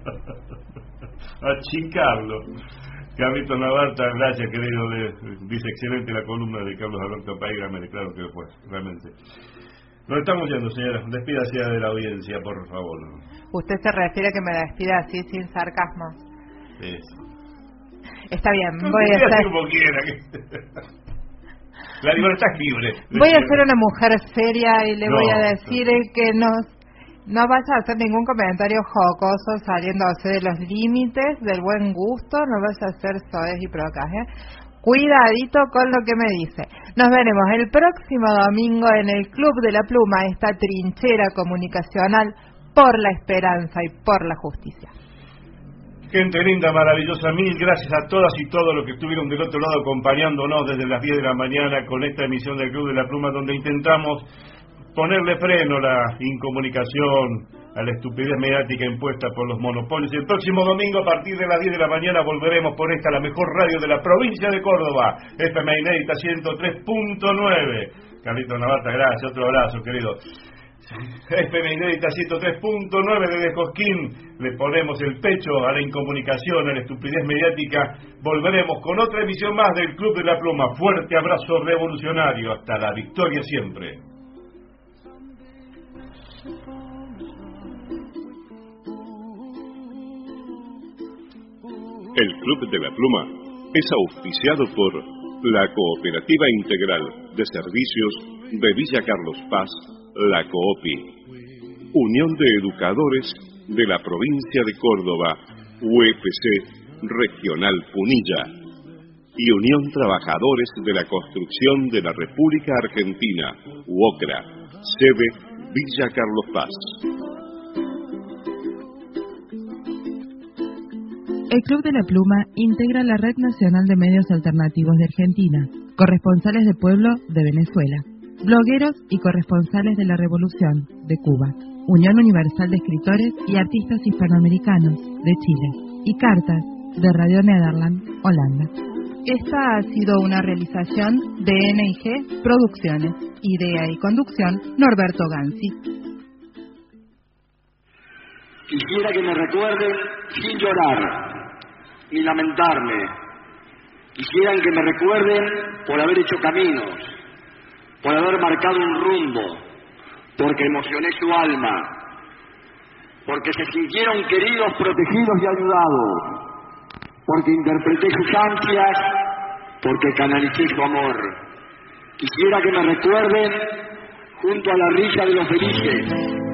Speaker 11: Achicarlo. Carlito Navarta, gracias, querido. Dice excelente la columna de Carlos Alberto Pereira, claro que fue, realmente. Nos estamos yendo, señora. Despídase de la audiencia, por favor.
Speaker 2: ¿Usted se refiere a que me despida así, sin sarcasmo?
Speaker 11: Eso.
Speaker 2: Está bien, voy a hacer...
Speaker 11: como quiera. La libertad es libre.
Speaker 2: Voy a ser una mujer seria y le voy a decir que no vaya a hacer ningún comentario jocoso saliéndose de los límites del buen gusto, no vaya a hacer soez y procas, Cuidadito con lo que me dice. Nos veremos el próximo domingo en el Club de la Pluma, esta trinchera comunicacional por la esperanza y por la justicia.
Speaker 11: Gente linda, maravillosa, mil gracias a todas y todos los que estuvieron del otro lado acompañándonos desde las 10 de la mañana con esta emisión del Club de la Pluma, donde intentamos ponerle freno a la incomunicación, a la estupidez mediática impuesta por los monopolios. El próximo domingo a partir de las 10 de la mañana volveremos por esta, la mejor radio de la provincia de Córdoba, FM Inédita 103.9. Carlito Navarta, gracias, otro abrazo, querido. FM Inédita 103.9 desde Cosquín. Le ponemos el pecho a la incomunicación, a la estupidez mediática. Volveremos con otra emisión más del Club de la Pluma. Fuerte abrazo revolucionario, hasta la victoria siempre.
Speaker 3: El Club de la Pluma es auspiciado por la Cooperativa Integral de Servicios de Villa Carlos Paz, la COOPI, Unión de Educadores de la Provincia de Córdoba, UFC Regional Punilla, y Unión Trabajadores de la Construcción de la República Argentina, UOCRA, sede Villa Carlos Paz.
Speaker 2: El Club de la Pluma integra la Red Nacional de Medios Alternativos de Argentina, corresponsales de pueblo de Venezuela, blogueros y corresponsales de la Revolución de Cuba, Unión Universal de Escritores y Artistas Hispanoamericanos de Chile y Cartas de Radio Nederland, Holanda.
Speaker 22: Esta ha sido una realización de NIG Producciones. Idea y conducción, Norberto Gansi.
Speaker 14: Quisiera que me recuerden sin llorar ni lamentarme. Quisieran que me recuerden por haber hecho caminos, por haber marcado un rumbo, porque emocioné su alma, porque se sintieron queridos, protegidos y ayudados, porque interpreté sus ansias, porque canalicé su amor. Quisiera que me recuerden junto a la risa de los felices,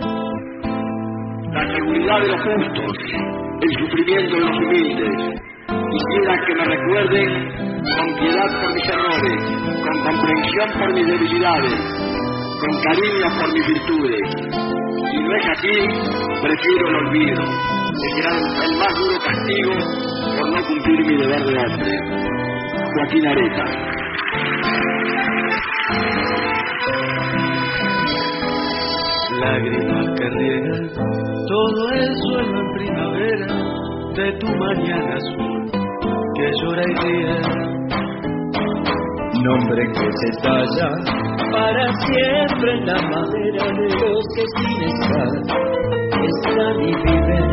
Speaker 14: la seguridad de los justos, el sufrimiento de los humildes. Quisiera que me recuerden con piedad por mis errores, con comprensión por mis debilidades, con cariño por mis virtudes. Si no es así, prefiero el olvido, que será el más duro castigo por no cumplir mi deber de hombre. Joaquín Areta.
Speaker 5: Lágrimas que riegan todo el suelo en primavera de tu mañana azul que llora y ríe. Nombre que se talla para siempre en la madera de los que sin estar están y viven.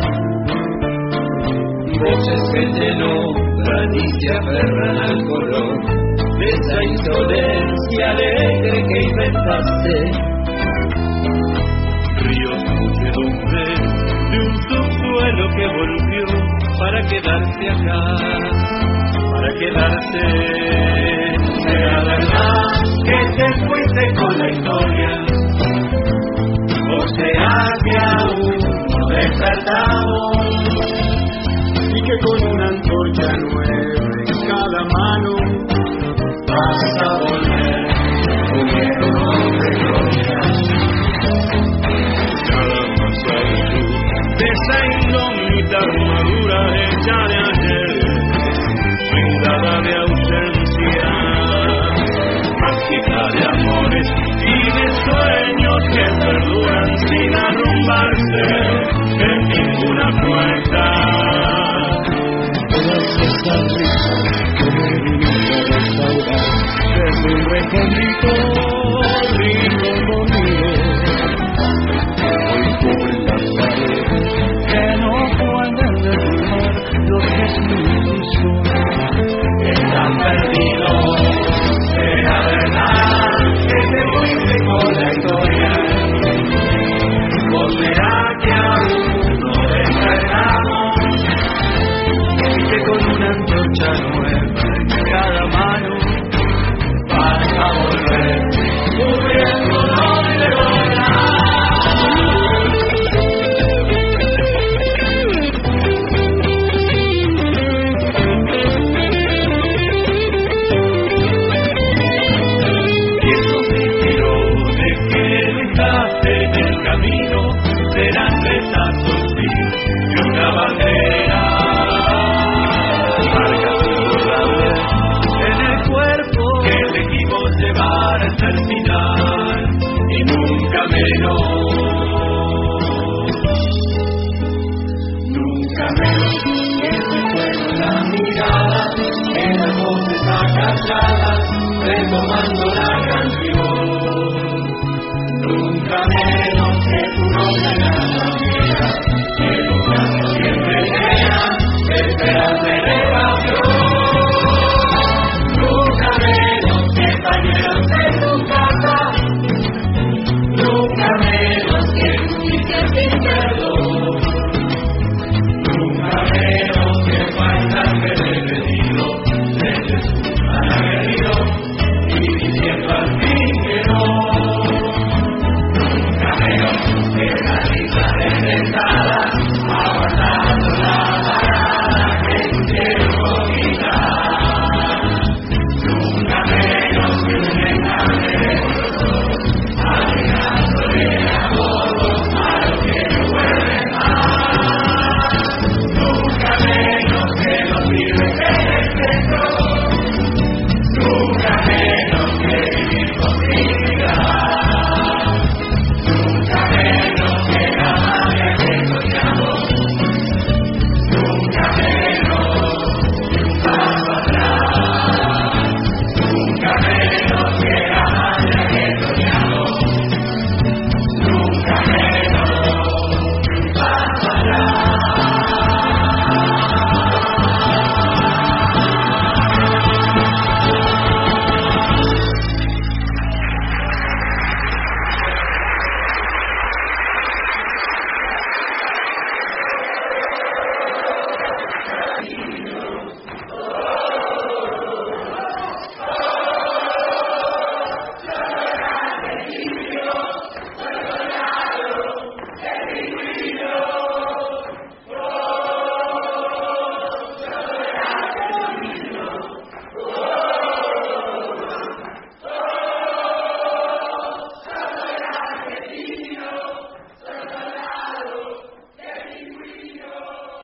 Speaker 5: Voces que te nombran y se aferran al color de esa insolencia alegre que inventaste. Ríos, muchedumbre de un subsuelo que volvió para quedarse acá, para quedarse. Será verdad que te fuiste con la historia, o será que aún no despertamos y que con una antorcha nueva en cada mano vas a volver uniendo de gloria. De esa indómita armadura hecha de ayer, blindada de ausencia, mágica de amores y de sueños que perduran sin arrumbarse en ninguna puerta. Todas estas risas que me viniste a restaurar desde un recóndito rincón mío, hoy cubren las paredes que no pueden derribar lo que es mi ilusión. Están perdidos, será verdad que te fuiste con la historia, o será que aún no despertamos y que con una antorcha nueva en cada mano vas a volver cubriendo donde volar. Serán retazos de una bandera, marcas y borradores en el cuerpo que elegimos llevar hasta el final y nunca menos que recuerdo la mirada en las voces acalladas retomando la canción. Nunca menos que tu nombre.